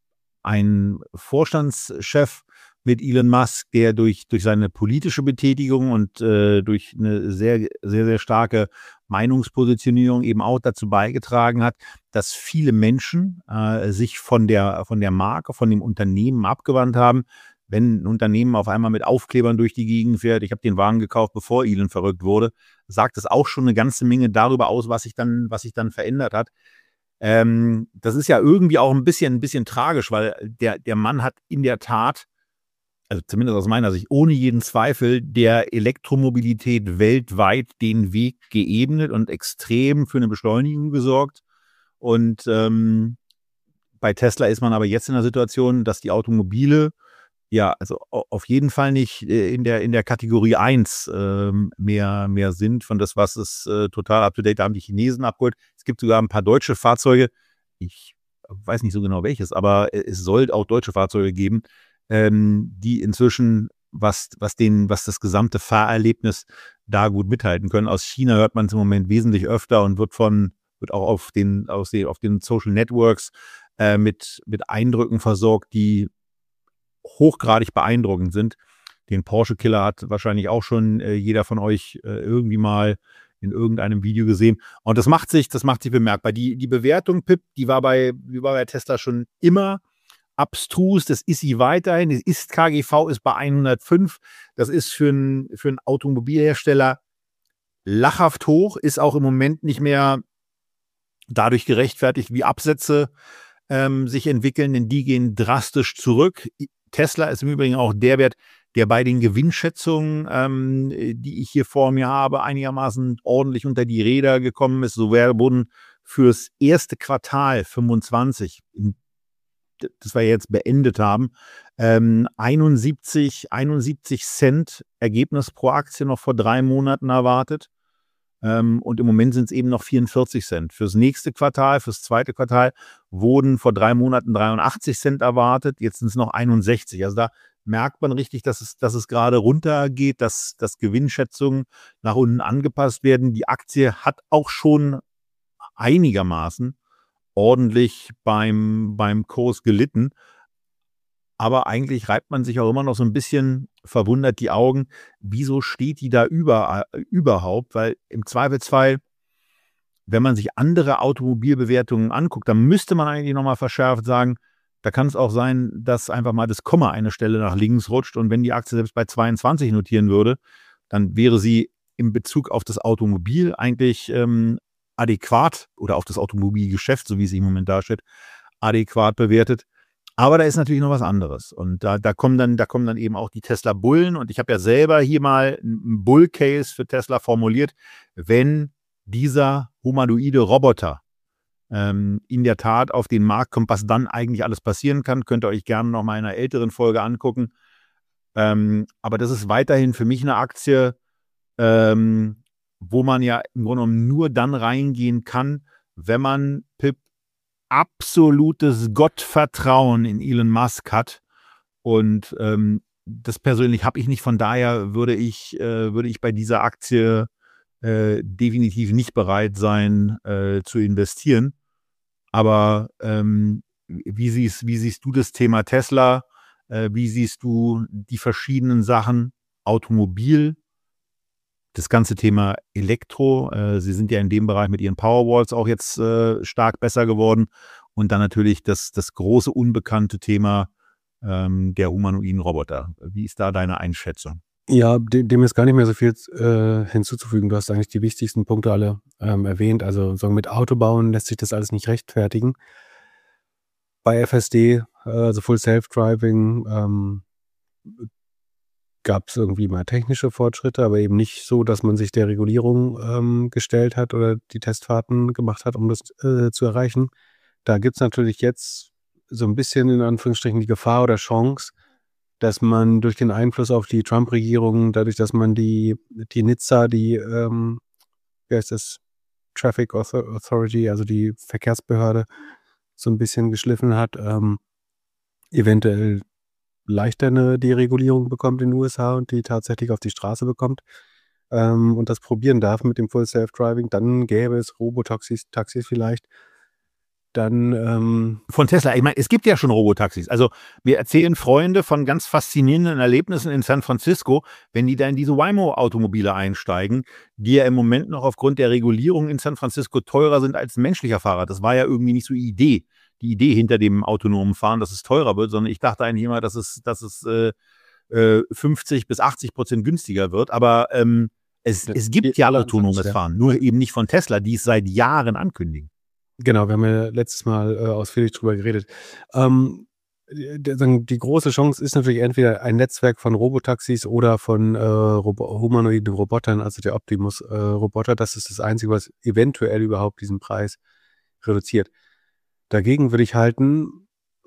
einen Vorstandschef mit Elon Musk, der durch, durch seine politische Betätigung und äh, durch eine sehr, sehr, sehr starke Meinungspositionierung eben auch dazu beigetragen hat, dass viele Menschen äh, sich von der, von der Marke, von dem Unternehmen abgewandt haben. Wenn ein Unternehmen auf einmal mit Aufklebern durch die Gegend fährt, ich habe den Wagen gekauft, bevor Elon verrückt wurde, sagt es auch schon eine ganze Menge darüber aus, was sich dann, was sich dann verändert hat. Ähm, das ist ja irgendwie auch ein bisschen, ein bisschen tragisch, weil der, der Mann hat in der Tat, also zumindest aus meiner Sicht, ohne jeden Zweifel der Elektromobilität weltweit den Weg geebnet und extrem für eine Beschleunigung gesorgt. Und ähm, bei Tesla ist man aber jetzt in der Situation, dass die Automobile Ja, also au auf jeden Fall nicht, äh, in der in der Kategorie eins ähm, mehr mehr sind von das, was es, äh, total up to date, da haben die Chinesen abgeholt. Es gibt sogar 'n paar deutsche Fahrzeuge. Ich weiß nicht so genau welches, aber, äh, es soll auch deutsche Fahrzeuge geben, ähm, die inzwischen, was was den was das gesamte Fahrerlebnis da gut mithalten können. Aus China hört man's im Moment wesentlich öfter und wird von wird auch auf den aus den auf den Social Networks, äh, mit mit Eindrücken versorgt, die hochgradig beeindruckend sind. Den Porsche Killer hat wahrscheinlich auch schon, äh, jeder von euch, äh, irgendwie mal in irgendeinem Video gesehen. Und das macht sich das macht sich bemerkbar. Die die Bewertung, Pip, die war bei die war bei Tesla schon immer abstrus. Das ist sie weiterhin. Es ist K G V ist bei hundertfünf. Das ist für 'n für 'n Automobilhersteller lachhaft hoch, ist auch im Moment nicht mehr dadurch gerechtfertigt, wie Absätze, ähm, sich entwickeln, denn die gehen drastisch zurück. I Tesla ist im Übrigen auch der Wert, der bei den Gewinnschätzungen, ähm, äh, die ich hier vor mir habe, einigermaßen ordentlich unter die Räder gekommen ist. So wär wurden fürs erste Quartal fünfundzwanzig, in d das wir jetzt beendet haben, ähm, einundsiebzig einundsiebzig Cent Ergebnis pro Aktie noch vor drei Monaten erwartet. Ähm, und im Moment sind's eben noch vierundvierzig Cent. Fürs nächste Quartal, fürs zweite Quartal wurden vor drei Monaten dreiundachtzig Cent erwartet, jetzt sind's noch einundsechzig. Also, da merkt man richtig, dass es dass es grade runtergeht, dass dass Gewinnschätzungen nach unten angepasst werden. Die Aktie hat auch schon einigermaßen ordentlich beim beim Kurs gelitten. Aber eigentlich reibt man sich auch immer noch so 'n bisschen verwundert die Augen. Wieso steht die da über äh, überhaupt? Weil im Zweifelsfall, wenn man sich andere Automobilbewertungen anguckt, dann müsste man eigentlich noch mal verschärft sagen, da kann's auch sein, dass einfach mal das Komma eine Stelle nach links rutscht. Und wenn die Aktie selbst bei zweiundzwanzig notieren würde, dann wäre sie in Bezug auf das Automobil eigentlich, ähm, adäquat oder auf das Automobilgeschäft, so wie es im Moment dasteht, adäquat bewertet. Aber da ist natürlich noch was anderes. Und da da kommen dann da kommen dann eben auch die Tesla-Bullen. Und ich habe ja selber hier mal 'n 'n Bull-Case für Tesla formuliert. Wenn dieser humanoide Roboter, ähm, in der Tat auf den Markt kommt, was dann eigentlich alles passieren kann, könnt ihr euch gerne noch mal in 'ner älteren Folge angucken. Ähm, aber das ist weiterhin für mich 'ne Aktie, ähm, wo man ja im Grunde genommen nur dann reingehen kann, wenn man, Pip, absolutes Gottvertrauen in Elon Musk hat. Und, ähm, das persönlich habe ich nicht. Von daher würde ich äh, würde ich bei dieser Aktie, äh, definitiv nicht bereit sein, äh, zu investieren. Aber, ähm, wie siehst wie siehst du das Thema Tesla? Äh, wie siehst du die verschiedenen Sachen Automobil? Das ganze Thema Elektro, äh, sie sind ja in dem Bereich mit ihren Powerwalls auch jetzt, äh, stark besser geworden. Und dann natürlich das das große unbekannte Thema, ähm, der humanoiden Roboter. Wie ist da deine Einschätzung? Ja, de dem ist gar nicht mehr so viel z äh, hinzuzufügen. Du hast eigentlich die wichtigsten Punkte alle, ähm, erwähnt. Also, so mit Autobauen lässt sich das alles nicht rechtfertigen. Bei F S D, äh, also Full Self-Driving, ähm, gab's irgendwie mal technische Fortschritte, aber eben nicht so, dass man sich der Regulierung, ähm, gestellt hat oder die Testfahrten gemacht hat, um das, äh, zu erreichen. Da gibt's natürlich jetzt so 'n bisschen in Anführungsstrichen die Gefahr oder Chance, dass man durch den Einfluss auf die Trump-Regierung, dadurch, dass man die die NHTSA, die, ähm, wie heißt das, Traffic Author Authority, also die Verkehrsbehörde, so 'n bisschen geschliffen hat, ähm, eventuell leichter 'ne Deregulierung bekommt in den U S A und die tatsächlich auf die Straße bekommt, ähm, und das probieren darf mit dem Full Self-Driving. Dann gäbe es Robotaxis Taxis vielleicht. Dann, ähm Von Tesla. Ich meine, es gibt ja schon Robotaxis. Also, mir erzählen Freunde von ganz faszinierenden Erlebnissen in San Francisco, wenn die da in diese Waymo-Automobile einsteigen, die ja im Moment noch aufgrund der Regulierung in San Francisco teurer sind als 'n menschlicher Fahrer. Das war ja irgendwie nicht so die Idee die Idee hinter dem autonomen Fahren, dass es teurer wird, sondern ich dachte eigentlich immer, dass es dass es, äh, äh, fünfzig bis achtzig Prozent günstiger wird. Aber, ähm, es D es gibt die ja Ansatz, autonomes ja. Fahren, nur eben nicht von Tesla, die es seit Jahren ankündigen. Genau, wir haben ja letztes Mal, äh, ausführlich drüber geredet. Ähm, äh, d sagen die große Chance ist natürlich entweder ein Netzwerk von Robotaxis oder von, äh, robo humanoiden Robotern, also der Optimus, äh, Roboter. Das ist das Einzige, was eventuell überhaupt diesen Preis reduziert. Dagegen würde ich halten,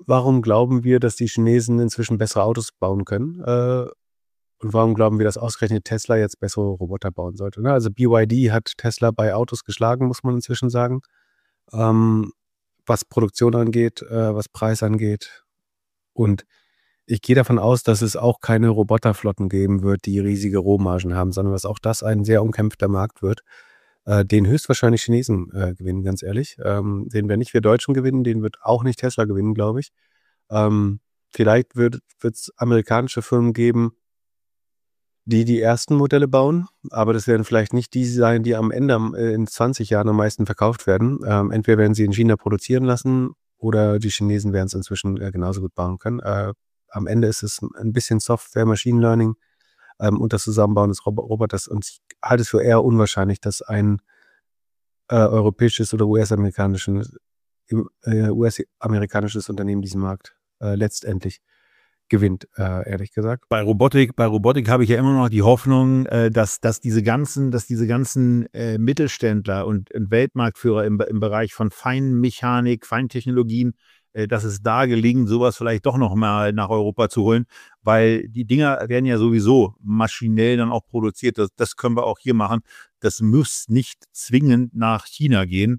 warum glauben wir, dass die Chinesen inzwischen bessere Autos bauen können? Äh, und warum glauben wir, dass ausgerechnet Tesla jetzt bessere Roboter bauen sollte? Ne? Also B Y D hat Tesla bei Autos geschlagen, muss man inzwischen sagen. Ähm, was Produktion angeht, äh, was Preis angeht. Und ich gehe davon aus, dass es auch keine Roboterflotten geben wird, die riesige Rohmargen haben, sondern dass auch das ein sehr umkämpfter Markt wird, äh, den höchstwahrscheinlich Chinesen äh, gewinnen, ganz ehrlich. Ähm, den werden nicht wir Deutschen gewinnen, den wird auch nicht Tesla gewinnen, glaube ich. Ähm, vielleicht wird es amerikanische Firmen geben, die die ersten Modelle bauen, aber das werden vielleicht nicht die sein, die am Ende äh, in zwanzig Jahren am meisten verkauft werden. Ähm, entweder werden sie in China produzieren lassen oder die Chinesen werden es inzwischen äh, genauso gut bauen können. Äh, am Ende ist es ein bisschen Software, Machine Learning ähm, und das Zusammenbauen des Rob- Roboters. Und ich halte es für eher unwahrscheinlich, dass ein äh, europäisches oder U S-amerikanisches äh, U S-amerikanisches Unternehmen diesen Markt äh, letztendlich gewinnt, äh, ehrlich gesagt. Bei Robotik, bei Robotik habe ich ja immer noch die Hoffnung, äh, dass, dass diese ganzen, dass diese ganzen äh, Mittelständler und, und Weltmarktführer im, im Bereich von Feinmechanik, Feintechnologien, äh, dass es da gelingt, sowas vielleicht doch noch mal nach Europa zu holen, weil die Dinger werden ja sowieso maschinell dann auch produziert. Das, das können wir auch hier machen. Das muss nicht zwingend nach China gehen.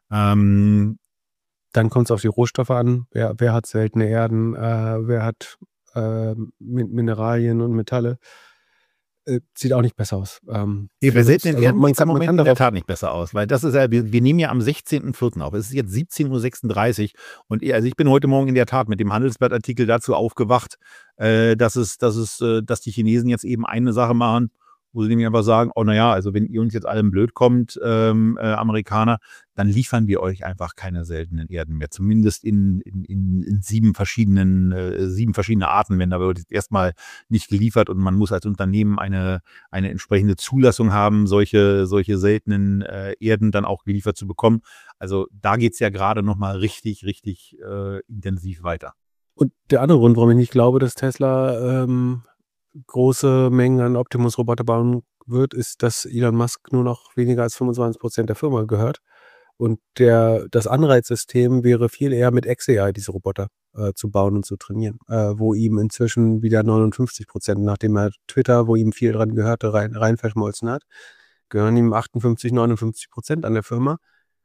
Ähm, Dann kommt es auf die Rohstoffe an. Wer, wer hat seltene Erden? Äh, wer hat äh, Min- Mineralien und Metalle? Äh, sieht auch nicht besser aus. Ähm, Nee, bei für uns- seltenen also Erden man sieht es im kann, man Moment kann in der darauf, Tat nicht besser aus, weil das ist ja, wir, wir nehmen ja am sechzehnten vierten auf. Es ist jetzt siebzehn Uhr sechsunddreißig und ich- also ich bin heute Morgen in der Tat mit dem Handelsblattartikel dazu aufgewacht, äh, dass es, dass es, äh, dass die Chinesen jetzt eben eine Sache machen, wo sie nämlich einfach sagen, oh naja, also wenn ihr uns jetzt allen blöd kommt, ähm, äh, Amerikaner, dann liefern wir euch einfach keine seltenen Erden mehr. Zumindest in, in, in, in sieben verschiedenen, äh, sieben verschiedene Arten, wenn da wird jetzt erstmal nicht geliefert und man muss als Unternehmen eine, eine entsprechende Zulassung haben, solche, solche seltenen äh, Erden dann auch geliefert zu bekommen. Also da geht es ja gerade nochmal richtig, richtig äh, intensiv weiter. und der andere Grund, warum ich nicht glaube, dass Tesla ähm, große Mengen an Optimus-Roboter bauen wird, ist, dass Elon Musk nur noch weniger als fünfundzwanzig Prozent der Firma gehört. Und der, das Anreizsystem wäre viel eher mit X A I diese Roboter äh, zu bauen und zu trainieren, äh, wo ihm inzwischen wieder neunundfünfzig Prozent, nachdem er Twitter, wo ihm viel dran gehörte, rein, rein verschmolzen hat, gehören ihm achtundfünfzig, neunundfünfzig Prozent an der Firma.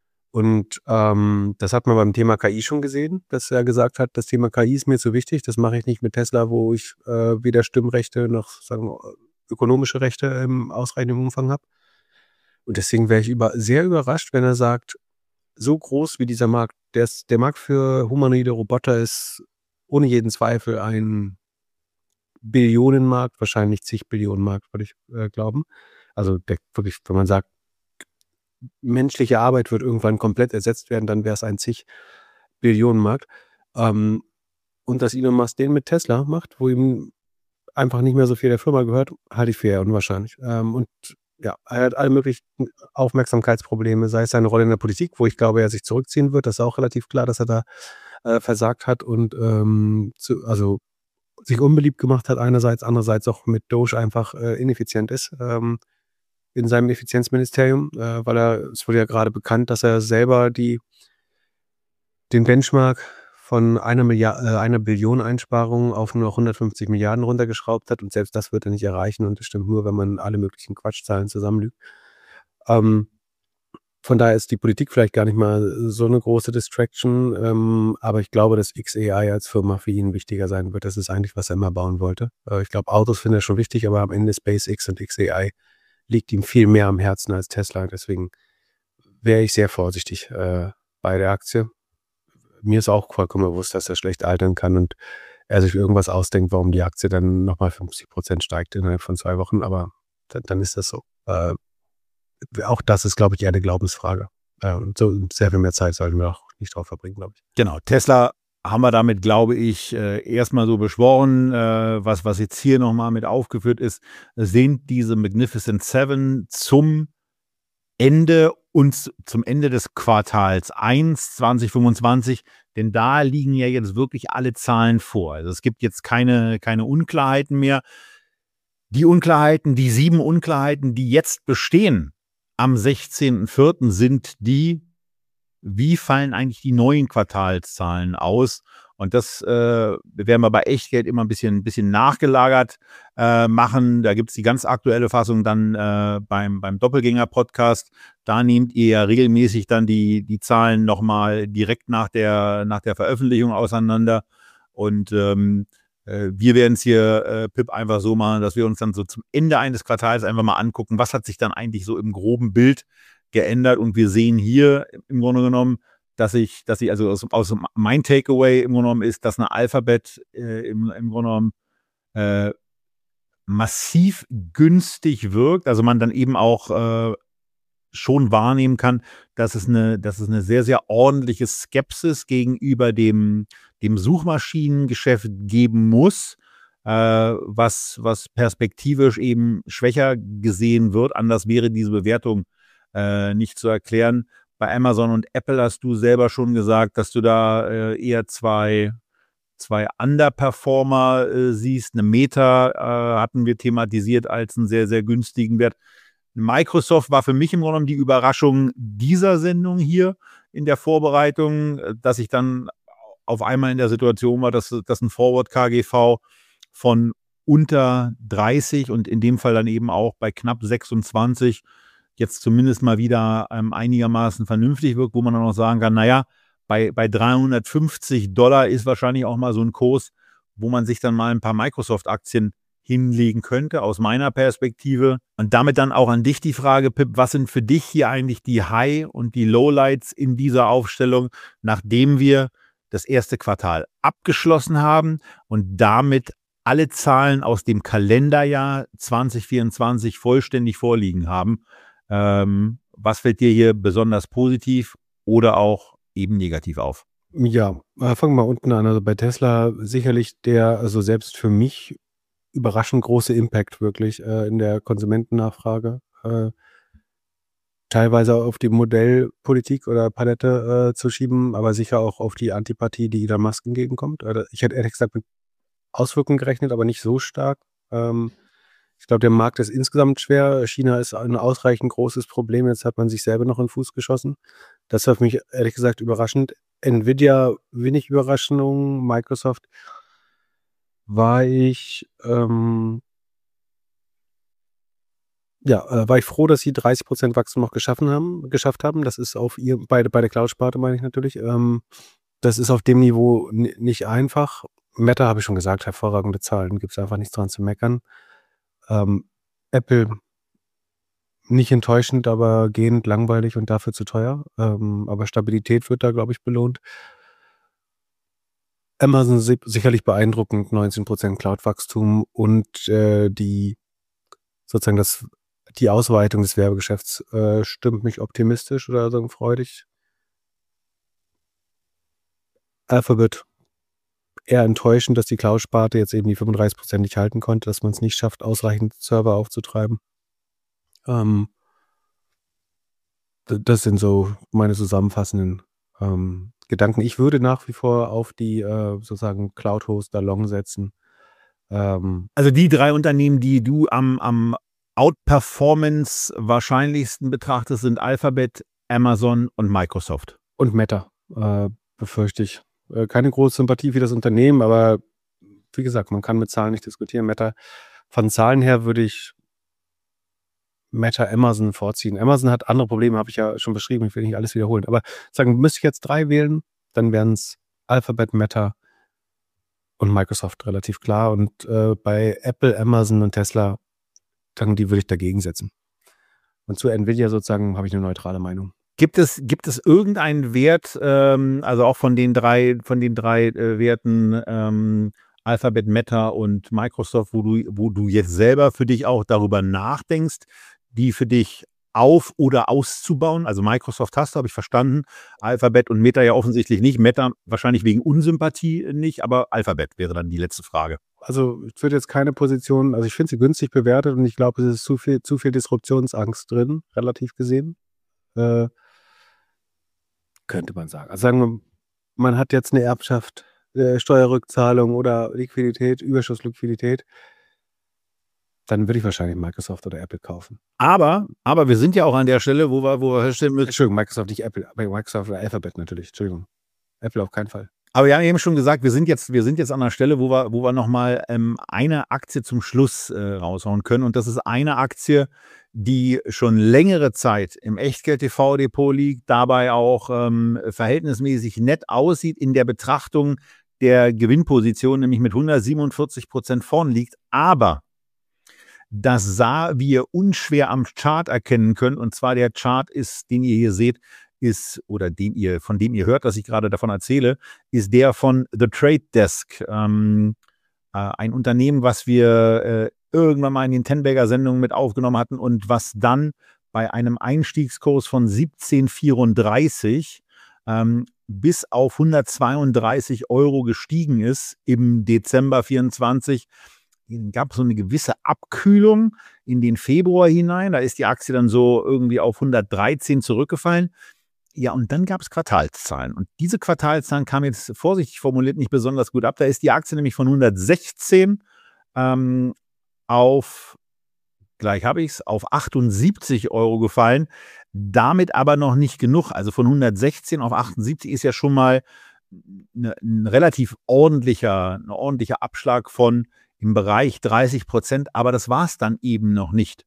Und ähm, das hat man beim Thema K I schon gesehen, dass er gesagt hat, das Thema K I ist mir zu wichtig, das mache ich nicht mit Tesla, wo ich äh, weder Stimmrechte noch sagen, ökonomische Rechte im ausreichenden Umfang habe. Und deswegen wäre ich über, sehr überrascht, wenn er sagt, so groß wie dieser Markt, der, ist, der Markt für humanoide Roboter ist ohne jeden Zweifel ein Billionenmarkt, wahrscheinlich zig Billionen Markt, würde ich äh, glauben. Also der, wirklich, wenn man sagt, menschliche Arbeit wird irgendwann komplett ersetzt werden, dann wäre es ein zig Billionen Markt. Ähm, und dass Elon Musk den mit Tesla macht, wo ihm einfach nicht mehr so viel der Firma gehört, halte ich für eher unwahrscheinlich. Ähm, und ja, er hat alle möglichen Aufmerksamkeitsprobleme, sei es seine Rolle in der Politik, wo ich glaube, er sich zurückziehen wird. Das ist auch relativ klar, dass er da äh, versagt hat und ähm, zu, also sich unbeliebt gemacht hat einerseits, andererseits auch mit Doge einfach äh, ineffizient ist ähm, in seinem Effizienzministerium, äh, weil er, es wurde ja gerade bekannt, dass er selber die den Benchmark von einer, Milliard, äh, einer Billion Einsparungen auf nur noch hundertfünfzig Milliarden runtergeschraubt hat und selbst das wird er nicht erreichen und das stimmt nur, wenn man alle möglichen Quatschzahlen zusammenlügt. Ähm, von daher ist die Politik vielleicht gar nicht mal so eine große Distraction, ähm, aber ich glaube, dass X A I als Firma für ihn wichtiger sein wird. Das ist eigentlich, was er immer bauen wollte. Äh, ich glaube, Autos findet er schon wichtig, aber am Ende SpaceX und X A I liegt ihm viel mehr am Herzen als Tesla. Deswegen wäre ich sehr vorsichtig äh, bei der Aktie. Mir ist auch vollkommen bewusst, dass er schlecht altern kann und er sich irgendwas ausdenkt, warum die Aktie dann nochmal fünfzig Prozent steigt innerhalb von zwei Wochen, aber dann, dann ist das so. Äh, auch das ist, glaube ich, eher eine Glaubensfrage. Äh, und so sehr viel mehr Zeit sollten wir auch nicht drauf verbringen, glaube ich. Genau, Tesla haben wir damit, glaube ich, äh, erstmal so beschworen. Äh, was, was jetzt hier nochmal mit aufgeführt ist, sind diese Magnificent Seven zum Ende und zum Ende des Quartals eins zwanzig fünfundzwanzig, denn da liegen ja jetzt wirklich alle Zahlen vor. Also es gibt jetzt keine, keine Unklarheiten mehr. Die Unklarheiten, die sieben Unklarheiten, die jetzt bestehen am sechzehnten vierten sind die, wie fallen eigentlich die neuen Quartalszahlen aus? Und das äh, werden wir bei Echtgeld immer ein bisschen, ein bisschen nachgelagert äh, machen. Da gibt es die ganz aktuelle Fassung dann äh, beim, beim Doppelgänger-Podcast. Da nehmt ihr ja regelmäßig dann die, die Zahlen nochmal direkt nach der, nach der Veröffentlichung auseinander. Und ähm, äh, wir werden es hier, äh, Pip, einfach so machen, dass wir uns dann so zum Ende eines Quartals einfach mal angucken, was hat sich dann eigentlich so im groben Bild geändert. Und wir sehen hier im Grunde genommen, dass ich, dass ich, also aus, aus mein Takeaway im Grunde genommen ist, dass eine Alphabet äh, im, im Grunde genommen äh, massiv günstig wirkt. Also man dann eben auch äh, schon wahrnehmen kann, dass es eine, dass es eine sehr, sehr ordentliche Skepsis gegenüber dem, dem Suchmaschinengeschäft geben muss, äh, was, was perspektivisch eben schwächer gesehen wird. Anders wäre diese Bewertung äh, nicht zu erklären. Bei Amazon und Apple hast du selber schon gesagt, dass du da äh, eher zwei, zwei Underperformer äh, siehst. Eine Meta äh, hatten wir thematisiert als einen sehr, sehr günstigen Wert. Microsoft war für mich im Grunde genommen die Überraschung dieser Sendung hier in der Vorbereitung, dass ich dann auf einmal in der Situation war, dass, dass ein Forward K G V von unter dreißig und in dem Fall dann eben auch bei knapp sechsundzwanzig jetzt zumindest mal wieder ähm, einigermaßen vernünftig wirkt, wo man dann auch sagen kann, naja, bei, bei dreihundertfünfzig Dollar ist wahrscheinlich auch mal so ein Kurs, wo man sich dann mal ein paar Microsoft-Aktien hinlegen könnte, aus meiner Perspektive. Und damit dann auch an dich die Frage, Pip, was sind für dich hier eigentlich die High- und die Lowlights in dieser Aufstellung, nachdem wir das erste Quartal abgeschlossen haben und damit alle Zahlen aus dem Kalenderjahr zwanzig vierundzwanzig vollständig vorliegen haben? Ähm, was fällt dir hier besonders positiv oder auch eben negativ auf? Ja, äh, fangen wir mal unten an. Also bei Tesla sicherlich der, also selbst für mich überraschend große Impact wirklich äh, in der Konsumentennachfrage. Äh, teilweise auf die Modellpolitik oder Palette äh, zu schieben, aber sicher auch auf die Antipathie, die Elon Musk entgegenkommt. Äh, ich hätte ehrlich gesagt mit Auswirkungen gerechnet, aber nicht so stark. Ähm, ich glaube, der Markt ist insgesamt schwer. China ist ein ausreichend großes Problem. Jetzt hat man sich selber noch in den Fuß geschossen. Das war für mich ehrlich gesagt überraschend. Nvidia wenig Überraschung. Microsoft war ich, ähm, ja, äh, war ich froh, dass sie dreißig Prozent Wachstum noch geschaffen haben, geschafft haben. Das ist auf ihr, bei, bei der Cloud-Sparte meine ich natürlich. Ähm, das ist auf dem Niveau n- nicht einfach. Meta habe ich schon gesagt, hervorragende Zahlen, gibt es einfach nichts dran zu meckern. Ähm, Apple nicht enttäuschend, aber gehend langweilig und dafür zu teuer. Ähm, aber Stabilität wird da, glaube ich, belohnt. Amazon si- sicherlich beeindruckend, neunzehn Prozent Cloud-Wachstum und äh, die sozusagen das, die Ausweitung des Werbegeschäfts äh, stimmt mich optimistisch oder sagen freudig. Alphabet eher enttäuschend, dass die Cloud-Sparte jetzt eben die fünfunddreißig Prozent nicht halten konnte, dass man es nicht schafft, ausreichend Server aufzutreiben. Ähm, d- das sind so meine zusammenfassenden ähm, Gedanken. Ich würde nach wie vor auf die äh, sozusagen Cloud-Hoster Long setzen. Ähm, Also die drei Unternehmen, die du am, am Outperformance wahrscheinlichsten betrachtest, sind Alphabet, Amazon und Microsoft. und Meta, äh, befürchte ich. Äh, keine große Sympathie für das Unternehmen, aber wie gesagt, man kann mit Zahlen nicht diskutieren. Meta, von Zahlen her würde ich Meta Amazon vorziehen. Amazon hat andere Probleme, habe ich ja schon beschrieben, ich will nicht alles wiederholen. Aber sagen, müsste ich jetzt drei wählen, dann wären es Alphabet, Meta und Microsoft relativ klar. Und äh, bei Apple, Amazon und Tesla, dann die würde ich dagegen setzen. Und zu Nvidia sozusagen habe ich eine neutrale Meinung. Gibt es, gibt es irgendeinen Wert, ähm, also auch von den drei, von den drei äh, Werten ähm, Alphabet, Meta und Microsoft, wo du, wo du jetzt selber für dich auch darüber nachdenkst, die für dich auf- oder auszubauen? Also Microsoft hast du, habe ich verstanden. Alphabet und Meta ja offensichtlich nicht. Meta wahrscheinlich wegen Unsympathie nicht, aber Alphabet wäre dann die letzte Frage. Also ich würde jetzt keine Position, also ich finde sie günstig bewertet und ich glaube, es ist zu viel, zu viel Disruptionsangst drin, relativ gesehen. Äh, könnte man sagen. Also sagen wir, man hat jetzt eine Erbschaft, äh, Steuerrückzahlung oder Liquidität, Überschussliquidität, dann würde ich wahrscheinlich Microsoft oder Apple kaufen. Aber, aber wir sind ja auch an der Stelle, wo wir, wo wir feststellen müssen, Entschuldigung, Microsoft nicht Apple, aber Microsoft oder Alphabet natürlich, Entschuldigung. Apple auf keinen Fall. Aber wir haben eben schon gesagt, wir sind jetzt, wir sind jetzt an der Stelle, wo wir, wo wir nochmal ähm, eine Aktie zum Schluss äh, raushauen können. Und das ist eine Aktie, die schon längere Zeit im Echtgeld-T V-Depot liegt, dabei auch ähm, verhältnismäßig nett aussieht in der Betrachtung der Gewinnposition, nämlich mit hundertsiebenundvierzig Prozent vorn liegt. Aber das sah, wie ihr unschwer am Chart erkennen könnt, und zwar der Chart ist, den ihr hier seht, ist, oder den ihr, von dem ihr hört, dass ich gerade davon erzähle, ist der von The Trade Desk. Ähm, äh, ein Unternehmen, was wir äh, irgendwann mal in den Tenberger-Sendungen mit aufgenommen hatten und was dann bei einem Einstiegskurs von siebzehn vierunddreißig ähm, bis auf hundertzweiunddreißig Euro gestiegen ist im Dezember vierundzwanzig. Gab so eine gewisse Abkühlung in den Februar hinein. Da ist die Aktie dann so irgendwie auf hundertdreizehn zurückgefallen. Ja, und dann gab es Quartalszahlen. Und diese Quartalszahlen kamen jetzt vorsichtig formuliert nicht besonders gut ab. Da ist die Aktie nämlich von hundertsechzehn ähm, auf, gleich habe ich es, auf achtundsiebzig Euro gefallen. Damit aber noch nicht genug. Also von hundertsechzehn auf achtundsiebzig ist ja schon mal eine, ein relativ ordentlicher, ein ordentlicher Abschlag von im Bereich dreißig Prozent. Aber das war es dann eben noch nicht.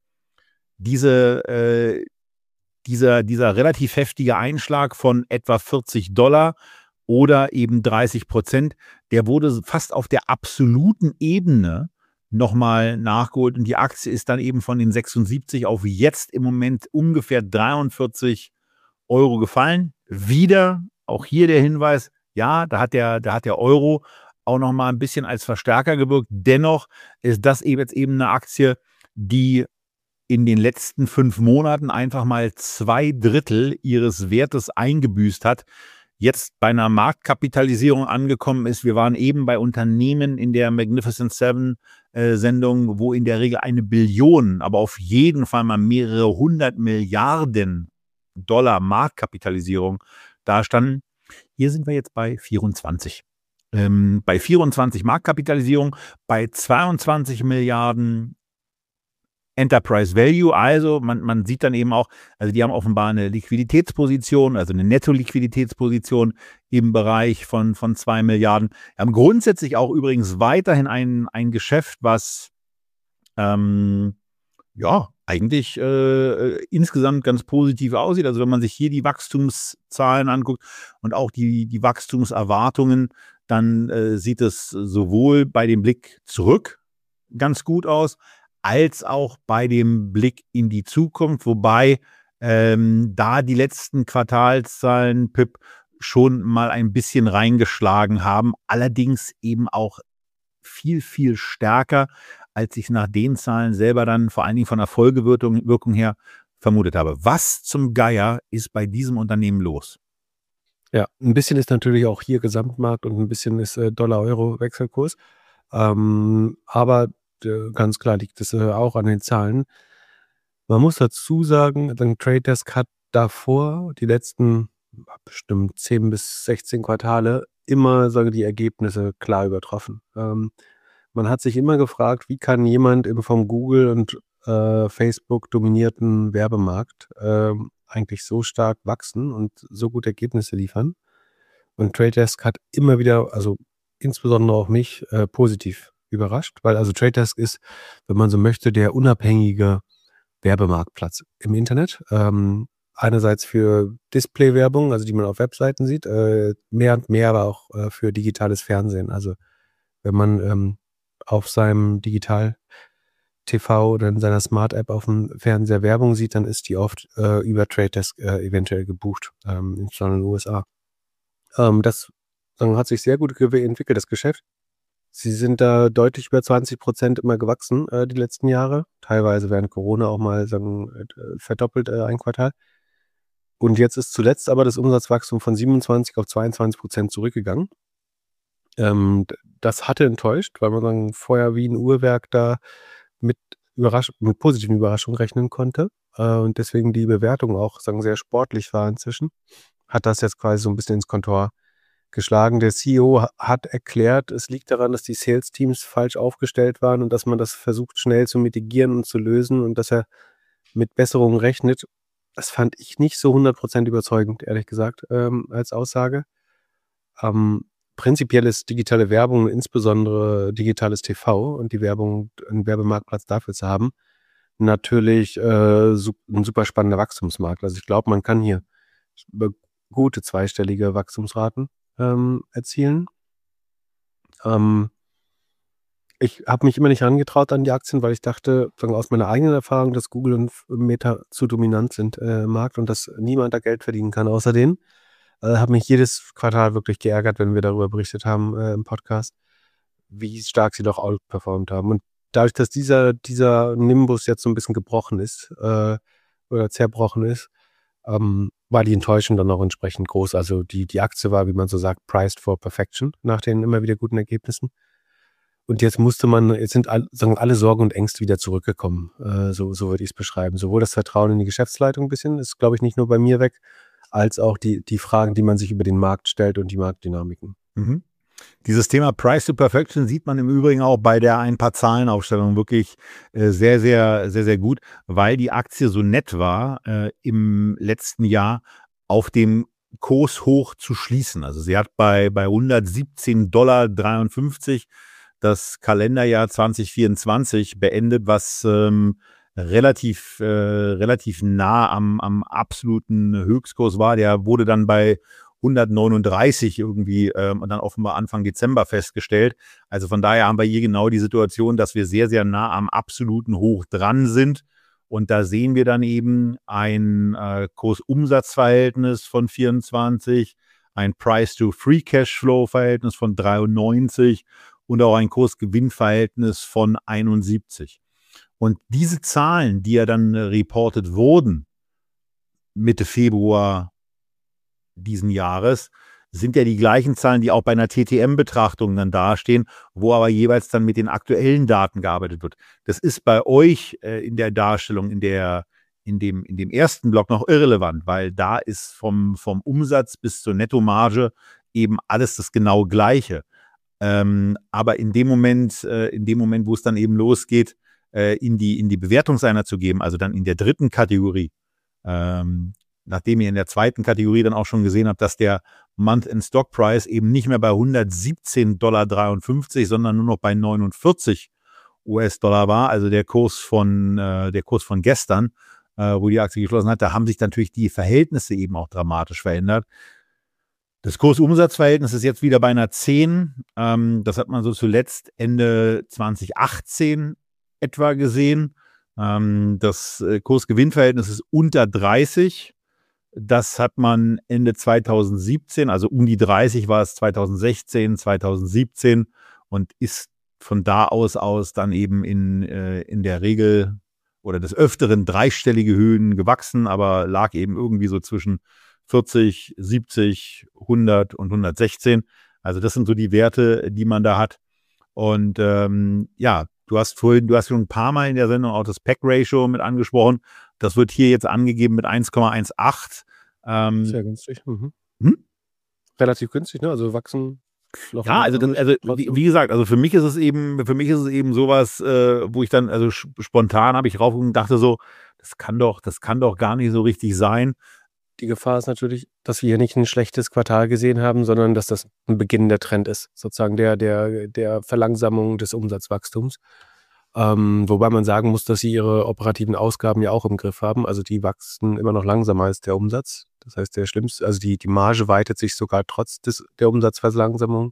Diese äh, Dieser, dieser relativ heftige Einschlag von etwa vierzig Dollar oder eben dreißig Prozent, der wurde fast auf der absoluten Ebene nochmal nachgeholt. Und die Aktie ist dann eben von den sechsundsiebzig auf jetzt im Moment ungefähr dreiundvierzig Euro gefallen. Wieder, auch hier der Hinweis, ja, da hat der, da hat der Euro auch nochmal ein bisschen als Verstärker gewirkt. Dennoch ist das eben jetzt eben eine Aktie, die in den letzten fünf Monaten einfach mal zwei Drittel ihres Wertes eingebüßt hat, jetzt bei einer Marktkapitalisierung angekommen ist. Wir waren eben bei Unternehmen in der Magnificent Seven äh, Sendung, wo in der Regel eine Billion, aber auf jeden Fall mal mehrere hundert Milliarden Dollar Marktkapitalisierung da standen. Hier sind wir jetzt bei vierundzwanzig. Ähm, bei vierundzwanzig Marktkapitalisierung, bei zweiundzwanzig Milliarden Enterprise Value, also man, man sieht dann eben auch, also die haben offenbar eine Liquiditätsposition, also eine Netto-Liquiditätsposition im Bereich von, von zwei Milliarden. Wir haben grundsätzlich auch übrigens weiterhin ein, ein Geschäft, was ähm, ja eigentlich äh, insgesamt ganz positiv aussieht. Also wenn man sich hier die Wachstumszahlen anguckt und auch die, die Wachstumserwartungen, dann äh, sieht es sowohl bei dem Blick zurück ganz gut aus, als auch bei dem Blick in die Zukunft, wobei ähm, da die letzten Quartalszahlen, Pip, schon mal ein bisschen reingeschlagen haben, allerdings eben auch viel, viel stärker, als ich nach den Zahlen selber dann vor allen Dingen von der Folgewirkung Wirkung her vermutet habe. Was zum Geier ist bei diesem Unternehmen los? Ja, ein bisschen ist natürlich auch hier Gesamtmarkt und ein bisschen ist äh, Dollar-Euro-Wechselkurs. Ähm, aber äh, ganz klar liegt es äh, auch an den Zahlen. Man muss dazu sagen, der Trade Desk hat davor die letzten bestimmt zehn bis sechzehn Quartale immer, sage die Ergebnisse klar übertroffen. Ähm, man hat sich immer gefragt, wie kann jemand im vom Google und äh, Facebook dominierten Werbemarkt ähm, eigentlich so stark wachsen und so gute Ergebnisse liefern. Und Trade Desk hat immer wieder, also insbesondere auch mich, äh, positiv überrascht, weil also Trade Desk ist, wenn man so möchte, der unabhängige Werbemarktplatz im Internet. Ähm, einerseits für Display-Werbung, also die man auf Webseiten sieht, äh, mehr und mehr aber auch äh, für digitales Fernsehen. Also wenn man ähm, auf seinem Digital-T V oder in seiner Smart-App auf dem Fernseher Werbung sieht, dann ist die oft äh, über Trade Desk äh, eventuell gebucht, ähm, insbesondere in den U S A. Ähm, das sagen, hat sich sehr gut ge- entwickelt, das Geschäft. Sie sind da deutlich über zwanzig Prozent immer gewachsen äh, die letzten Jahre. Teilweise während Corona auch mal sagen, äh, verdoppelt äh, ein Quartal. Und jetzt ist zuletzt aber das Umsatzwachstum von siebenundzwanzig auf zweiundzwanzig Prozent zurückgegangen. Ähm, d- das hatte enttäuscht, weil man sagen, vorher wie ein Uhrwerk da mit, Überrasch mit positiven Überraschungen rechnen konnte. Äh, und deswegen die Bewertung auch sagen, sehr sportlich war inzwischen. Hat das jetzt quasi so ein bisschen ins Kontor geschlagen. Der C E O ha- hat erklärt, es liegt daran, dass die Sales-Teams falsch aufgestellt waren und dass man das versucht schnell zu mitigieren und zu lösen und dass er mit Besserungen rechnet. Das fand ich nicht so hundert Prozent überzeugend, ehrlich gesagt, ähm, als Aussage. Ähm, prinzipiell ist digitale Werbung, insbesondere digitales T V und die Werbung, einen Werbemarktplatz dafür zu haben, natürlich äh, su- ein super spannender Wachstumsmarkt. Also ich glaube, man kann hier über gute zweistellige Wachstumsraten ähm, erzielen. Ähm, ich habe mich immer nicht herangetraut an die Aktien, weil ich dachte, sagen wir, aus meiner eigenen Erfahrung, dass Google und Meta zu dominant sind äh, im Markt und dass niemand da Geld verdienen kann außer denen. Äh, habe mich jedes Quartal wirklich geärgert, wenn wir darüber berichtet haben äh, im Podcast, wie stark sie doch outperformt haben. Und dadurch, dass dieser, dieser Nimbus jetzt so ein bisschen gebrochen ist äh, oder zerbrochen ist, ähm, war die Enttäuschung dann auch entsprechend groß. Also die, die Aktie war, wie man so sagt, priced for perfection nach den immer wieder guten Ergebnissen. Und jetzt musste man, jetzt sind all, sagen alle Sorgen und Ängste wieder zurückgekommen. Äh, so, so würde ich es beschreiben. Sowohl das Vertrauen in die Geschäftsleitung ein bisschen, ist, glaube ich, nicht nur bei mir weg, als auch die, die Fragen, die man sich über den Markt stellt und die Marktdynamiken. Mhm. Dieses Thema Price to Perfection sieht man im Übrigen auch bei der ein paar Zahlenaufstellung wirklich äh, sehr, sehr, sehr, sehr gut, weil die Aktie so nett war, äh, im letzten Jahr auf dem Kurs hoch zu schließen. Also sie hat bei, bei hundertsiebzehn Komma dreiundfünfzig Dollar das Kalenderjahr zwanzig vierundzwanzig beendet, was ähm, relativ, äh, relativ nah am, am absoluten Höchstkurs war. Der wurde dann bei hundertneununddreißig irgendwie ähm, und dann offenbar Anfang Dezember festgestellt. Also von daher haben wir hier genau die Situation, dass wir sehr, sehr nah am absoluten Hoch dran sind. Und da sehen wir dann eben ein äh, Kursumsatzverhältnis von vierundzwanzig, ein Price-to-Free-Cash-Flow-Verhältnis von dreiundneunzig und auch ein Kursgewinnverhältnis von einundsiebzig. Und diese Zahlen, die ja dann äh, reported wurden, Mitte Februar diesen Jahres, sind ja die gleichen Zahlen, die auch bei einer T T M-Betrachtung dann dastehen, wo aber jeweils dann mit den aktuellen Daten gearbeitet wird. Das ist bei euch äh, in der Darstellung, in der in dem, in dem ersten Block noch irrelevant, weil da ist vom, vom Umsatz bis zur Nettomarge eben alles das genau Gleiche. Ähm, aber in dem Moment, äh, in dem Moment, wo es dann eben losgeht, äh, in die, in die Bewertungseinheit zu geben, also dann in der dritten Kategorie, ähm, nachdem ihr in der zweiten Kategorie dann auch schon gesehen habt, dass der Month-in-Stock-Price eben nicht mehr bei hundertsiebzehn Komma dreiundfünfzig Dollar, sondern nur noch bei neunundvierzig US-Dollar war, also der Kurs von, äh, der Kurs von gestern, äh, wo die Aktie geschlossen hat, da haben sich natürlich die Verhältnisse eben auch dramatisch verändert. Das Kursumsatzverhältnis ist jetzt wieder bei einer zehn. Ähm, das hat man so zuletzt Ende zwanzig achtzehn etwa gesehen. Ähm, das äh, Kursgewinnverhältnis ist unter dreißig. Das hat man Ende zweitausendsiebzehn, also um die dreißig war es zweitausendsechzehn, zweitausendsiebzehn und ist von da aus aus dann eben in, äh, in der Regel oder des Öfteren dreistellige Höhen gewachsen, aber lag eben irgendwie so zwischen vierzig, siebzig, hundert und hundertsechzehn. Also das sind so die Werte, die man da hat. Und ähm, ja, du hast vorhin, du hast schon ein paar Mal in der Sendung auch das P E C-Ratio mit angesprochen. Das wird hier jetzt angegeben mit eins Komma achtzehn. Ähm, Sehr günstig. Mhm. Hm? Relativ günstig, ne? Also wachsen. Noch Ja, also, das, also wie, wie gesagt, also für mich ist es eben, für mich ist es eben sowas, äh, wo ich dann, also spontan habe ich raufgeguckt und dachte so, das kann doch, das kann doch gar nicht so richtig sein. Die Gefahr ist natürlich, dass wir hier nicht ein schlechtes Quartal gesehen haben, sondern dass das ein beginnender Trend ist, sozusagen der, der, der Verlangsamung des Umsatzwachstums. Ähm, wobei man sagen muss, dass sie ihre operativen Ausgaben ja auch im Griff haben. Also die wachsen immer noch langsamer als der Umsatz. Das heißt, der schlimmste, also die, die Marge weitet sich sogar trotz des, der Umsatzverlangsamung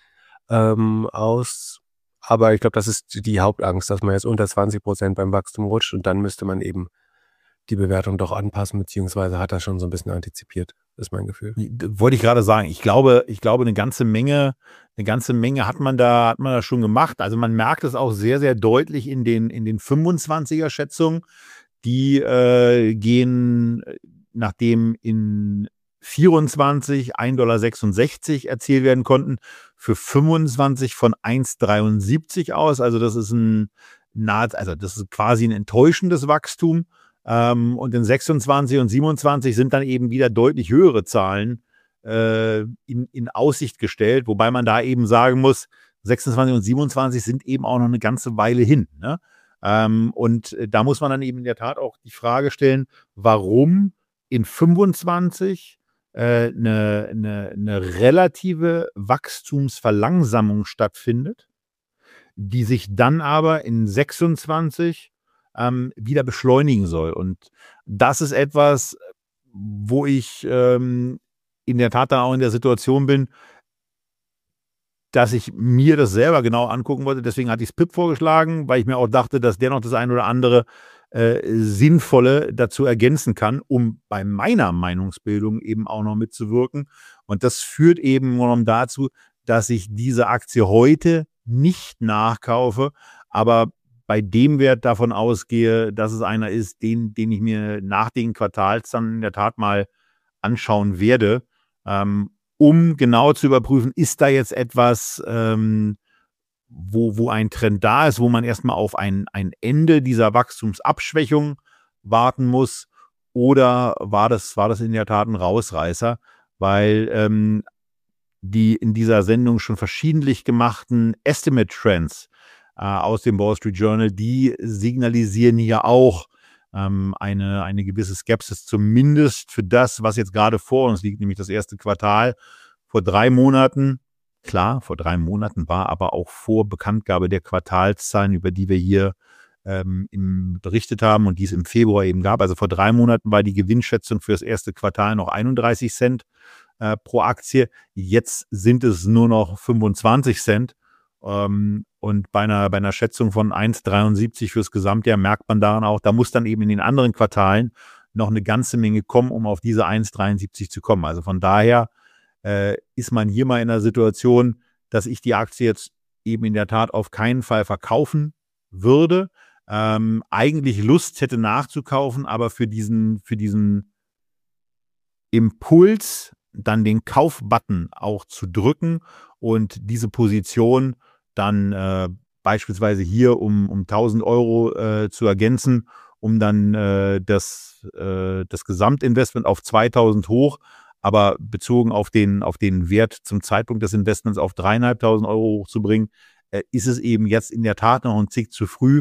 ähm, aus. Aber ich glaube, das ist die Hauptangst, dass man jetzt unter zwanzig Prozent beim Wachstum rutscht und dann müsste man eben die Bewertung doch anpassen, beziehungsweise hat er schon so ein bisschen antizipiert, ist mein Gefühl. Wollte ich gerade sagen. Ich glaube, ich glaube, eine ganze Menge, eine ganze Menge hat man da, hat man da schon gemacht. Also man merkt es auch sehr, sehr deutlich in den, in den fünfundzwanziger Schätzungen. Die äh, gehen, nachdem in vierundzwanzig ein Komma sechsundsechzig Dollar erzielt werden konnten, für fünfundzwanzig von eins Komma dreiundsiebzig aus. Also das ist ein nahe, also das ist quasi ein enttäuschendes Wachstum. Ähm, und in sechsundzwanzig und siebenundzwanzig sind dann eben wieder deutlich höhere Zahlen äh, in, in Aussicht gestellt, wobei man da eben sagen muss, sechsundzwanzig und siebenundzwanzig sind eben auch noch eine ganze Weile hin. Ne? Ähm, und da muss man dann eben in der Tat auch die Frage stellen, warum in fünfundzwanzig äh, eine, eine, eine relative Wachstumsverlangsamung stattfindet, die sich dann aber in sechsundzwanzig ähm, wieder beschleunigen soll. Und das ist etwas, wo ich ähm, in der Tat dann auch in der Situation bin, dass ich mir das selber genau angucken wollte. Deswegen hatte ich es Pip vorgeschlagen, weil ich mir auch dachte, dass der noch das ein oder andere äh, Sinnvolle dazu ergänzen kann, um bei meiner Meinungsbildung eben auch noch mitzuwirken. Und das führt eben dazu, dass ich diese Aktie heute nicht nachkaufe, aber bei dem Wert davon ausgehe, dass es einer ist, den, den ich mir nach den Quartals dann in der Tat mal anschauen werde, ähm, um genau zu überprüfen, ist da jetzt etwas, ähm, wo, wo ein Trend da ist, wo man erstmal auf ein, ein Ende dieser Wachstumsabschwächung warten muss, oder war das, war das in der Tat ein Rausreißer, weil ähm, die in dieser Sendung schon verschiedentlich gemachten Estimate Trends äh, aus dem Wall Street Journal, die signalisieren hier auch ähm, eine, eine gewisse Skepsis, zumindest für das, was jetzt gerade vor uns liegt, nämlich das erste Quartal. Vor drei Monaten, klar, vor drei Monaten war aber auch vor Bekanntgabe der Quartalszahlen, über die wir hier ähm, im, berichtet haben und die es im Februar eben gab. Also vor drei Monaten war die Gewinnschätzung für das erste Quartal noch einunddreißig Cent äh, pro Aktie. Jetzt sind es nur noch fünfundzwanzig Cent. Ähm, und bei einer, bei einer Schätzung von eins Komma dreiundsiebzig fürs Gesamtjahr merkt man daran auch, da muss dann eben in den anderen Quartalen noch eine ganze Menge kommen, um auf diese eins Komma dreiundsiebzig zu kommen. Also von daher äh, ist man hier mal in der Situation, dass ich die Aktie jetzt eben in der Tat auf keinen Fall verkaufen würde. Ähm, eigentlich Lust hätte nachzukaufen, aber für diesen, für diesen Impuls, dann den Kaufbutton auch zu drücken und diese Position dann äh, beispielsweise hier um, um tausend Euro äh, zu ergänzen, um dann äh, das, äh, das Gesamtinvestment auf zweitausend hoch, aber bezogen auf den, auf den Wert zum Zeitpunkt des Investments auf dreitausendfünfhundert Euro hochzubringen, äh, ist es eben jetzt in der Tat noch ein Tick zu früh,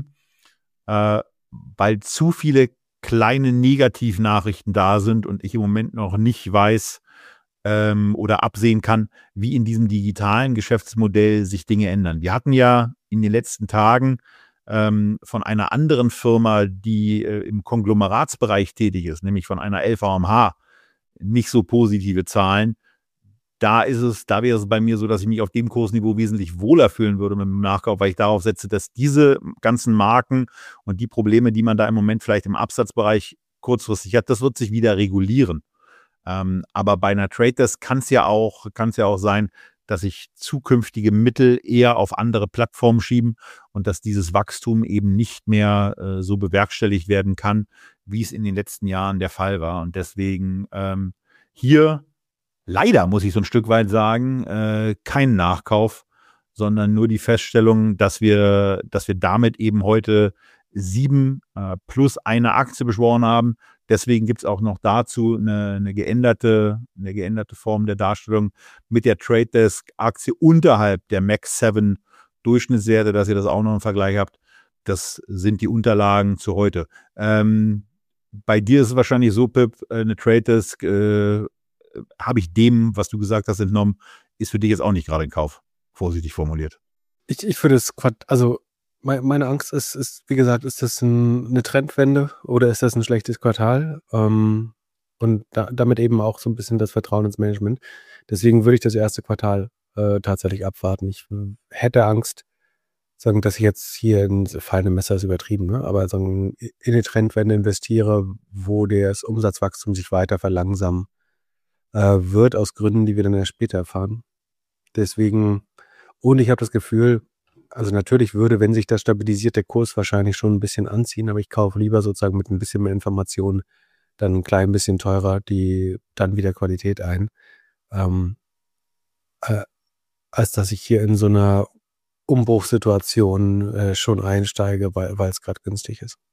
äh, weil zu viele kleine Negativnachrichten da sind und ich im Moment noch nicht weiß ähm, oder absehen kann, wie in diesem digitalen Geschäftsmodell sich Dinge ändern. Wir hatten ja in den letzten Tagen ähm, von einer anderen Firma, die äh, im Konglomeratsbereich tätig ist, nämlich von einer L V M H, nicht so positive Zahlen. Da ist es, da wäre es bei mir so, dass ich mich auf dem Kursniveau wesentlich wohler fühlen würde mit dem Nachkauf, weil ich darauf setze, dass diese ganzen Marken und die Probleme, die man da im Moment vielleicht im Absatzbereich kurzfristig hat, das wird sich wieder regulieren. Ähm, aber bei einer Trade Desk kann es ja auch, kann es ja auch sein, dass sich zukünftige Mittel eher auf andere Plattformen schieben und dass dieses Wachstum eben nicht mehr äh, so bewerkstelligt werden kann, wie es in den letzten Jahren der Fall war. Und deswegen ähm, hier leider, muss ich so ein Stück weit sagen, äh, kein Nachkauf, sondern nur die Feststellung, dass wir, dass wir damit eben heute sieben äh, plus eine Aktie beschworen haben. Deswegen gibt es auch noch dazu eine, eine, geänderte, eine geänderte Form der Darstellung mit der Trade Desk Aktie unterhalb der Max sieben Durchschnittswerte, dass ihr das auch noch im Vergleich habt. Das sind die Unterlagen zu heute. Ähm, bei dir ist es wahrscheinlich so, Pip, eine Trade Desk äh, habe ich dem, was du gesagt hast, entnommen, ist für dich jetzt auch nicht gerade ein Kauf, vorsichtig formuliert. Ich, ich finde es, also meine Angst ist, ist, wie gesagt, ist das ein, eine Trendwende oder ist das ein schlechtes Quartal? Ähm, und da, damit eben auch so ein bisschen das Vertrauen ins Management. Deswegen würde ich das erste Quartal äh, tatsächlich abwarten. Ich hätte Angst, sagen, dass ich jetzt hier in fallende Messer ist übertrieben, ne? Aber sagen, in eine Trendwende investiere, wo das Umsatzwachstum sich weiter verlangsamen äh, wird, aus Gründen, die wir dann erst später erfahren. Deswegen, und ich habe das Gefühl, also natürlich würde, wenn sich das stabilisiert, der Kurs wahrscheinlich schon ein bisschen anziehen, aber ich kaufe lieber sozusagen mit ein bisschen mehr Informationen dann ein klein bisschen teurer die dann wieder Qualität ein, ähm, äh, als dass ich hier in so einer Umbruchssituation äh, schon einsteige, weil weil es gerade günstig ist.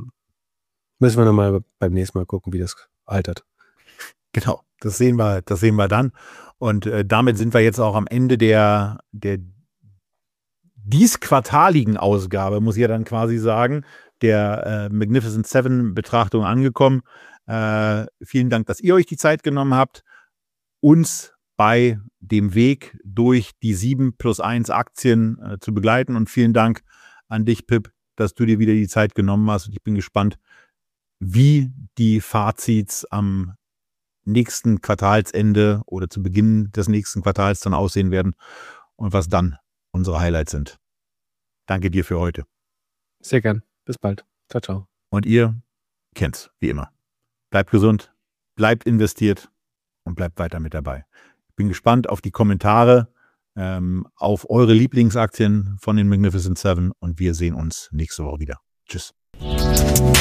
Müssen wir nochmal beim nächsten Mal gucken, wie das altert. Genau, das sehen wir, das sehen wir dann. Und äh, damit sind wir jetzt auch am Ende der, der diesquartaligen Ausgabe, muss ich ja dann quasi sagen, der äh, Magnificent Seven Betrachtung angekommen. Äh, vielen Dank, dass ihr euch die Zeit genommen habt. uns bei dem Weg durch die sieben plus eins Aktien äh, zu begleiten. Und vielen Dank an dich, Pip, dass du dir wieder die Zeit genommen hast. Und ich bin gespannt, wie die Fazits am nächsten Quartalsende oder zu Beginn des nächsten Quartals dann aussehen werden und was dann unsere Highlights sind. Danke dir für heute. Sehr gern. Bis bald. Ciao, ciao. Und ihr kennt's, wie immer. Bleibt gesund, bleibt investiert und bleibt weiter mit dabei. Ich bin gespannt auf die Kommentare, ähm, auf eure Lieblingsaktien von den Magnificent Seven und wir sehen uns nächste Woche wieder. Tschüss.